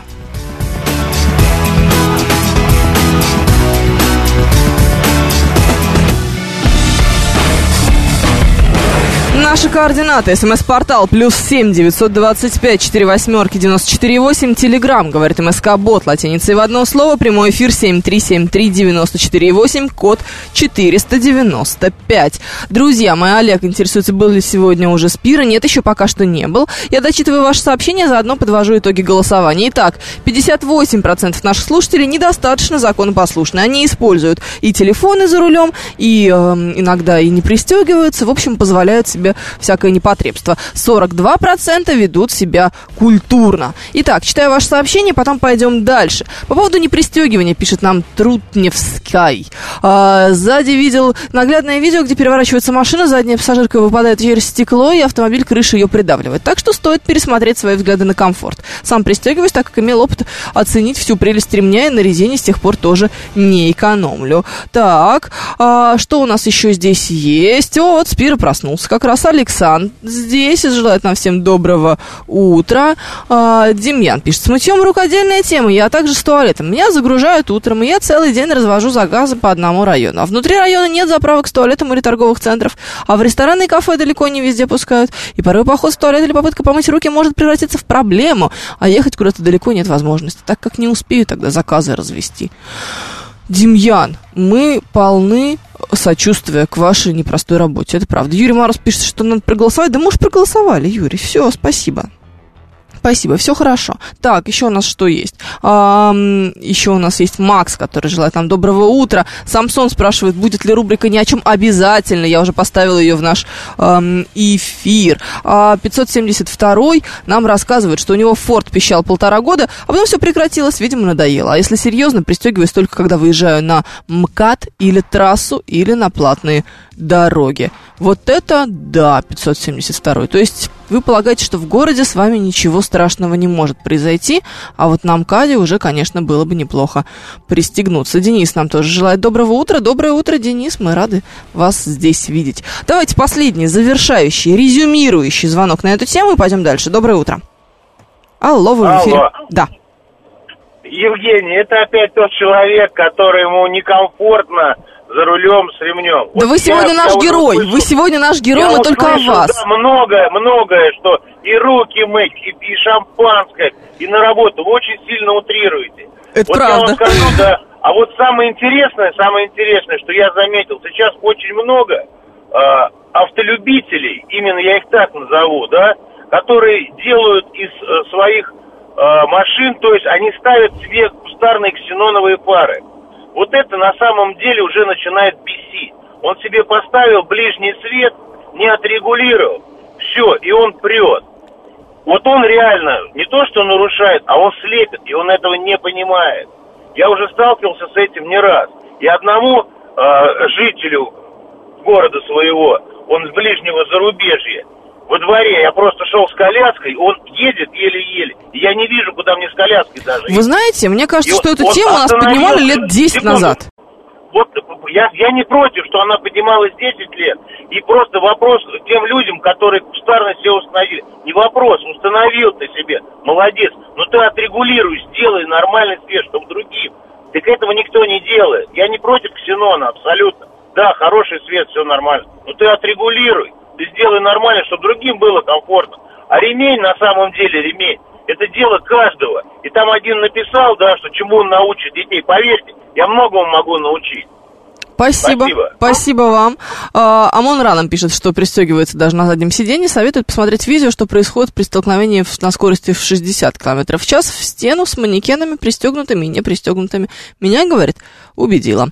Наши координаты. СМС-портал плюс семь девятьсот двадцать пять четыре восьмерки девяносто четыре восемь. Телеграм, говорит МСК-бот, латиницей в одно слово. Прямой эфир семь три семь три девяносто четыре восемь, код четыреста девяносто пять. Друзья мои, Олег интересуется, был ли сегодня уже Спира. Нет, еще пока что не был. Я дочитываю ваши сообщения, заодно подвожу итоги голосования. Итак, пятьдесят восемь процентов наших слушателей недостаточно законопослушны. Они используют и телефоны за рулем, и э, иногда и не пристегиваются. В общем, позволяют себе всякое непотребство. сорок два процента ведут себя культурно. Итак, читаю ваше сообщение, потом пойдем дальше. По поводу непристегивания, пишет нам Трутневский. А, сзади видел наглядное видео, где переворачивается машина, задняя пассажирка выпадает через стекло, и автомобиль крыши ее придавливает. Так что стоит пересмотреть свои взгляды на комфорт. Сам пристегиваюсь, так как имел опыт оценить всю прелесть ремня, и на резине с тех пор тоже не экономлю. Так, а, что у нас еще здесь есть? О, вот Спира проснулся как раз. Александр здесь желает нам всем доброго утра. а, Демьян пишет: с мытьем рук отдельная тема, я также с туалетом. Меня загружают утром, и я целый день развожу заказы по одному району. А внутри района нет заправок с туалетом или торговых центров, а в рестораны и кафе далеко не везде пускают. И порой поход в туалет или попытка помыть руки может превратиться в проблему, а ехать куда-то далеко нет возможности, так как не успею тогда заказы развести. Демьян, мы полны сочувствия к вашей непростой работе, это правда. Юрий Мороз пишет, что надо проголосовать. Да мы уж проголосовали, Юрий, все, спасибо. Спасибо, все хорошо. Так, еще у нас что есть? А, еще у нас есть Макс, который желает нам доброго утра. Самсон спрашивает, будет ли рубрика «Ни о чем». Обязательно, я уже поставила ее в наш эм, эфир. А пятьсот семьдесят второй нам рассказывает, что у него Форд пищал полтора года, а потом все прекратилось, видимо, надоело. А если серьезно, пристегиваюсь только когда выезжаю на МКАД или трассу, или на платные дороги. Вот это да, пятьсот семьдесят второй. То есть вы полагаете, что в городе с вами ничего страшного не может произойти, а вот на МКАДе уже, конечно, было бы неплохо пристегнуться. Денис нам тоже желает доброго утра. Доброе утро, Денис, мы рады вас здесь видеть. Давайте последний, завершающий, резюмирующий звонок на эту тему и пойдем дальше. Доброе утро. Алло, вы в эфире. Алло. Да. Евгений, это опять тот человек, который ему некомфортно за рулем с ремнем. Да вот вы сегодня я, наш я герой, услышал, вы сегодня наш герой, мы только о вас. Да, многое, многое, что и руки мыть, и, и шампанское, и на работу. Вы очень сильно утрируете. Это вот правда. Я вам скажу, да. А вот самое интересное, самое интересное, что я заметил, сейчас очень много э, автолюбителей, именно я их так назову, да, которые делают из э, своих машин, то есть они ставят себе кустарные ксеноновые фары. Вот это на самом деле уже начинает бесить. Он себе поставил ближний свет, не отрегулировал, все, и он прет. Вот он реально не то что нарушает, а он слепит, и он этого не понимает. Я уже сталкивался с этим не раз. И одному э, жителю города своего, он с ближнего зарубежья, во дворе я просто шел с коляской, он едет еле-еле, и я не вижу, куда мне с коляской даже. Вы знаете, мне кажется, и что он, эту тему у нас поднимали лет десять секунду. назад. Вот я, я не против, что она поднималась десять лет, и просто вопрос тем людям, которые кустарно себе установили. Не вопрос, установил ты себе, молодец, но ты отрегулируй, сделай нормальный свет, чтобы другим. Так этого никто не делает. Я не против ксенона, абсолютно. Да, хороший свет, все нормально, но ты отрегулируй. Ты сделай нормально, чтобы другим было комфортно. А ремень, на самом деле, ремень, это дело каждого. И там один написал, да, что чему он научит детей. Поверьте, я многому могу научить. Спасибо. Спасибо, Спасибо вам. А, Амон Раном пишет, что пристегивается даже на заднем сиденье. Советует посмотреть видео, что происходит при столкновении в, на скорости в шестьдесят километров в час в стену с манекенами, пристегнутыми и не пристегнутыми. Меня, говорит, убедила.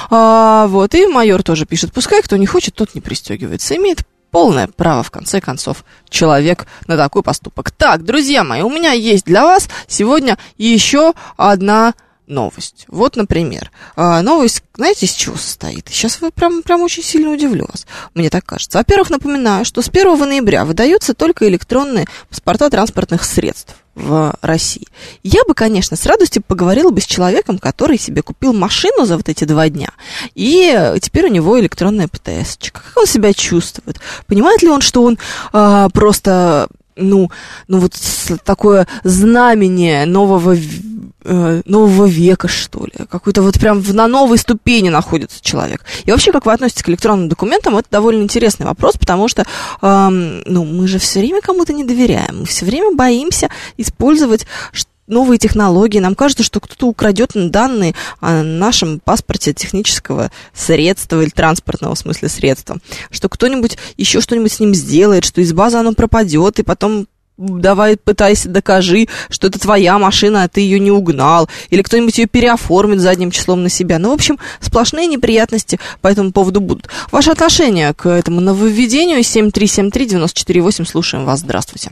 А, вот, и майор тоже пишет, пускай кто не хочет, тот не пристегивается. Имеет полное право, в конце концов, человек на такой поступок. Так, друзья мои, у меня есть для вас сегодня еще одна новость. Вот, например, новость, знаете, из чего состоит? Сейчас вы прям, прям очень сильно удивлю вас, мне так кажется. Во-первых, напоминаю, что с первого ноября выдаются только электронные паспорта транспортных средств в России. Я бы, конечно, с радостью поговорила бы с человеком, который себе купил машину за вот эти два дня, и теперь у него электронная ПТС-очка. Как он себя чувствует? Понимает ли он, что он а, просто, ну, ну вот такое знамение нового, э, нового века, что ли? Какой-то вот прям на новой ступени находится человек. И вообще, как вы относитесь к электронным документам, это довольно интересный вопрос, потому что, э, ну, мы же все время кому-то не доверяем, мы все время боимся использовать новые технологии. Нам кажется, что кто-то украдет данные о нашем паспорте технического средства или транспортного, в смысле, средства, что кто-нибудь еще что-нибудь с ним сделает, что из базы оно пропадет, и потом давай пытайся, докажи, что это твоя машина, а ты ее не угнал, или кто-нибудь ее переоформит задним числом на себя. Ну, в общем, сплошные неприятности по этому поводу будут. Ваше отношение к этому нововведению семь три семь три девять четыре восемь. Слушаем вас. Здравствуйте.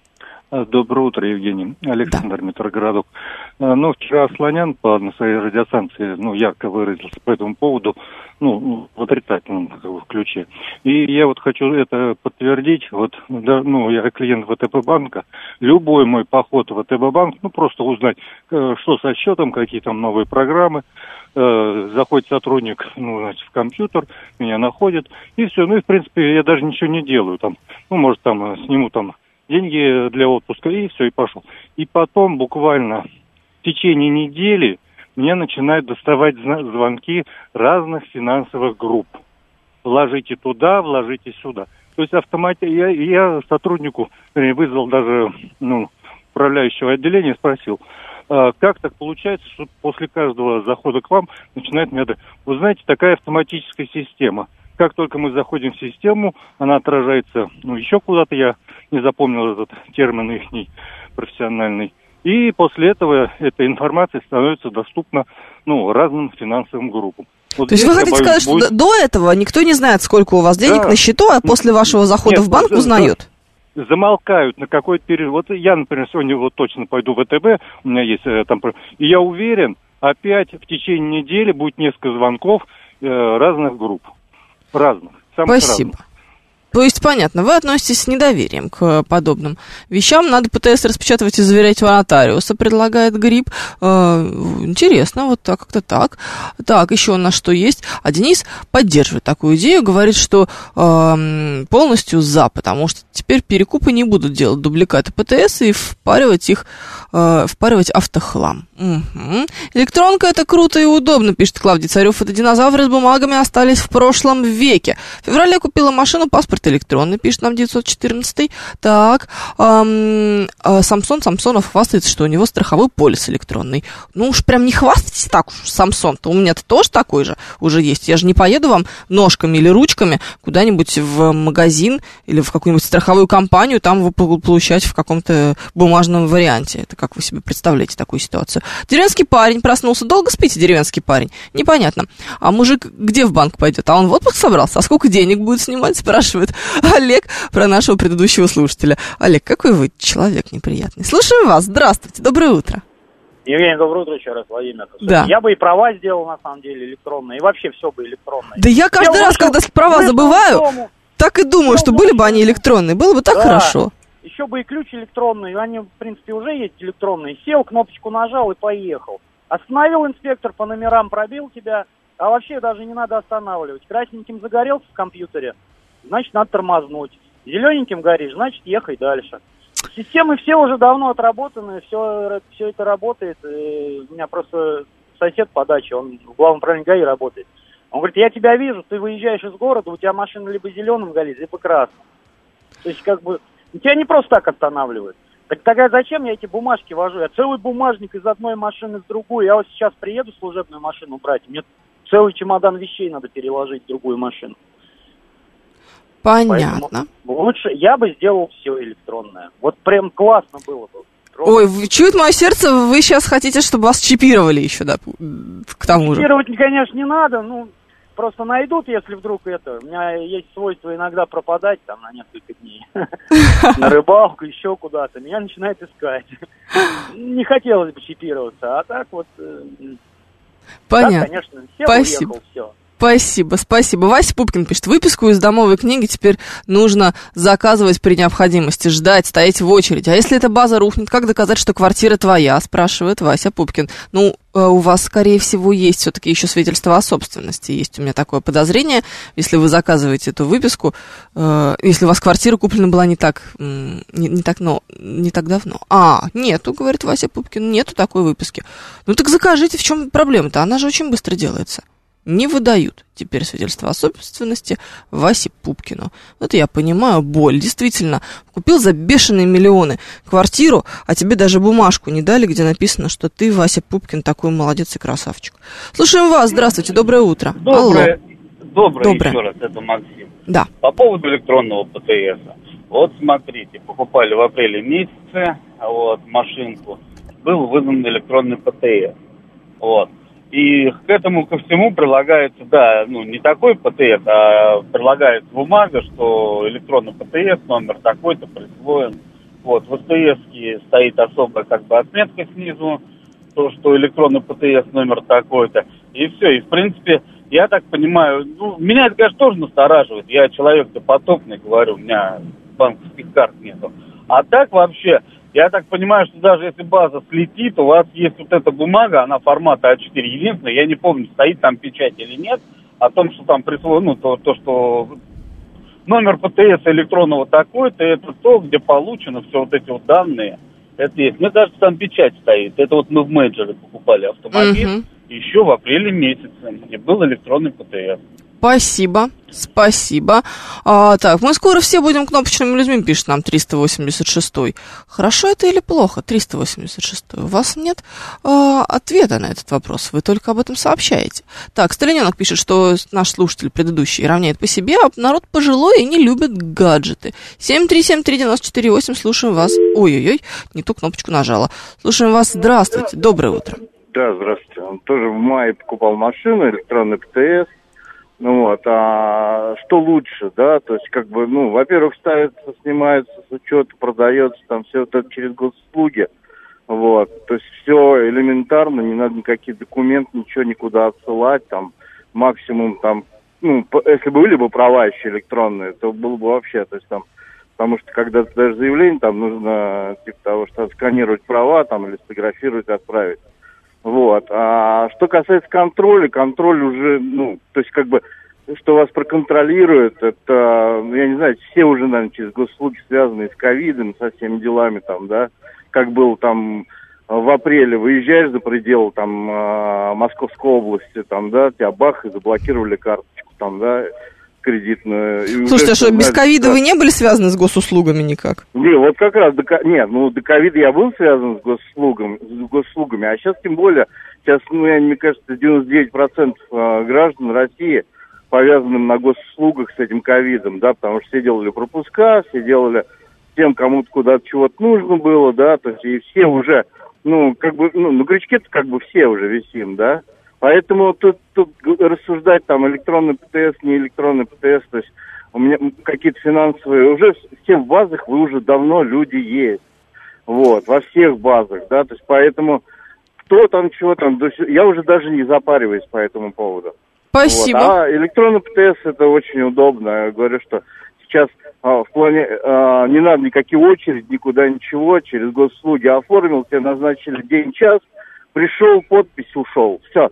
Доброе утро, Евгений. Александр, да. Метрогородок. Ну, вчера Слонян по на своей радиостанции, ну, ярко выразился по этому поводу, ну, в отрицательном как бы, ключе. И я вот хочу это подтвердить. Вот, да, ну, я клиент ВТБ банка. Любой мой поход в ВТБ банк, ну, просто узнать, что со счетом, какие там новые программы. Заходит сотрудник, ну, значит, в компьютер, меня находит, и все. Ну, и, в принципе, я даже ничего не делаю. Там, ну, может, там, сниму там деньги для отпуска, и все, и пошел. И потом буквально в течение недели мне начинают доставать звонки разных финансовых групп. Вложите туда, вложите сюда. То есть автоматически я, я сотруднику вызвал даже, ну, управляющего отделения, спросил, как так получается, что после каждого захода к вам начинает меня... Вы знаете, такая автоматическая система. Как только мы заходим в систему, она отражается, ну, еще куда-то, я не запомнил этот термин ихний профессиональный. И после этого эта информация становится доступна, ну, разным финансовым группам. Вот. То есть вы хотите боюсь, сказать, будет... что до этого никто не знает, сколько у вас денег, да, на счету, а после вашего захода Нет, в банк узнают? Да, замолкают на какой-то период. Вот я, например, сегодня вот точно пойду в ВТБ, у меня есть там... И я уверен, опять в течение недели будет несколько звонков э, разных групп. Разных. Спасибо. Разных. То есть, понятно, вы относитесь с недоверием к подобным вещам. Надо ПТС распечатывать и заверять у нотариуса, предлагает Гриб. Э, интересно, вот так, как-то так. Так, еще у нас что есть? А Денис поддерживает такую идею, говорит, что э, полностью за, потому что теперь перекупы не будут делать дубликаты ПТС и впаривать их, э, впаривать автохлам. Угу. Электронка — это круто и удобно, пишет Клавдий Царев. Это динозавры с бумагами остались в прошлом веке. В феврале купила машину, паспорт паспорт электронный, пишет нам девятьсот четырнадцатый. Так, эм, э, Самсон Самсонов хвастается, что у него страховой полис электронный. Ну уж прям не хвастайтесь так уж, Самсон-то, у меня-то тоже такой же уже есть. Я же не поеду вам ножками или ручками куда-нибудь в магазин или в какую-нибудь страховую компанию, там вы получать в каком-то бумажном варианте. Это как вы себе представляете такую ситуацию? Деревенский парень проснулся. Долго спите, деревенский парень? Непонятно. А мужик где в банк пойдет? А он в отпуск собрался? А сколько денег будет снимать? Спрашивает Олег про нашего предыдущего слушателя. Олег, какой вы человек неприятный. Слушаем вас. Здравствуйте. Доброе утро. Евгений, доброе утро еще раз, Владимир. Да. Я бы и права сделал, на самом деле, электронные, и вообще все бы электронное. Да я каждый я раз, вышел, когда права забываю, дому, так и думаю, что были бы они электронные. Было бы так да. хорошо. Еще бы и ключ электронный, они, в принципе, уже есть электронные. Сел, кнопочку нажал и поехал. Остановил инспектор, по номерам пробил тебя, а вообще даже не надо останавливать. Красненьким загорелся в компьютере, значит, надо тормознуть. Зелененьким горишь, значит, ехай дальше. Системы все уже давно отработаны, все, все это работает. И у меня просто сосед по даче, он в главном управлении ГАИ работает. Он говорит, я тебя вижу, ты выезжаешь из города, у тебя машина либо зеленым горит, либо красным. То есть, как бы, тебя не просто так останавливают. Так тогда зачем я эти бумажки вожу? Я целый бумажник из одной машины в другую. Я вот сейчас приеду служебную машину брать, мне целый чемодан вещей надо переложить в другую машину. Понятно. Поэтому лучше я бы сделал все электронное. Вот прям классно было бы. Ой, чует мое сердце, вы сейчас хотите, чтобы вас чипировали еще, да, к тому же. Чипировать, конечно, не надо, ну, просто найдут, если вдруг это. У меня есть свойство иногда пропадать там на несколько дней. На рыбалку, еще куда-то. Меня начинают искать. Не хотелось бы чипироваться, а так вот... Понятно. Да, конечно, сел, уехал, все. Спасибо, спасибо. Вася Пупкин пишет, выписку из домовой книги теперь нужно заказывать при необходимости, ждать, стоять в очереди. А если эта база рухнет, как доказать, что квартира твоя, спрашивает Вася Пупкин. Ну, у вас, скорее всего, есть все-таки еще свидетельство о собственности. Есть у меня такое подозрение, если вы заказываете эту выписку, э, если у вас квартира куплена была не так, не, не так, но, не так давно. А, нету, говорит Вася Пупкин, нету такой выписки. Ну так закажите, в чем проблема-то? Она же очень быстро делается. Не выдают теперь свидетельство о собственности Васе Пупкину. Вот я понимаю боль. Действительно, купил за бешеные миллионы квартиру, а тебе даже бумажку не дали, где написано, что ты, Вася Пупкин, такой молодец и красавчик. Слушаем вас. Здравствуйте. Доброе утро. Доброе, доброе, доброе. Еще раз. Это Максим. Да. По поводу электронного ПТС. Вот смотрите, покупали в апреле месяце вот, машинку. Был выдан электронный ПТС. Вот. И к этому ко всему прилагается, да, ну, не такой ПТС, а прилагается бумага, что электронный ПТС, номер такой-то присвоен. Вот, в СТС-ке стоит особая, как бы, отметка снизу, то, что электронный ПТС номер такой-то. И все, и, в принципе, я так понимаю, ну, меня это, конечно, тоже настораживает. Я человек допотопный, говорю, у меня банковских карт нету. А так вообще... Я так понимаю, что даже если база слетит, у вас есть вот эта бумага, она формата а четыре. Единственное, я не помню, стоит там печать или нет, о том, что там присвоено, ну, то, то, что номер ПТС электронного такой-то, это то, где получено все вот эти вот данные. Это есть. Мне кажется, там печать стоит. Это вот мы в менеджере покупали автомобиль, uh-huh. еще в апреле месяце, где был электронный ПТС. Спасибо, спасибо. А, так, мы скоро все будем кнопочными людьми, пишет нам триста восемьдесят шестой. Хорошо это или плохо, триста восемьдесят шестой? У вас нет а, ответа на этот вопрос, вы только об этом сообщаете. Так, Сталиненок пишет, что наш слушатель предыдущий равняет по себе, а народ пожилой и не любит гаджеты. семь три семь три девять четыре восемь, слушаем вас. Ой-ой-ой, не ту кнопочку нажала. Слушаем вас, здравствуйте, доброе утро. Да, здравствуйте. Он тоже в мае покупал машину, электронный ПТС. Ну вот, а что лучше, да, то есть как бы, ну, во-первых, ставится, снимается с учета, продается, там все это через госуслуги, вот, то есть все элементарно, не надо никаких документов, ничего никуда отсылать, там, максимум там, ну, если бы были бы права еще электронные, то было бы вообще, то есть там, потому что когда ты даешь заявление, там нужно, типа того, что сканировать права, там, или сфотографировать, отправить. Вот. А что касается контроля, контроль уже, ну, то есть как бы, что вас проконтролирует, это, я не знаю, все уже, наверное, через госуслуги связанные с ковидом, со всеми делами там, да, как было там в апреле, выезжаешь за пределы там Московской области, там, да, тебя бах, и заблокировали карточку, там, да, кредитную. Слушайте, а что, без ковида вы не были связаны с госуслугами никак? Не, вот как раз, до, нет, ну, до ковида я был связан с госуслугами, с госуслугами, а сейчас тем более, сейчас, ну, я, мне кажется, девяносто девять процентов граждан России повязанным на госуслугах с этим ковидом, да, потому что все делали пропуска, все делали тем, кому-то куда-то чего-то нужно было, да, то есть и все уже, ну, как бы, ну, на крючке-то как бы все уже висим, да, поэтому тут, тут рассуждать там электронный ПТС, не электронный ПТС, то есть у меня какие-то финансовые, уже все в базах вы уже давно люди есть, вот, во всех базах, да, то есть поэтому кто там, чего там, я уже даже не запариваюсь по этому поводу. Спасибо. Вот. А электронный ПТС это очень удобно, я говорю, что сейчас а, в плане а, не надо никакие очереди, никуда ничего, через госуслуги оформил, тебе назначили день, час, пришел, подпись, ушел, все.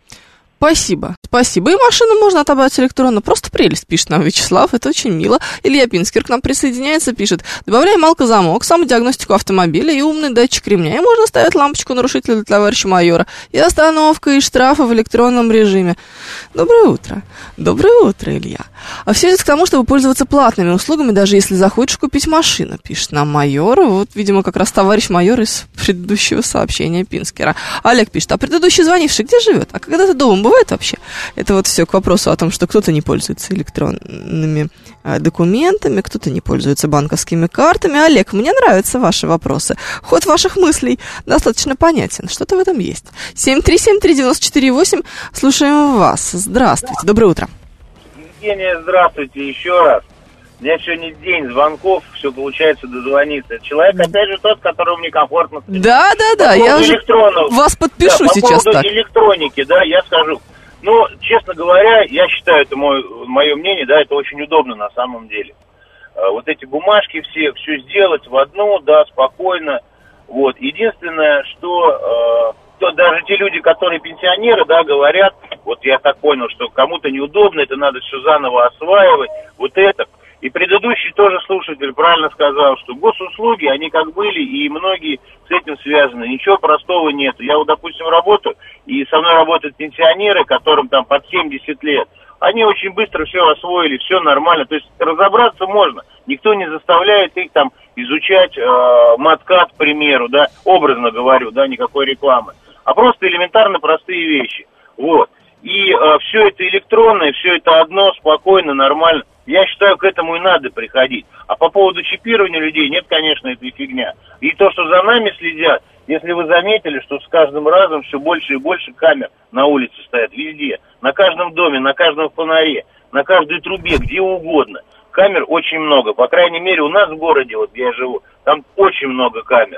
Спасибо, спасибо. И машину можно отобрать электронно. Просто прелесть, пишет нам Вячеслав, это очень мило. Илья Пинскер к нам присоединяется, пишет: добавляем алкозамок, самодиагностику автомобиля и умный датчик ремня. И можно ставить лампочку нарушителя для товарища майора. И остановка, и штрафы в электронном режиме. Доброе утро. Доброе утро, Илья. А все идет к тому, чтобы пользоваться платными услугами, даже если захочешь купить машину, пишет нам майор. Вот, видимо, как раз товарищ майор из предыдущего сообщения Пинскера. Олег пишет: а предыдущий звонивший где живет? А когда ты дома бывает вообще? Это вот все к вопросу о том, что кто-то не пользуется электронными а, документами, кто-то не пользуется банковскими картами. Олег, мне нравятся ваши вопросы. Ход ваших мыслей достаточно понятен. Что-то в этом есть. семь три семь три девять четыре восемь. Слушаем вас. Здравствуйте. Доброе утро. Евгения, здравствуйте еще раз. У меня сегодня день звонков, все получается дозвониться. Человек, опять же, тот, которому некомфортно. Да, да, да, я уже вас подпишу да, сейчас по поводу так. электроники, да, я скажу. Ну, честно говоря, я считаю, это мой, мое мнение, да, это очень удобно на самом деле. Вот эти бумажки все, все сделать в одну, да, спокойно. Вот. Единственное, что... то даже те люди, которые пенсионеры, да, говорят, вот я так понял, что кому-то неудобно, это надо все заново осваивать, вот это. И предыдущий тоже слушатель правильно сказал, что госуслуги, они как были, и многие с этим связаны. Ничего простого нет. Я вот, допустим, работаю, и со мной работают пенсионеры, которым там под семьдесят лет. Они очень быстро все освоили, все нормально. То есть разобраться можно. Никто не заставляет их там изучать э, маткат, к примеру, да, образно говорю, да, никакой рекламы. А просто элементарно простые вещи. Вот. И э, все это электронное, все это одно, спокойно, нормально. Я считаю, к этому и надо приходить. А по поводу чипирования людей, нет, конечно, это фигня. И то, что за нами следят, если вы заметили, что с каждым разом все больше и больше камер на улице стоят, везде. На каждом доме, на каждом фонаре, на каждой трубе, где угодно. Камер очень много. По крайней мере, у нас в городе, вот где я живу, там очень много камер.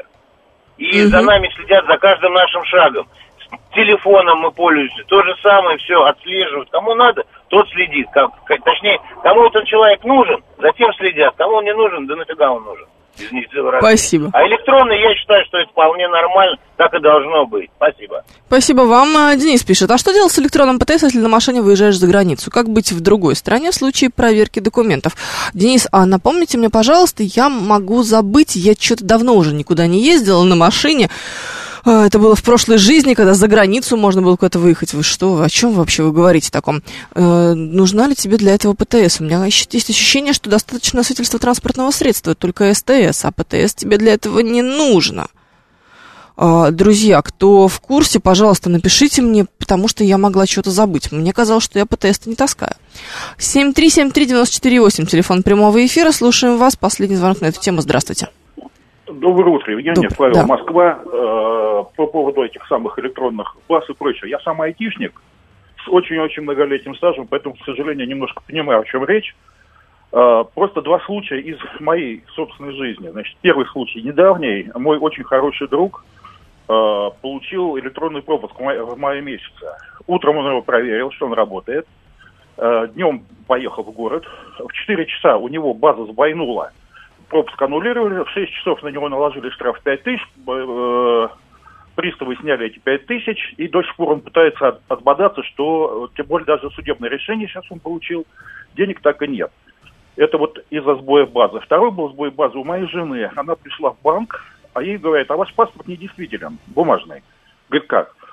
И mm-hmm. за нами следят, за каждым нашим шагом. С телефоном мы пользуемся. То же самое все отслеживают. Кому надо, тот следит. Как, как, точнее, кому этот человек нужен, затем следят. Кому он не нужен, да нафига он нужен. Спасибо. А электронный, я считаю, что это вполне нормально, так и должно быть. Спасибо. Спасибо вам. Денис пишет: а что делать с электронным ПТС, если на машине выезжаешь за границу? Как быть в другой стране в случае проверки документов? Денис, а напомните мне, пожалуйста, я могу забыть, я что-то давно уже никуда не ездила на машине. Это было в прошлой жизни, когда за границу можно было куда-то выехать. Вы что, о чем вообще вы говорите таком? Э, нужна ли тебе для этого ПТС? У меня есть ощущение, что достаточно свидетельства транспортного средства, только СТС, а ПТС тебе для этого не нужно. Э, друзья, кто в курсе, пожалуйста, напишите мне, потому что я могла что-то забыть. Мне казалось, что я ПТС-то не таскаю. семь три семь три девять четыре восемь, телефон прямого эфира. Слушаем вас. Последний звонок на эту тему. Здравствуйте. Доброе утро, Евгений, Добрый, Павел, да. Москва. Э, по поводу этих самых электронных баз и прочего. Я сам айтишник с очень-очень многолетним стажем, поэтому, к сожалению, немножко понимаю, о чем речь. Э, просто два случая из моей собственной жизни. Значит, первый случай недавний. Мой очень хороший друг э, получил электронный пропуск в, мае, в мае месяце. Утром он его проверил, что он работает. Э, днем поехал в город. В четыре часа у него база сбойнула. Пропуск аннулировали, в шесть часов на него наложили штраф пять тысяч, э, приставы сняли эти пять тысяч, и до сих пор он пытается от, отбодаться, что, тем более даже судебное решение сейчас он получил, денег так и нет. Это вот из-за сбоя базы. Второй был сбой базы у моей жены. Она пришла в банк, а ей говорят: а ваш паспорт недействителен, бумажный. Говорит, как?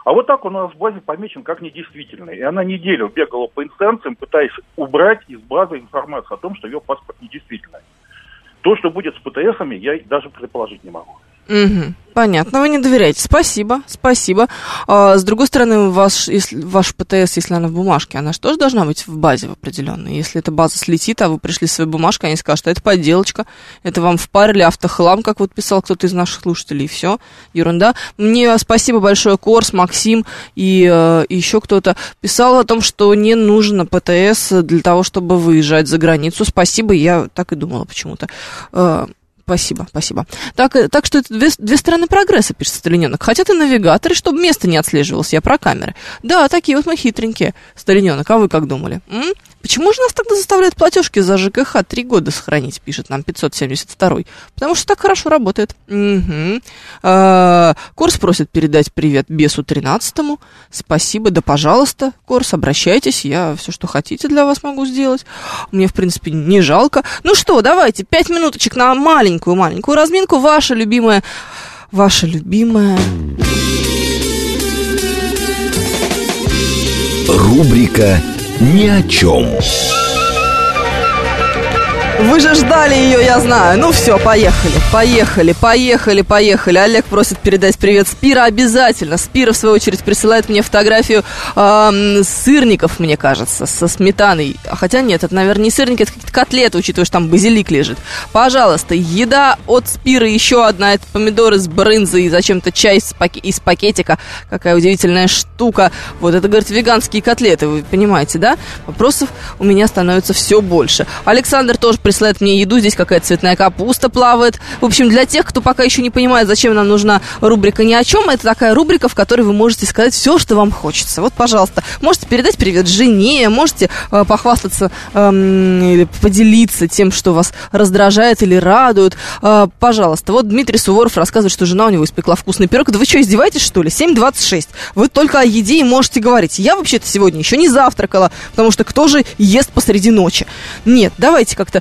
А вот так он у нас в базе помечен как недействительный. И она неделю бегала по инстанциям, пытаясь убрать из базы информацию о том, что ее паспорт недействительный. То, что будет с ПТСами, я даже предположить не могу. Угу. Понятно, вы не доверяете. Спасибо, спасибо. А, с другой стороны, ваш, если, ваш ПТС, если она в бумажке, она же тоже должна быть в базе в определенной. Если эта база слетит, а вы пришли с своей бумажкой, они скажут, что это подделочка, это вам впарили автохлам, как вот писал кто-то из наших слушателей, и все, ерунда. Мне спасибо большое, Корс, Максим и, э, и еще кто-то писал о том, что не нужно ПТС для того, чтобы выезжать за границу. Спасибо, я так и думала почему-то. Э, Спасибо, спасибо. Так, так что это две, две стороны прогресса, пишет Сталиненок. Хотят и навигаторы, чтобы место не отслеживалось, я про камеры. Да, такие вот мы хитренькие, Сталиненок. А вы как думали? М? Почему же нас тогда заставляют платежки за ЖКХ три года сохранить, пишет нам пятьсот семьдесят два. Потому что так хорошо работает. Угу. А, Корс просит передать привет бесу тринадцатому. Спасибо, да пожалуйста, Корс, обращайтесь, я все, что хотите, для вас могу сделать. Мне, в принципе, не жалко. Ну что, давайте, пять минуточек на маленькую-маленькую разминку. Ваша любимая, ваша любимая... Рубрика «Ни о чем». Вы же ждали ее, я знаю. Ну все, поехали, поехали, поехали, поехали. Олег просит передать привет Спира обязательно. Спира, в свою очередь, присылает мне фотографию э, сырников, мне кажется, со сметаной. Хотя нет, это, наверное, не сырники, это какие-то котлеты, учитывая, что там базилик лежит. Пожалуйста, еда от Спира еще одна. Это помидоры с брынзой и зачем-то чай из, пак- из пакетика. Какая удивительная штука. Вот это, говорит, веганские котлеты, вы понимаете, да? Вопросов у меня становится все больше. Александр тоже присылает мне еду, здесь какая-то цветная капуста плавает. В общем, для тех, кто пока еще не понимает, зачем нам нужна рубрика «Ни о чем», это такая рубрика, в которой вы можете сказать все, что вам хочется. Вот, пожалуйста, можете передать привет жене, можете э, похвастаться э, или поделиться тем, что вас раздражает или радует. Э, пожалуйста. Вот Дмитрий Суворов рассказывает, что жена у него испекла вкусный пирог. Да вы что, издеваетесь, что ли? семь двадцать шесть. Вы только о еде и можете говорить. Я вообще-то сегодня еще не завтракала, потому что кто же ест посреди ночи? Нет, давайте как-то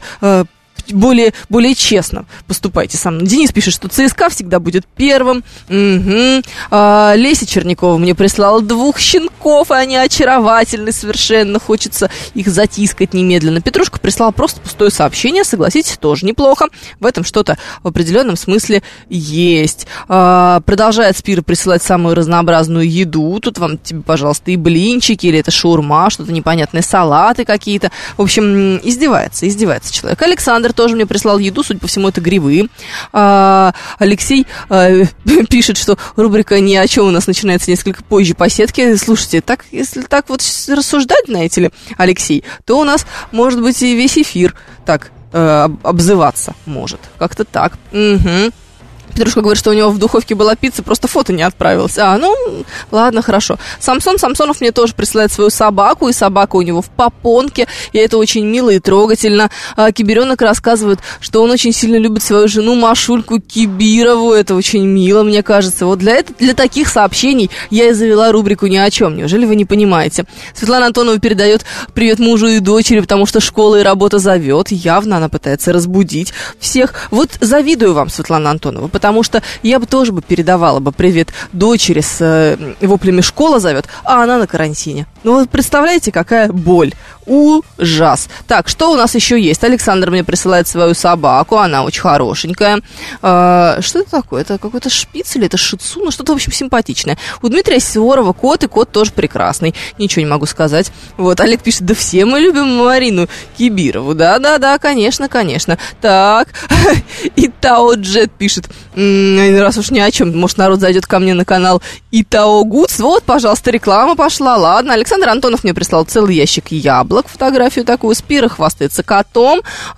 более, более честно поступайте со мной. Денис пишет, что ЦСКА всегда будет первым. Угу. А, Леся Чернякова мне прислала двух щенков, и они очаровательны совершенно. Хочется их затискать немедленно. Петрушка прислала просто пустое сообщение. Согласитесь, тоже неплохо. В этом что-то в определенном смысле есть. А, продолжает Спира присылать самую разнообразную еду. Тут вам, тебе, пожалуйста, и блинчики, или это шаурма, что-то непонятное, салаты какие-то. В общем, издевается, издевается человек. Александр тоже мне прислал еду, судя по всему, это грибы. А, Алексей а, пишет, что рубрика «Ни о чем» у нас начинается несколько позже по сетке. Слушайте, так, если так вот рассуждать, знаете ли, Алексей, то у нас, может быть, и весь эфир так э, обзываться может. Как-то так. Угу. Петрушка говорит, что у него в духовке была пицца, просто фото не отправилось. А, ну, ладно, хорошо. Самсон Самсонов мне тоже присылает свою собаку, и собака у него в попонке, и это очень мило и трогательно. А, Киберенок рассказывает, что он очень сильно любит свою жену Машульку Кибирову, это очень мило, мне кажется. Вот для, это, для таких сообщений я и завела рубрику «Ни о чем». Неужели вы не понимаете? Светлана Антонова передает привет мужу и дочери, потому что школа и работа зовет. Явно она пытается разбудить всех. Вот завидую вам, Светлана Антонова, потому что я бы тоже бы передавала бы привет дочери с э, воплями «школа зовет», а она на карантине. Ну вот представляете, какая боль. Ужас. Так, что у нас еще есть? Александр мне присылает свою собаку, она очень хорошенькая. Э, что это такое? Это какой-то шпиц или это шицу? Ну что-то, в общем, симпатичное. У Дмитрия Суворова кот, и кот тоже прекрасный. Ничего не могу сказать. Вот, Олег пишет, да все мы любим Марину Кибирову. Да-да-да, конечно, конечно. Так, и Тао Джет пишет, раз уж ни о чем, может, народ зайдет ко мне на канал Итао Гудс. Вот, пожалуйста, реклама пошла. Ладно, Александр Антонов мне прислал целый ящик яблок, фотографию такую. Спира хвастается котом.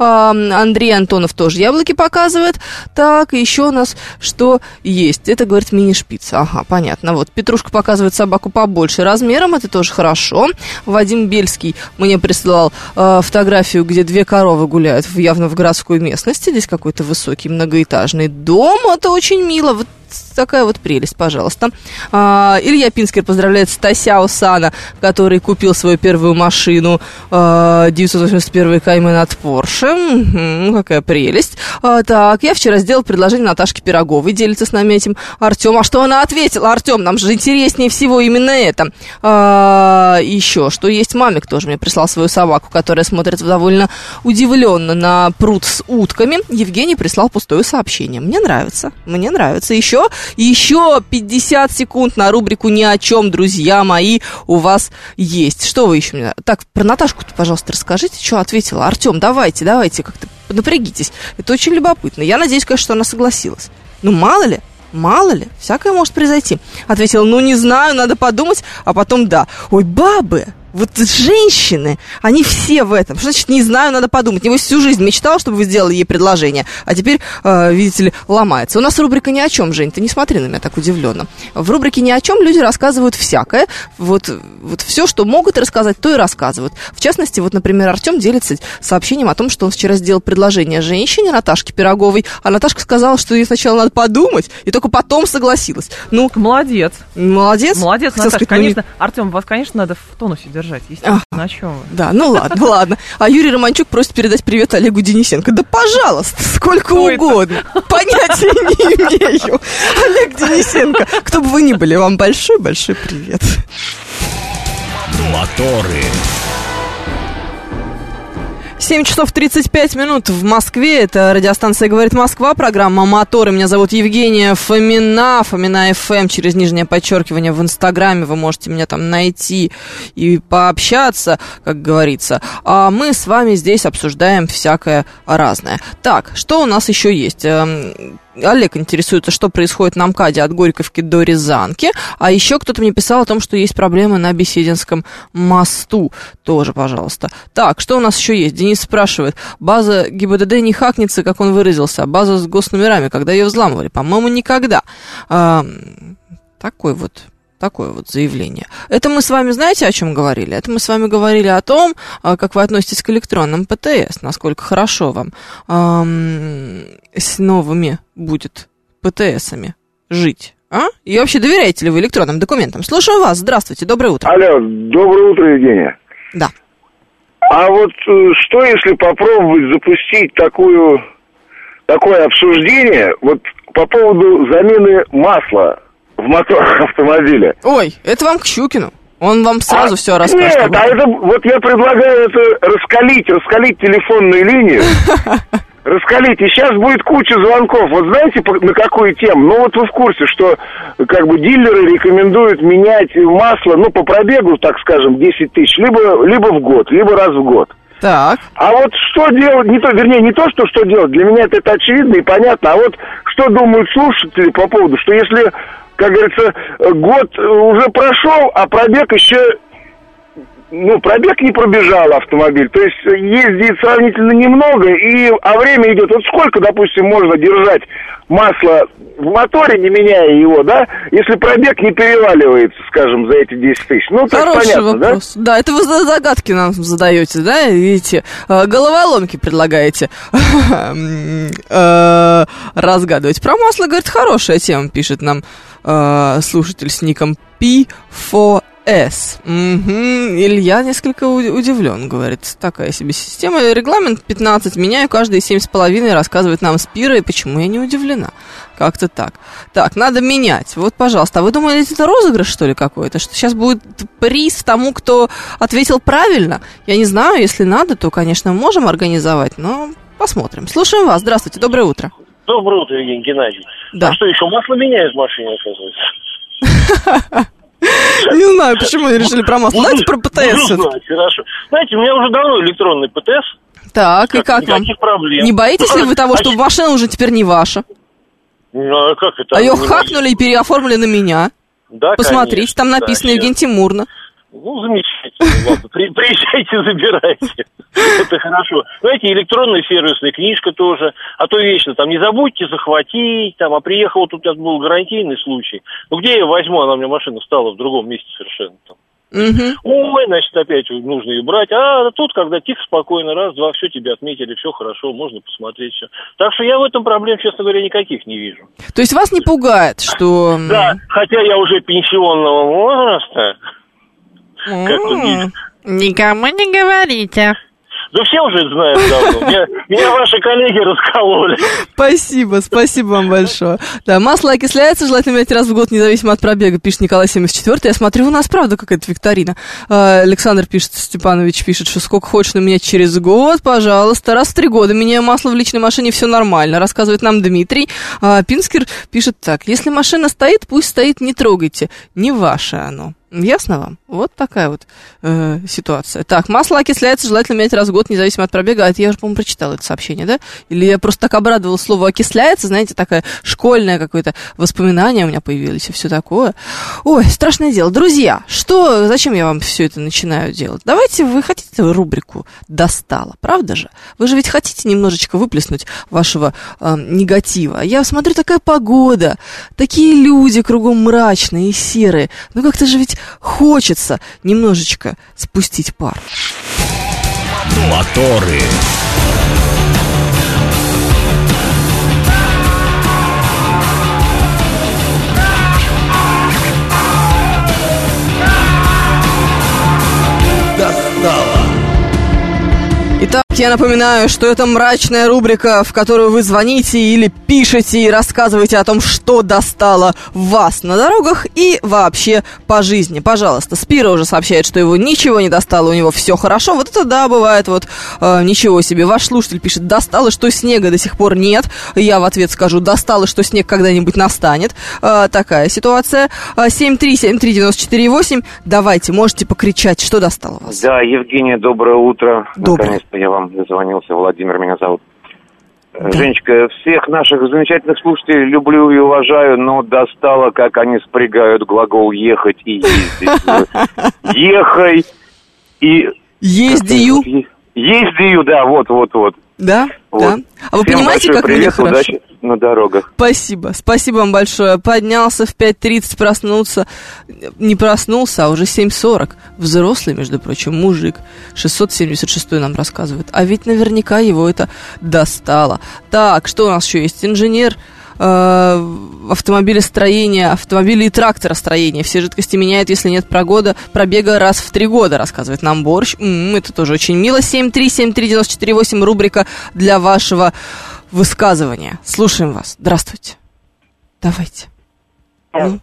Андрей Антонов тоже яблоки показывает. Так, еще у нас что есть? Это, говорит, мини-шпиц. Ага, понятно. Вот, Петрушка показывает собаку побольше размером, это тоже хорошо. Вадим Бельский мне прислал э, фотографию, где две коровы гуляют в, явно в городской местности. Здесь какой-то высокий многоэтажный дом. Это очень мило. Вот такая вот прелесть, пожалуйста. А, Илья Пинскер поздравляет Стася Усана, который купил свою первую машину а, девятьсот восемьдесят первый Каймен от Порше. Угу, какая прелесть. А, так, я вчера сделал предложение Наташке Пироговой, делится с нами этим Артем. А что она ответила? Артем, нам же интереснее всего именно это. А, еще, что есть мамик тоже мне прислал свою собаку, которая смотрит довольно удивленно на пруд с утками. Евгений прислал пустое сообщение. Мне нравится, мне нравится. Еще Еще пятьдесят секунд на рубрику «Ни о чем», друзья мои, у вас есть. Что вы еще мне... Так, про Наташку-то, пожалуйста, расскажите, что ответила. Артем, давайте, давайте, как-то напрягитесь. Это очень любопытно. Я надеюсь, конечно, что она согласилась. Ну, мало ли, мало ли, всякое может произойти. Ответила, ну, не знаю, надо подумать, а потом да. Ой, бабы! Вот женщины, они все в этом. Что значит, не знаю, надо подумать. Небось, всю жизнь мечтала, чтобы вы сделали ей предложение, а теперь, э, видите ли, ломается. У нас рубрика «Ни о чем», Жень, ты не смотри на меня так удивленно. В рубрике «Ни о чем» люди рассказывают всякое. Вот, вот все, что могут рассказать, то и рассказывают. В частности, вот, например, Артем делится сообщением о том, что он вчера сделал предложение женщине, Наташке Пироговой, а Наташка сказала, что ей сначала надо подумать, и только потом согласилась. Ну, молодец. Молодец? Молодец, Хотел Наташа, сказать, ну, конечно. Артем, вас, конечно, надо в тонусе держать. Естественно, а, на чем вы? Да, ну ладно, ладно. А Юрий Романчук просит передать привет Олегу Денисенко. Да пожалуйста, сколько Кто угодно. Это? Понятия не имею. Олег Денисенко, кто бы вы ни были, вам большой-большой привет. Моторы. семь часов тридцать пять минут в Москве. Это радиостанция «Говорит Москва», программа «Моторы». Меня зовут Евгения Фомина, Фомина эф эм, через нижнее подчеркивание в Инстаграме. Вы можете меня там найти и пообщаться, как говорится. А мы с вами здесь обсуждаем всякое разное. Так, что у нас еще есть? Олег интересуется, что происходит на МКАДе от Горьковки до Рязанки. А еще кто-то мне писал о том, что есть проблемы на Бесединском мосту. Тоже, пожалуйста. Так, что у нас еще есть? Денис спрашивает. База ГИБДД не хакнется, как он выразился, а база с госномерами, когда ее взламывали? По-моему, никогда. А, такой вот... Такое вот заявление. Это мы с вами, знаете, о чем говорили? Это мы с вами говорили о том, как вы относитесь к электронным ПТС, насколько хорошо вам эм, с новыми будет ПТСами жить. А? И вообще, доверяете ли вы электронным документам? Слушаю вас. Здравствуйте, доброе утро. Алло, доброе утро, Евгения. Да. А вот что, если попробовать запустить такую, такое обсуждение вот по поводу замены масла в моторах автомобиля? Ой, это вам к Щукину. Он вам сразу а, все расскажет. Нет, а это, вот я предлагаю это раскалить, раскалить телефонную линию. Раскалить. И сейчас будет куча звонков. Вот знаете, на какую тему? Ну, вот вы в курсе, что как бы дилеры рекомендуют менять масло, ну, по пробегу, так скажем, десять тысяч, либо, либо в год, либо раз в год. Так. А вот что делать, не то, вернее, не то, что что делать, для меня это, это очевидно и понятно, а вот что думают слушатели по поводу, что если, как говорится, год уже прошел, а пробег еще, ну, пробег не пробежал автомобиль, то есть ездит сравнительно немного, и, а время идет, вот сколько, допустим, можно держать масло в моторе, не меняя его, да, если пробег не переваливается, скажем, за эти десять тысяч. Ну, так Хороший понятно, вопрос. Да? Да, это вы загадки нам задаете, да, видите, головоломки предлагаете разгадывать. Про масло, говорит, хорошая тема, пишет нам слушатель с ником пи фор эс. Угу. Илья несколько удивлен, говорит, такая себе система. Регламент пятнадцать меняю каждые семь с половиной, рассказывает нам Спира, и почему я не удивлена. Как-то так. Так, надо менять. Вот, пожалуйста. А вы думаете, это розыгрыш, что ли, какой-то? Что сейчас будет приз тому, кто ответил правильно? Я не знаю, если надо, то, конечно, можем организовать, но посмотрим. Слушаем вас. Здравствуйте, доброе утро. Доброе утро, Евгений Геннадьевич. Да. А что, еще масло меняют в машине, оказывается? Не знаю, почему вы решили про масло. Давайте про ПТС. Хорошо. Знаете, у меня уже давно электронный ПТС. Так, и как вам? Не боитесь ли вы того, что машина уже теперь не ваша? Ну, а как это? А ее хакнули и переоформили на меня? Да, посмотрите, там написано Евгений Тимурна. Ну, замечательно. Ладно, приезжайте, забирайте. Это хорошо. Знаете, электронная сервисная книжка тоже. А то вечно там не забудьте захватить, там, а приехал, тут у нас был гарантийный случай. Ну, где я возьму, она у меня машина стала в другом месте совершенно там. Угу. Ой, значит, опять нужно ее брать. А тут, когда тихо, спокойно, раз, два, все тебе отметили, все хорошо, можно посмотреть все. Так что я в этом проблем, честно говоря, никаких не вижу. То есть вас не пугает, что... Да, хотя я уже пенсионного возраста. Как-то... Никому не говорите. Да все уже знают давно. Меня, меня ваши коллеги раскололи. Спасибо, спасибо вам большое. Да, масло окисляется, желательно менять раз в год, независимо от пробега, пишет Николай семьдесят четыре. Я смотрю, у нас правда какая-то викторина. Александр пишет, Степанович пишет, что сколько хочешь, но менять через год, пожалуйста. Раз в три года меняю масло в личной машине, все нормально, рассказывает нам Дмитрий. Пинскер пишет так, если машина стоит, пусть стоит, не трогайте, не ваше оно. Ясно вам? Вот такая вот э, ситуация. Так, масло окисляется, желательно менять раз в год, независимо от пробега. А это я уже, по-моему, прочитала это сообщение, да? Или я просто так обрадовалась слову окисляется, знаете, такое школьное какое-то воспоминание у меня появилось и все такое. Ой, страшное дело. Друзья, что, зачем я вам все это начинаю делать? Давайте, вы хотите рубрику «Достало», правда же? Вы же ведь хотите немножечко выплеснуть вашего э, негатива. Я смотрю, такая погода, такие люди кругом мрачные и серые. Ну как-то же ведь хочется немножечко спустить пар. Моторы. Достало. Итак, я напоминаю, что это мрачная рубрика, в которую вы звоните или пишете и рассказываете о том, что достало вас на дорогах и вообще по жизни. Пожалуйста, Спира уже сообщает, что его ничего не достало, у него все хорошо. Вот это да, бывает, вот э, ничего себе. Ваш слушатель пишет, достало, что снега до сих пор нет. Я в ответ скажу, достало, что снег когда-нибудь настанет. Э, такая ситуация. семь три семь три девять четыре восемь. Давайте, можете покричать, что достало вас. Да, Евгения, доброе утро. Доброе. Наконец-то я вам дозвонился. Владимир меня зовут. Да. Женечка, всех наших замечательных слушателей люблю и уважаю, но достало, как они спрягают глагол «ехать» и «ездить». Ехай и... Ездию. Ездию, да, вот-вот-вот. Да, вот. да. А вы Всем понимаете, как привет, мне хорошо? Удачи на дорогах. Спасибо, спасибо вам большое. Поднялся в пять тридцать, проснулся. Не проснулся, а уже семь сорок. Взрослый, между прочим, мужик. шестьсот семьдесят шестой нам рассказывает. А ведь наверняка его это достало. Так, что у нас еще есть? Инженер э, автомобилестроения, автомобилей и тракторостроения. Все жидкости меняют, если нет прогода, пробега раз в три года, рассказывает нам Борщ. М-м, это тоже очень мило. семь три семь три девять четыре восемь, рубрика для вашего высказывания. Слушаем вас. Здравствуйте. Давайте. Ну.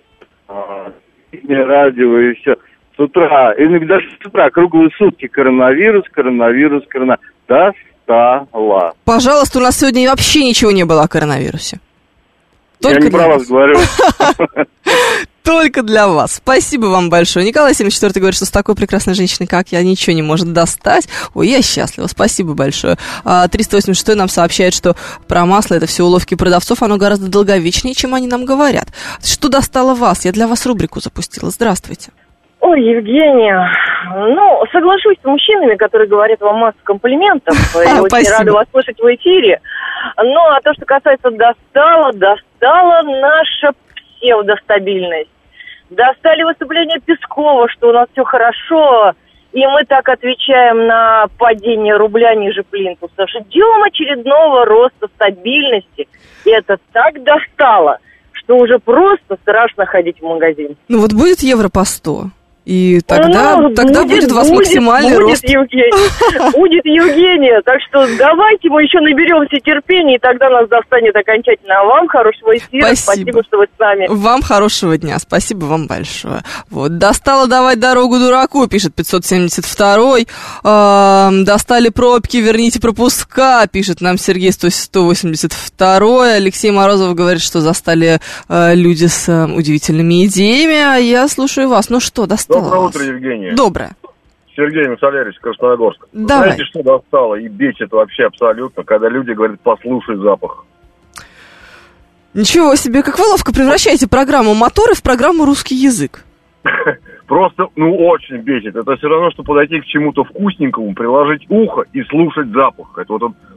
Радио и все. С утра, или даже с утра, круглые сутки коронавирус, коронавирус, коронавирус. Достало. Пожалуйста, у нас сегодня вообще ничего не было о коронавирусе. Только Я не про вас говорю. Только для вас. Спасибо вам большое. Николай семьдесят четыре говорит, что с такой прекрасной женщиной, как я, ничего не может достать. Ой, я счастлива. Спасибо большое. триста восемьдесят шестой нам сообщает, что про масло это все уловки продавцов, оно гораздо долговечнее, чем они нам говорят. Что достало вас? Я для вас рубрику запустила. Здравствуйте. Ой, Евгения, ну, соглашусь с мужчинами, которые говорят вам массу комплиментов. И очень рада вас слышать в эфире. Ну, а то, что касается достала, достала наша псевдостабильность. Достали выступление Пескова, что у нас все хорошо, и мы так отвечаем на падение рубля ниже плинтуса. Ждем очередного роста стабильности. И это так достало, что уже просто страшно ходить в магазин. Ну вот будет евро по сто. И тогда, ну, тогда будет, будет у вас будет, максимальный будет, рост. Евгения, будет Евгения. Так что давайте мы еще наберемся терпения, и тогда нас достанет окончательно. А вам хорошего эфира. Спасибо. Спасибо, что вы с нами. Вам хорошего дня. Спасибо вам большое. Вот. Достало давать дорогу дураку, пишет пятьсот семьдесят второй. Эм, достали пробки, верните пропуска, пишет нам Сергей сто восемьдесят второй. Алексей Морозов говорит, что застали э, люди с э, удивительными идеями. А я слушаю вас. Ну что, достало? Доброе утро, Евгения. Доброе. Сергей Мисалярич, Красногорск. Давай. Знаете, что достало и бесит вообще абсолютно, когда люди говорят, послушай запах. Ничего себе, как вы ловко превращаете программу «Моторы» в программу «Русский язык». Просто, ну, очень бесит. Это все равно, что подойти к чему-то вкусненькому, приложить ухо и слушать запах. Это вот он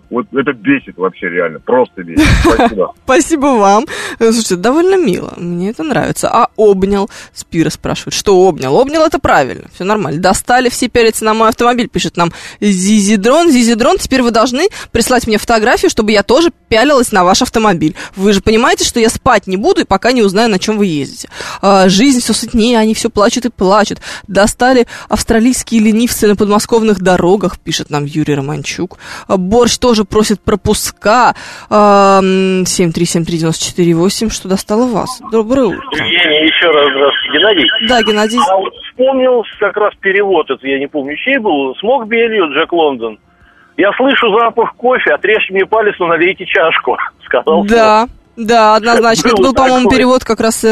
Вот это бесит вообще реально, просто бесит. Спасибо. Спасибо вам. Слушайте, довольно мило, мне это нравится. А обнял? Спира спрашивает, что обнял? Обнял, это правильно, все нормально. Достали все пялиться на мой автомобиль, пишет нам Зизидрон. Зизидрон, теперь вы должны прислать мне фотографию, чтобы я тоже пялилась на ваш автомобиль. Вы же понимаете, что я спать не буду, и пока не узнаю, на чем вы ездите. А, жизнь все сытнее, они все плачут и плачут. Достали австралийские ленивцы на подмосковных дорогах, пишет нам Юрий Романчук. А, борщ тоже просит пропуска. семь три семь три девять четыре восемь. Что достало вас? Доброе утро. Евгений, еще раз здравствуйте. Геннадий? Да, Геннадий. А вот вспомнил как раз перевод, это я не помню, чей был. Смог Белью, Джек Лондон. Я слышу запах кофе, отрежьте мне палец, но налейте чашку, сказал. Да, да, однозначно. Это был, по-моему, такое. перевод как раз, э,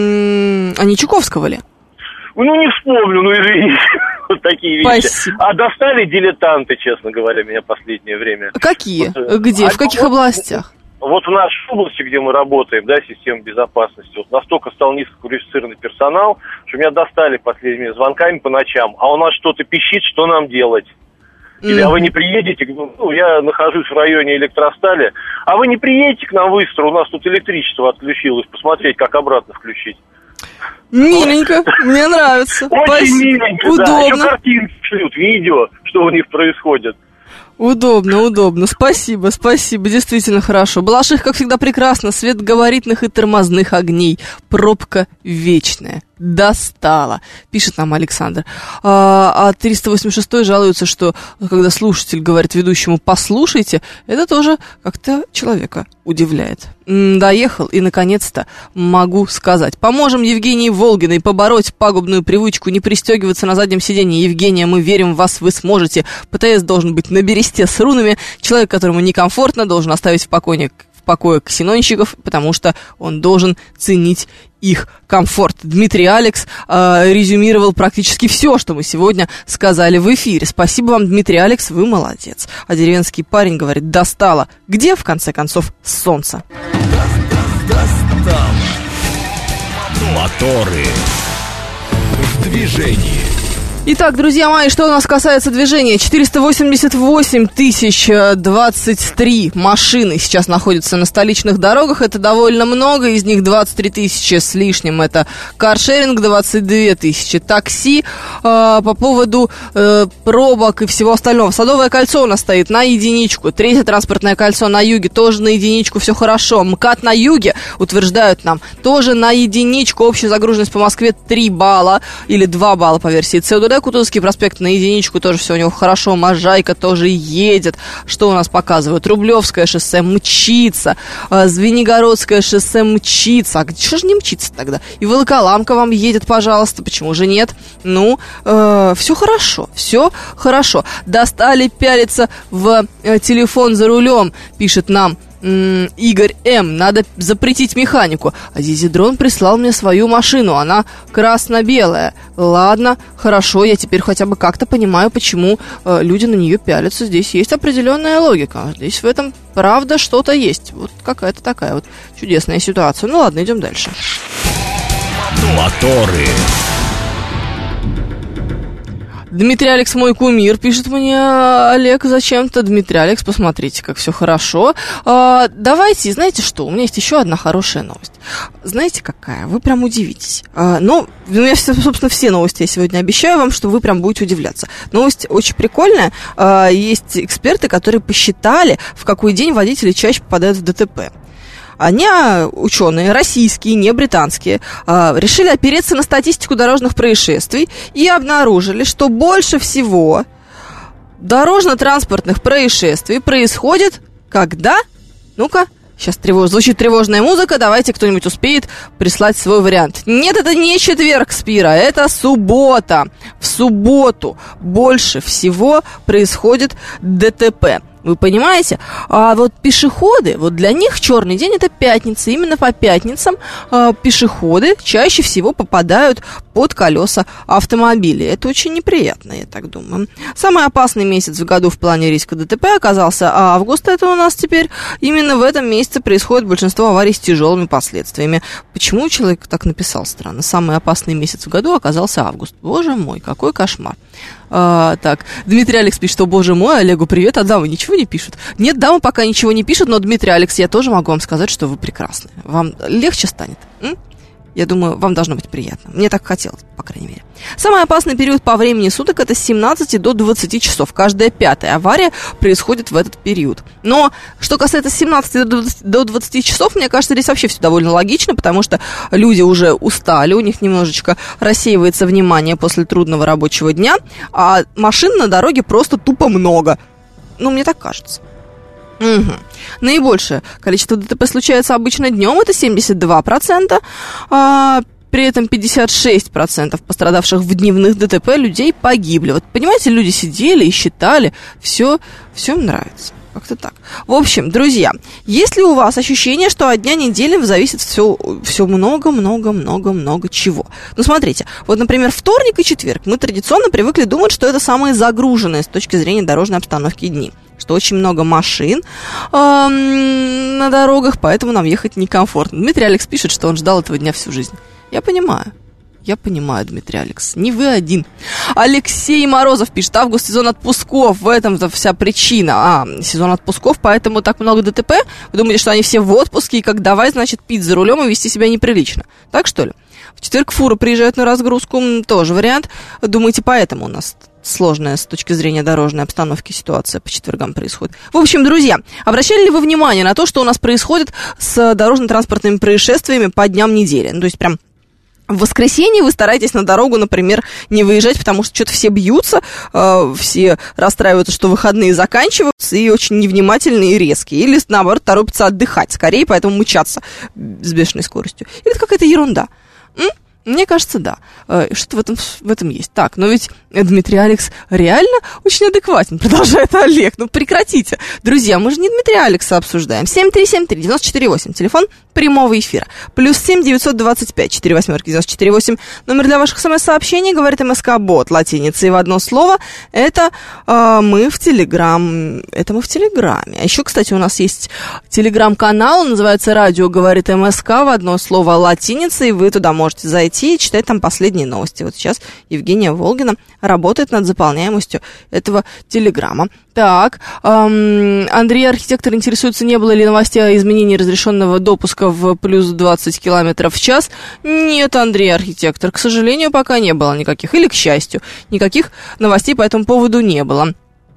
а не Чуковского ли? Ну, не вспомню, ну, извините. Вот такие вещи. Спасибо. А достали дилетанты, честно говоря, меня в последнее время. Какие? Вот, Где? а В каких вот, областях? Вот в нашей области, где мы работаем, да, система безопасности, вот настолько стал низкоквалифицированный персонал, что меня достали последними звонками по ночам, а у нас что-то пищит, что нам делать? Или, а вы не приедете, ну, я нахожусь в районе электростали, а вы не приедете к нам в Истру, у нас тут электричество отключилось, посмотреть, как обратно включить. Миленько, мне нравится. Очень миленько, удобно. Да. Еще картинки шлют, видео, что у них происходит. Удобно, удобно. Спасибо, спасибо. Действительно хорошо. Балаших, как всегда, прекрасно. Свет габаритных и тормозных огней. Пробка вечная. Достала, пишет нам Александр. А, а триста восемьдесят шесть жалуется, что когда слушатель говорит ведущему «послушайте», это тоже как-то человека удивляет. М, доехал, и, наконец-то, могу сказать. Поможем Евгении Волгиной побороть пагубную привычку не пристегиваться на заднем сиденье. Евгения, мы верим в вас, вы сможете. ПТС должен быть на бересте с рунами. Человек, которому некомфортно, должен оставить в покое, в покое ксенонщиков, потому что он должен ценить их комфорт. Дмитрий Алекс э, резюмировал практически все, что мы сегодня сказали в эфире. Спасибо вам, Дмитрий Алекс, вы молодец. А деревенский парень говорит, достало. Где, в конце концов, солнце? Достало. Моторы в движении. Итак, друзья мои, что у нас касается движения, четыреста восемьдесят восемь тысяч двадцать три машины сейчас находятся на столичных дорогах, это довольно много, из них двадцать три тысячи с лишним, это каршеринг, двадцать две тысячи такси. Э, по поводу э, пробок и всего остального, Садовое кольцо у нас стоит на единичку, третье транспортное кольцо на юге тоже на единичку, все хорошо. МКАД на юге, утверждают нам, тоже на единичку, общая загруженность по Москве три балла, или два балла по версии ЦУДД. Кутузовский проспект на единичку, тоже все у него хорошо. Можайка тоже едет. Что у нас показывают? Рублевское шоссе мчится. Звенигородское шоссе мчится. А что же не мчится тогда? И Волоколамка вам едет, пожалуйста. Почему же нет? Ну, э, все хорошо. Все хорошо. Достали пялиться в э, телефон за рулем, пишет нам Игорь М. Надо запретить механику. А Зизидрон прислал мне свою машину. Она красно-белая. Ладно, хорошо, я теперь хотя бы как-то понимаю, почему э, люди на нее пялятся. Здесь есть определенная логика. Здесь в этом правда что-то есть. Вот какая-то такая вот чудесная ситуация. Ну ладно, идем дальше. Моторы. Дмитрий Алекс мой кумир, пишет мне Олег зачем-то. Дмитрий Алекс, посмотрите, как все хорошо. А, давайте, знаете что, у меня есть еще одна хорошая новость. Знаете какая? Вы прям удивитесь. А, ну, я, собственно, все новости я сегодня обещаю вам, что вы прям будете удивляться. Новость очень прикольная. А, есть эксперты, которые посчитали, в какой день водители чаще попадают в ДТП. Они, ученые, российские, не британские, решили опереться на статистику дорожных происшествий и обнаружили, что больше всего дорожно-транспортных происшествий происходит когда? Ну-ка, сейчас тревож... звучит тревожная музыка, давайте кто-нибудь успеет прислать свой вариант. Нет, это не четверг, Спира, это суббота. В субботу больше всего происходит ДТП. Вы понимаете? А вот пешеходы, вот для них черный день это пятница. Именно по пятницам а, пешеходы чаще всего попадают под колеса автомобилей. Это очень неприятно, я так думаю. Самый опасный месяц в году в плане риска ДТП оказался август. Это у нас теперь именно в этом месяце происходит большинство аварий с тяжелыми последствиями. Почему человек так написал странно? Самый опасный месяц в году оказался август. Боже мой, какой кошмар. А, так, Дмитрий Алекс пишет, что, боже мой, Олегу привет, а дамы ничего не пишут. Нет, дамы пока ничего не пишут, но, Дмитрий Алекс, я тоже могу вам сказать, что вы прекрасны. Вам легче станет? М? Я думаю, вам должно быть приятно. Мне так хотелось, по крайней мере. Самый опасный период по времени суток – это с семнадцати до двадцати часов. Каждая пятая авария происходит в этот период. Но что касается семнадцати до двадцати часов, мне кажется, здесь вообще все довольно логично, потому что люди уже устали, у них немножечко рассеивается внимание после трудного рабочего дня, а машин на дороге просто тупо много. Ну, мне так кажется. Угу. Наибольшее количество ДТП случается обычно днем, это семьдесят два процента, а при этом пятьдесят шесть процентов пострадавших в дневных ДТП людей погибли. Вот понимаете, люди сидели и считали, все, все им нравится. Как-то так. В общем, друзья, есть ли у вас ощущение, что от дня недели зависит все, все много-много-много-много чего? Ну, смотрите, вот, например, вторник и четверг мы традиционно привыкли думать, что это самые загруженные с точки зрения дорожной обстановки дни. Что очень много машин эм, на дорогах, поэтому нам ехать некомфортно. Дмитрий Алекс пишет, что он ждал этого дня всю жизнь. Я понимаю. Я понимаю, Дмитрий Алекс, не вы один. Алексей Морозов пишет, август сезон отпусков, в этом-то вся причина. А, сезон отпусков, поэтому так много ДТП? Вы думаете, что они все в отпуске, и как давай, значит, пить за рулем и вести себя неприлично? Так что ли? В четверг фуры приезжают на разгрузку, тоже вариант. Думаете, поэтому у нас сложная с точки зрения дорожной обстановки ситуация по четвергам происходит. В общем, друзья, обращали ли вы внимание на то, что у нас происходит с дорожно-транспортными происшествиями по дням недели? Ну, то есть прям в воскресенье вы стараетесь на дорогу, например, не выезжать, потому что что-то все бьются, э, все расстраиваются, что выходные заканчиваются, и очень невнимательные и резкие. Или, наоборот, торопятся отдыхать скорее, поэтому мчаться с бешеной скоростью. Или это какая-то ерунда. М? Мне кажется, да. Что-то в этом, в этом есть. Так, но ведь Дмитрий Алекс реально очень адекватен, продолжает Олег. Ну, прекратите. Друзья, мы же не Дмитрия Алекса обсуждаем. семь три семь три девять четыре восемь, телефон прямого эфира. Плюс семь девятьсот двадцать пять четыре восьмерки девяносто четыре восемь. Номер для ваших смс-сообщений, говорит МСК-бот, латиницей в одно слово. Это э, мы в Телеграм. Это мы в Телеграме. А еще, кстати, у нас есть Телеграм-канал, называется «Радио говорит МСК» в одно слово латиницей. Вы туда можете зайти и читать там последние новости. Вот сейчас Евгения Волгина работает над заполняемостью этого телеграмма. Так, эм, Андрей, архитектор, интересуется, не было ли новостей о изменении разрешенного допуска в плюс двадцать километров в час. Нет, Андрей, архитектор, к сожалению, пока не было никаких, или к счастью, никаких новостей по этому поводу не было.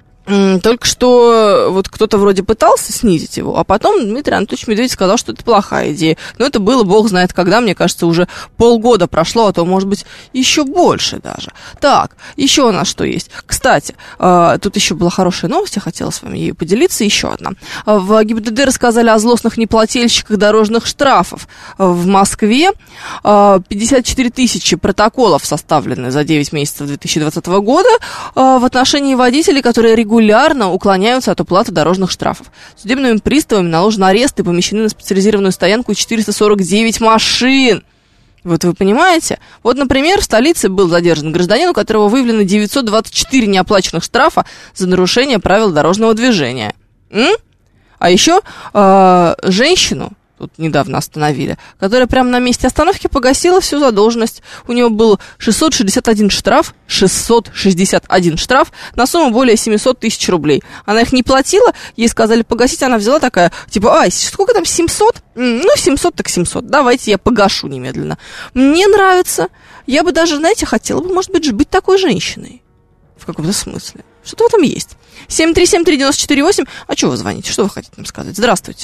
Только что вот кто-то вроде пытался снизить его, а потом Дмитрий Анатольевич Медведев сказал, что это плохая идея. Но это было, бог знает когда, мне кажется, уже полгода прошло, а то, может быть, еще больше даже. Так, еще у нас что есть? Кстати, тут еще была хорошая новость, я хотела с вами ею поделиться, еще одна. В ГИБДД рассказали о злостных неплательщиках дорожных штрафов. В Москве пятьдесят четыре тысячи протоколов составлены за девять месяцев две тысячи двадцатого года в отношении водителей, которые регулярно регулярно уклоняются от уплаты дорожных штрафов. Судебными приставами наложен арест и помещены на специализированную стоянку четыреста сорок девять машин. Вот вы понимаете? Вот, например, в столице был задержан гражданин, у которого выявлено девятьсот двадцать четыре неоплаченных штрафа за нарушение правил дорожного движения. М? А еще э, женщину тут недавно остановили, которая прямо на месте остановки погасила всю задолженность. У него был шестьсот шестьдесят один штраф, шестьсот шестьдесят один штраф на сумму более семьсот тысяч рублей. Она их не платила, ей сказали погасить, она взяла такая, типа, ай, сколько там, семьсот? Ну, семьсот так семьсот, давайте я погашу немедленно. Мне нравится, я бы даже, знаете, хотела бы, может быть, быть такой женщиной. В каком-то смысле. Что-то в этом есть. семь три семь три девять четыре восемь. А что вы звоните? Что вы хотите нам сказать? Здравствуйте.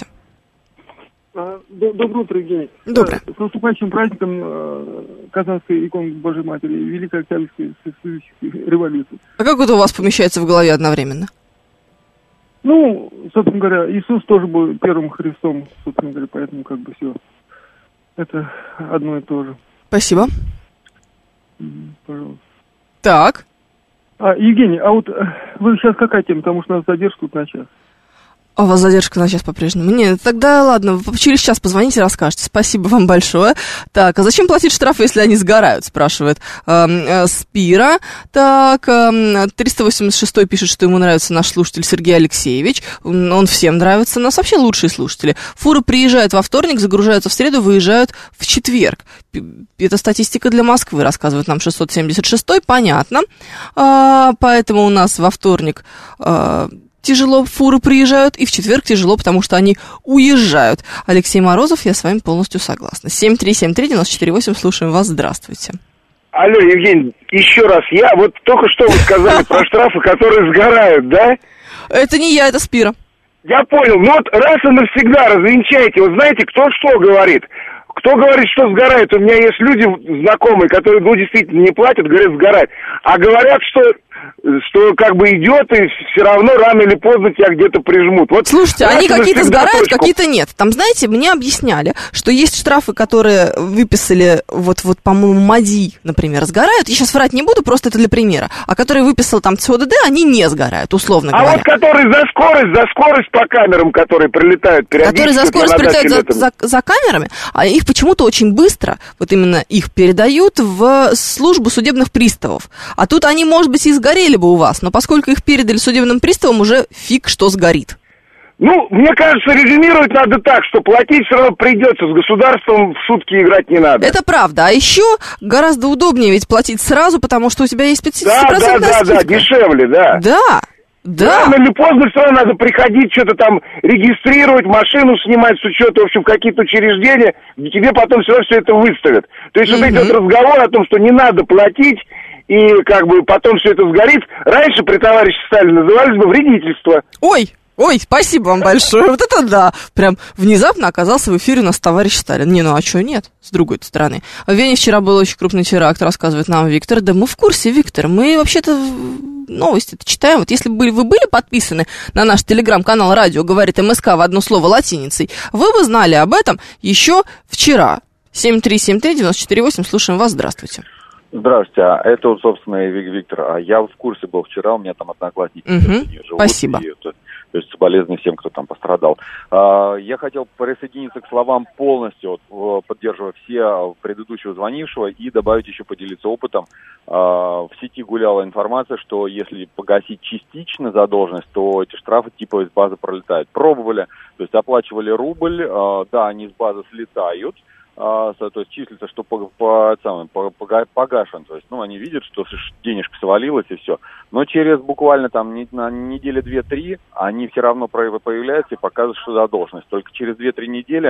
Доброе утро, Евгений. Доброе. С наступающим праздником Казанской иконы Божьей Матери, Великой Октябрьской социалистической революции. А как это у вас помещается в голове одновременно? Ну, собственно говоря, Иисус тоже был первым Христом, собственно говоря, поэтому как бы все. Это одно и то же. Спасибо. Пожалуйста. Так. А, Евгений, а вот вы сейчас какая тема? Потому что у нас задержка тут на час. А у вас задержка на час по-прежнему? Нет, тогда ладно, через час позвоните, расскажете. Спасибо вам большое. Так, а зачем платить штрафы, если они сгорают, спрашивает э, э, Спира. Так, э, триста восемьдесят шестой пишет, что ему нравится наш слушатель Сергей Алексеевич. Он всем нравится, у нас вообще лучшие слушатели. Фуры приезжают во вторник, загружаются в среду, выезжают в четверг. Это статистика для Москвы, рассказывает нам шестьсот семьдесят шестой, понятно. А, поэтому у нас во вторник... А, тяжело фуры приезжают, и в четверг тяжело, потому что они уезжают. Алексей Морозов, я с вами полностью согласна. семь три семь три девять четыре восемь, слушаем вас, здравствуйте. Алло, Евгений, еще раз, я вот только что вы сказали про штрафы, которые сгорают, да? Это не я, это Спира. Я понял, ну вот раз и навсегда развенчайте, вот знаете, кто что говорит. Кто говорит, что сгорает? У меня есть люди знакомые, которые, ну, действительно не платят, говорят, сгорает. А говорят, что, что как бы идет, и все равно рано или поздно тебя где-то прижмут. Вот. Слушайте, они какие-то сгорают, точку. Какие-то нет. Там, знаете, мне объясняли, что есть штрафы, которые выписали, вот, вот по-моему, МАДИ, например, сгорают. Я сейчас врать не буду, просто это для примера. А которые выписал там ЦОДД, они не сгорают, условно а говоря. А вот которые за скорость, за скорость по камерам, которые прилетают периодически. Которые за скорость прилетают за, за, за камерами, а их почему-то очень быстро, вот именно их передают в службу судебных приставов. А тут они, может быть, и сгорели бы у вас, но поскольку их передали судебным приставам, уже фиг что сгорит. Ну, мне кажется, резюмировать надо так, что платить все равно придется, с государством в шутки играть не надо. Это правда, а еще гораздо удобнее ведь платить сразу, потому что у тебя есть пятьдесят процентов да, да, да, да, дешевле, да. Да. Да. Рано или поздно все равно надо приходить, что-то там регистрировать, машину снимать с учета, в общем, какие-то учреждения, где тебе потом все равно все это выставят. То есть mm-hmm. вот идет разговор о том, что не надо платить, и как бы потом все это сгорит. Раньше при товарище Сталине назывались бы вредительство. Ой! Ой, спасибо вам большое. Вот это да. Прям внезапно оказался в эфире у нас товарищ Сталин. Не, ну а что нет, с другой стороны. В Вене вчера был очень крупный теракт, рассказывает нам Виктор. Да мы в курсе, Виктор. Мы вообще-то новости-то читаем. Вот если бы вы были подписаны на наш телеграм-канал «Радио говорит МСК» в одно слово латиницей, вы бы знали об этом еще вчера. семь три семь три девять четыре восемь, слушаем вас, здравствуйте. Здравствуйте, а это вот, собственно, Виктор. А я в курсе был вчера, у меня там одноклассники угу. живут. Спасибо. И, то, то есть соболезную всем, кто там пострадал. А, я хотел присоединиться к словам полностью, вот, поддерживая все предыдущего звонившего, и добавить еще, поделиться опытом. А, в сети гуляла информация, что если погасить частично задолженность, то эти штрафы типа из базы пролетают. Пробовали, то есть оплачивали рубль, а, да, они с базы слетают. А, то есть числится, что по, по, самое, по, по, погашен. То есть, ну, они видят, что денежка свалилась и все. Но через буквально там не, на недели две-три они все равно появляются и показывают, что задолженность. Только через две-три недели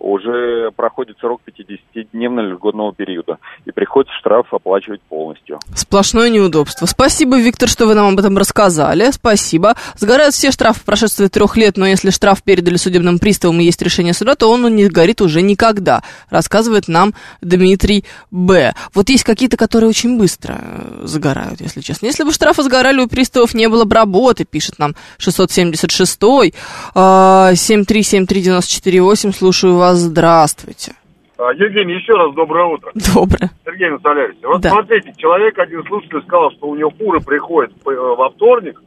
уже проходит срок пятидесятидневного льготного периода. И приходится штраф оплачивать полностью. Сплошное неудобство. Спасибо, Виктор, что вы нам об этом рассказали. Спасибо. Сгорают все штрафы по прошествии трех лет, но если штраф передали судебным приставам и есть решение суда, то он не горит уже никогда. Рассказывает нам Дмитрий Б. Вот есть какие-то, которые очень быстро загорают, если честно. Если бы штрафы сгорали, у приставов не было бы работы, пишет нам шестьсот семьдесят шестой. семь три семь три девять четыре восемь, слушаю вас, здравствуйте. Евгений, еще раз доброе утро. Доброе. Сергей Настоляевич, вот да. Смотрите, человек, один слушатель сказал, что у него фуры приходят во вторник,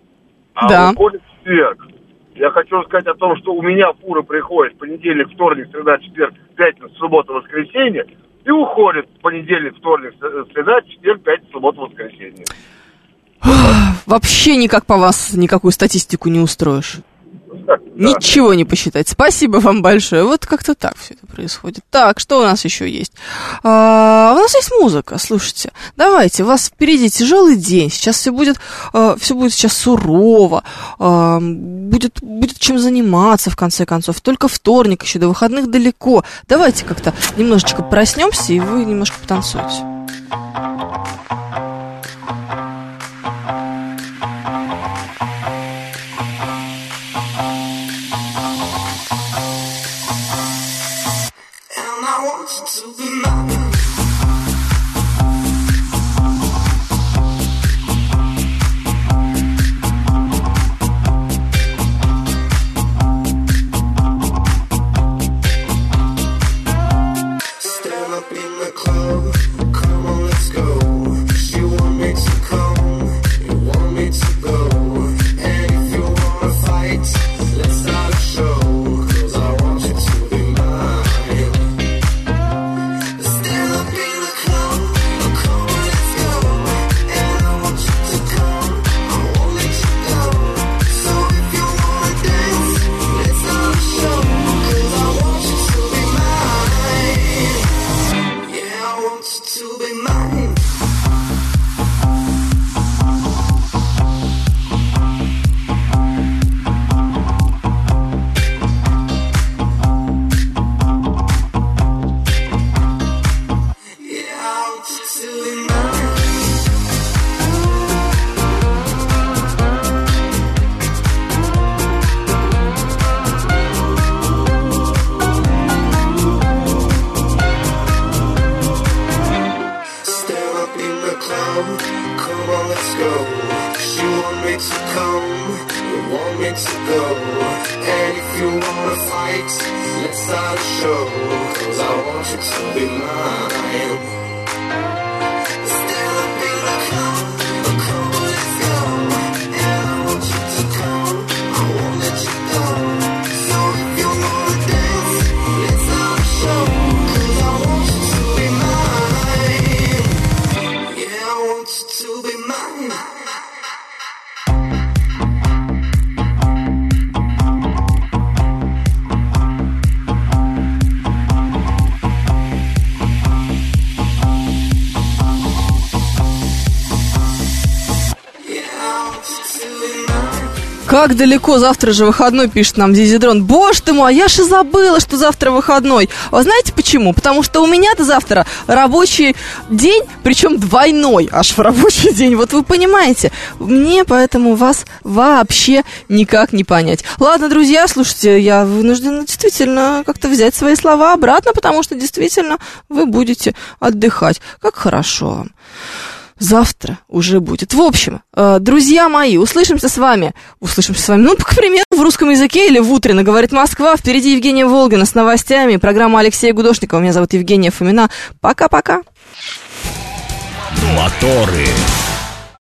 а да. уходит в четверг. Я хочу рассказать о том, что у меня фура приходит в понедельник, вторник, среда, четверг, пятница, суббота, воскресенье, и уходит в понедельник, вторник, среда, четверг, пятница, суббота, воскресенье. Вообще никак по вас никакую статистику не устроишь. Да. Ничего не посчитать. Спасибо вам большое. Вот как-то так все это происходит. Так, что у нас еще есть? А, у нас есть музыка, слушайте. Давайте, у вас впереди тяжелый день. Сейчас все будет, а, все будет сейчас сурово. А, будет, будет чем заниматься, в конце концов. Только вторник еще, до выходных далеко. Давайте как-то немножечко проснемся, и вы немножко потанцуете. Stand up in the club, come on, let's go. club, come on, let's go. You want me to come, you want me to go. And if you wanna fight, let's start a show. Cause I want you to be mine. Still a bit of come, come on, let's go. And I want you to come, I won't let you go. So if you wanna dance, let's start a show. Cause I want you to be mine. Yeah, I want you to be mine. Как далеко, завтра же выходной, пишет нам Зизидрон. Боже ты мой, а я же забыла, что завтра выходной. А знаете почему? Потому что у меня-то завтра рабочий день, причем двойной аж в рабочий день. Вот вы понимаете, мне поэтому вас вообще никак не понять. Ладно, друзья, слушайте, я вынуждена действительно как-то взять свои слова обратно, потому что действительно вы будете отдыхать. Как хорошо вам. Завтра уже будет. В общем, э, друзья мои, услышимся с вами. Услышимся с вами, ну, к примеру, в русском языке или в утренно, говорит Москва. Впереди Евгения Волгина с новостями. Программа Алексея Гудошникова. Меня зовут Евгения Фомина. Пока-пока. Моторы.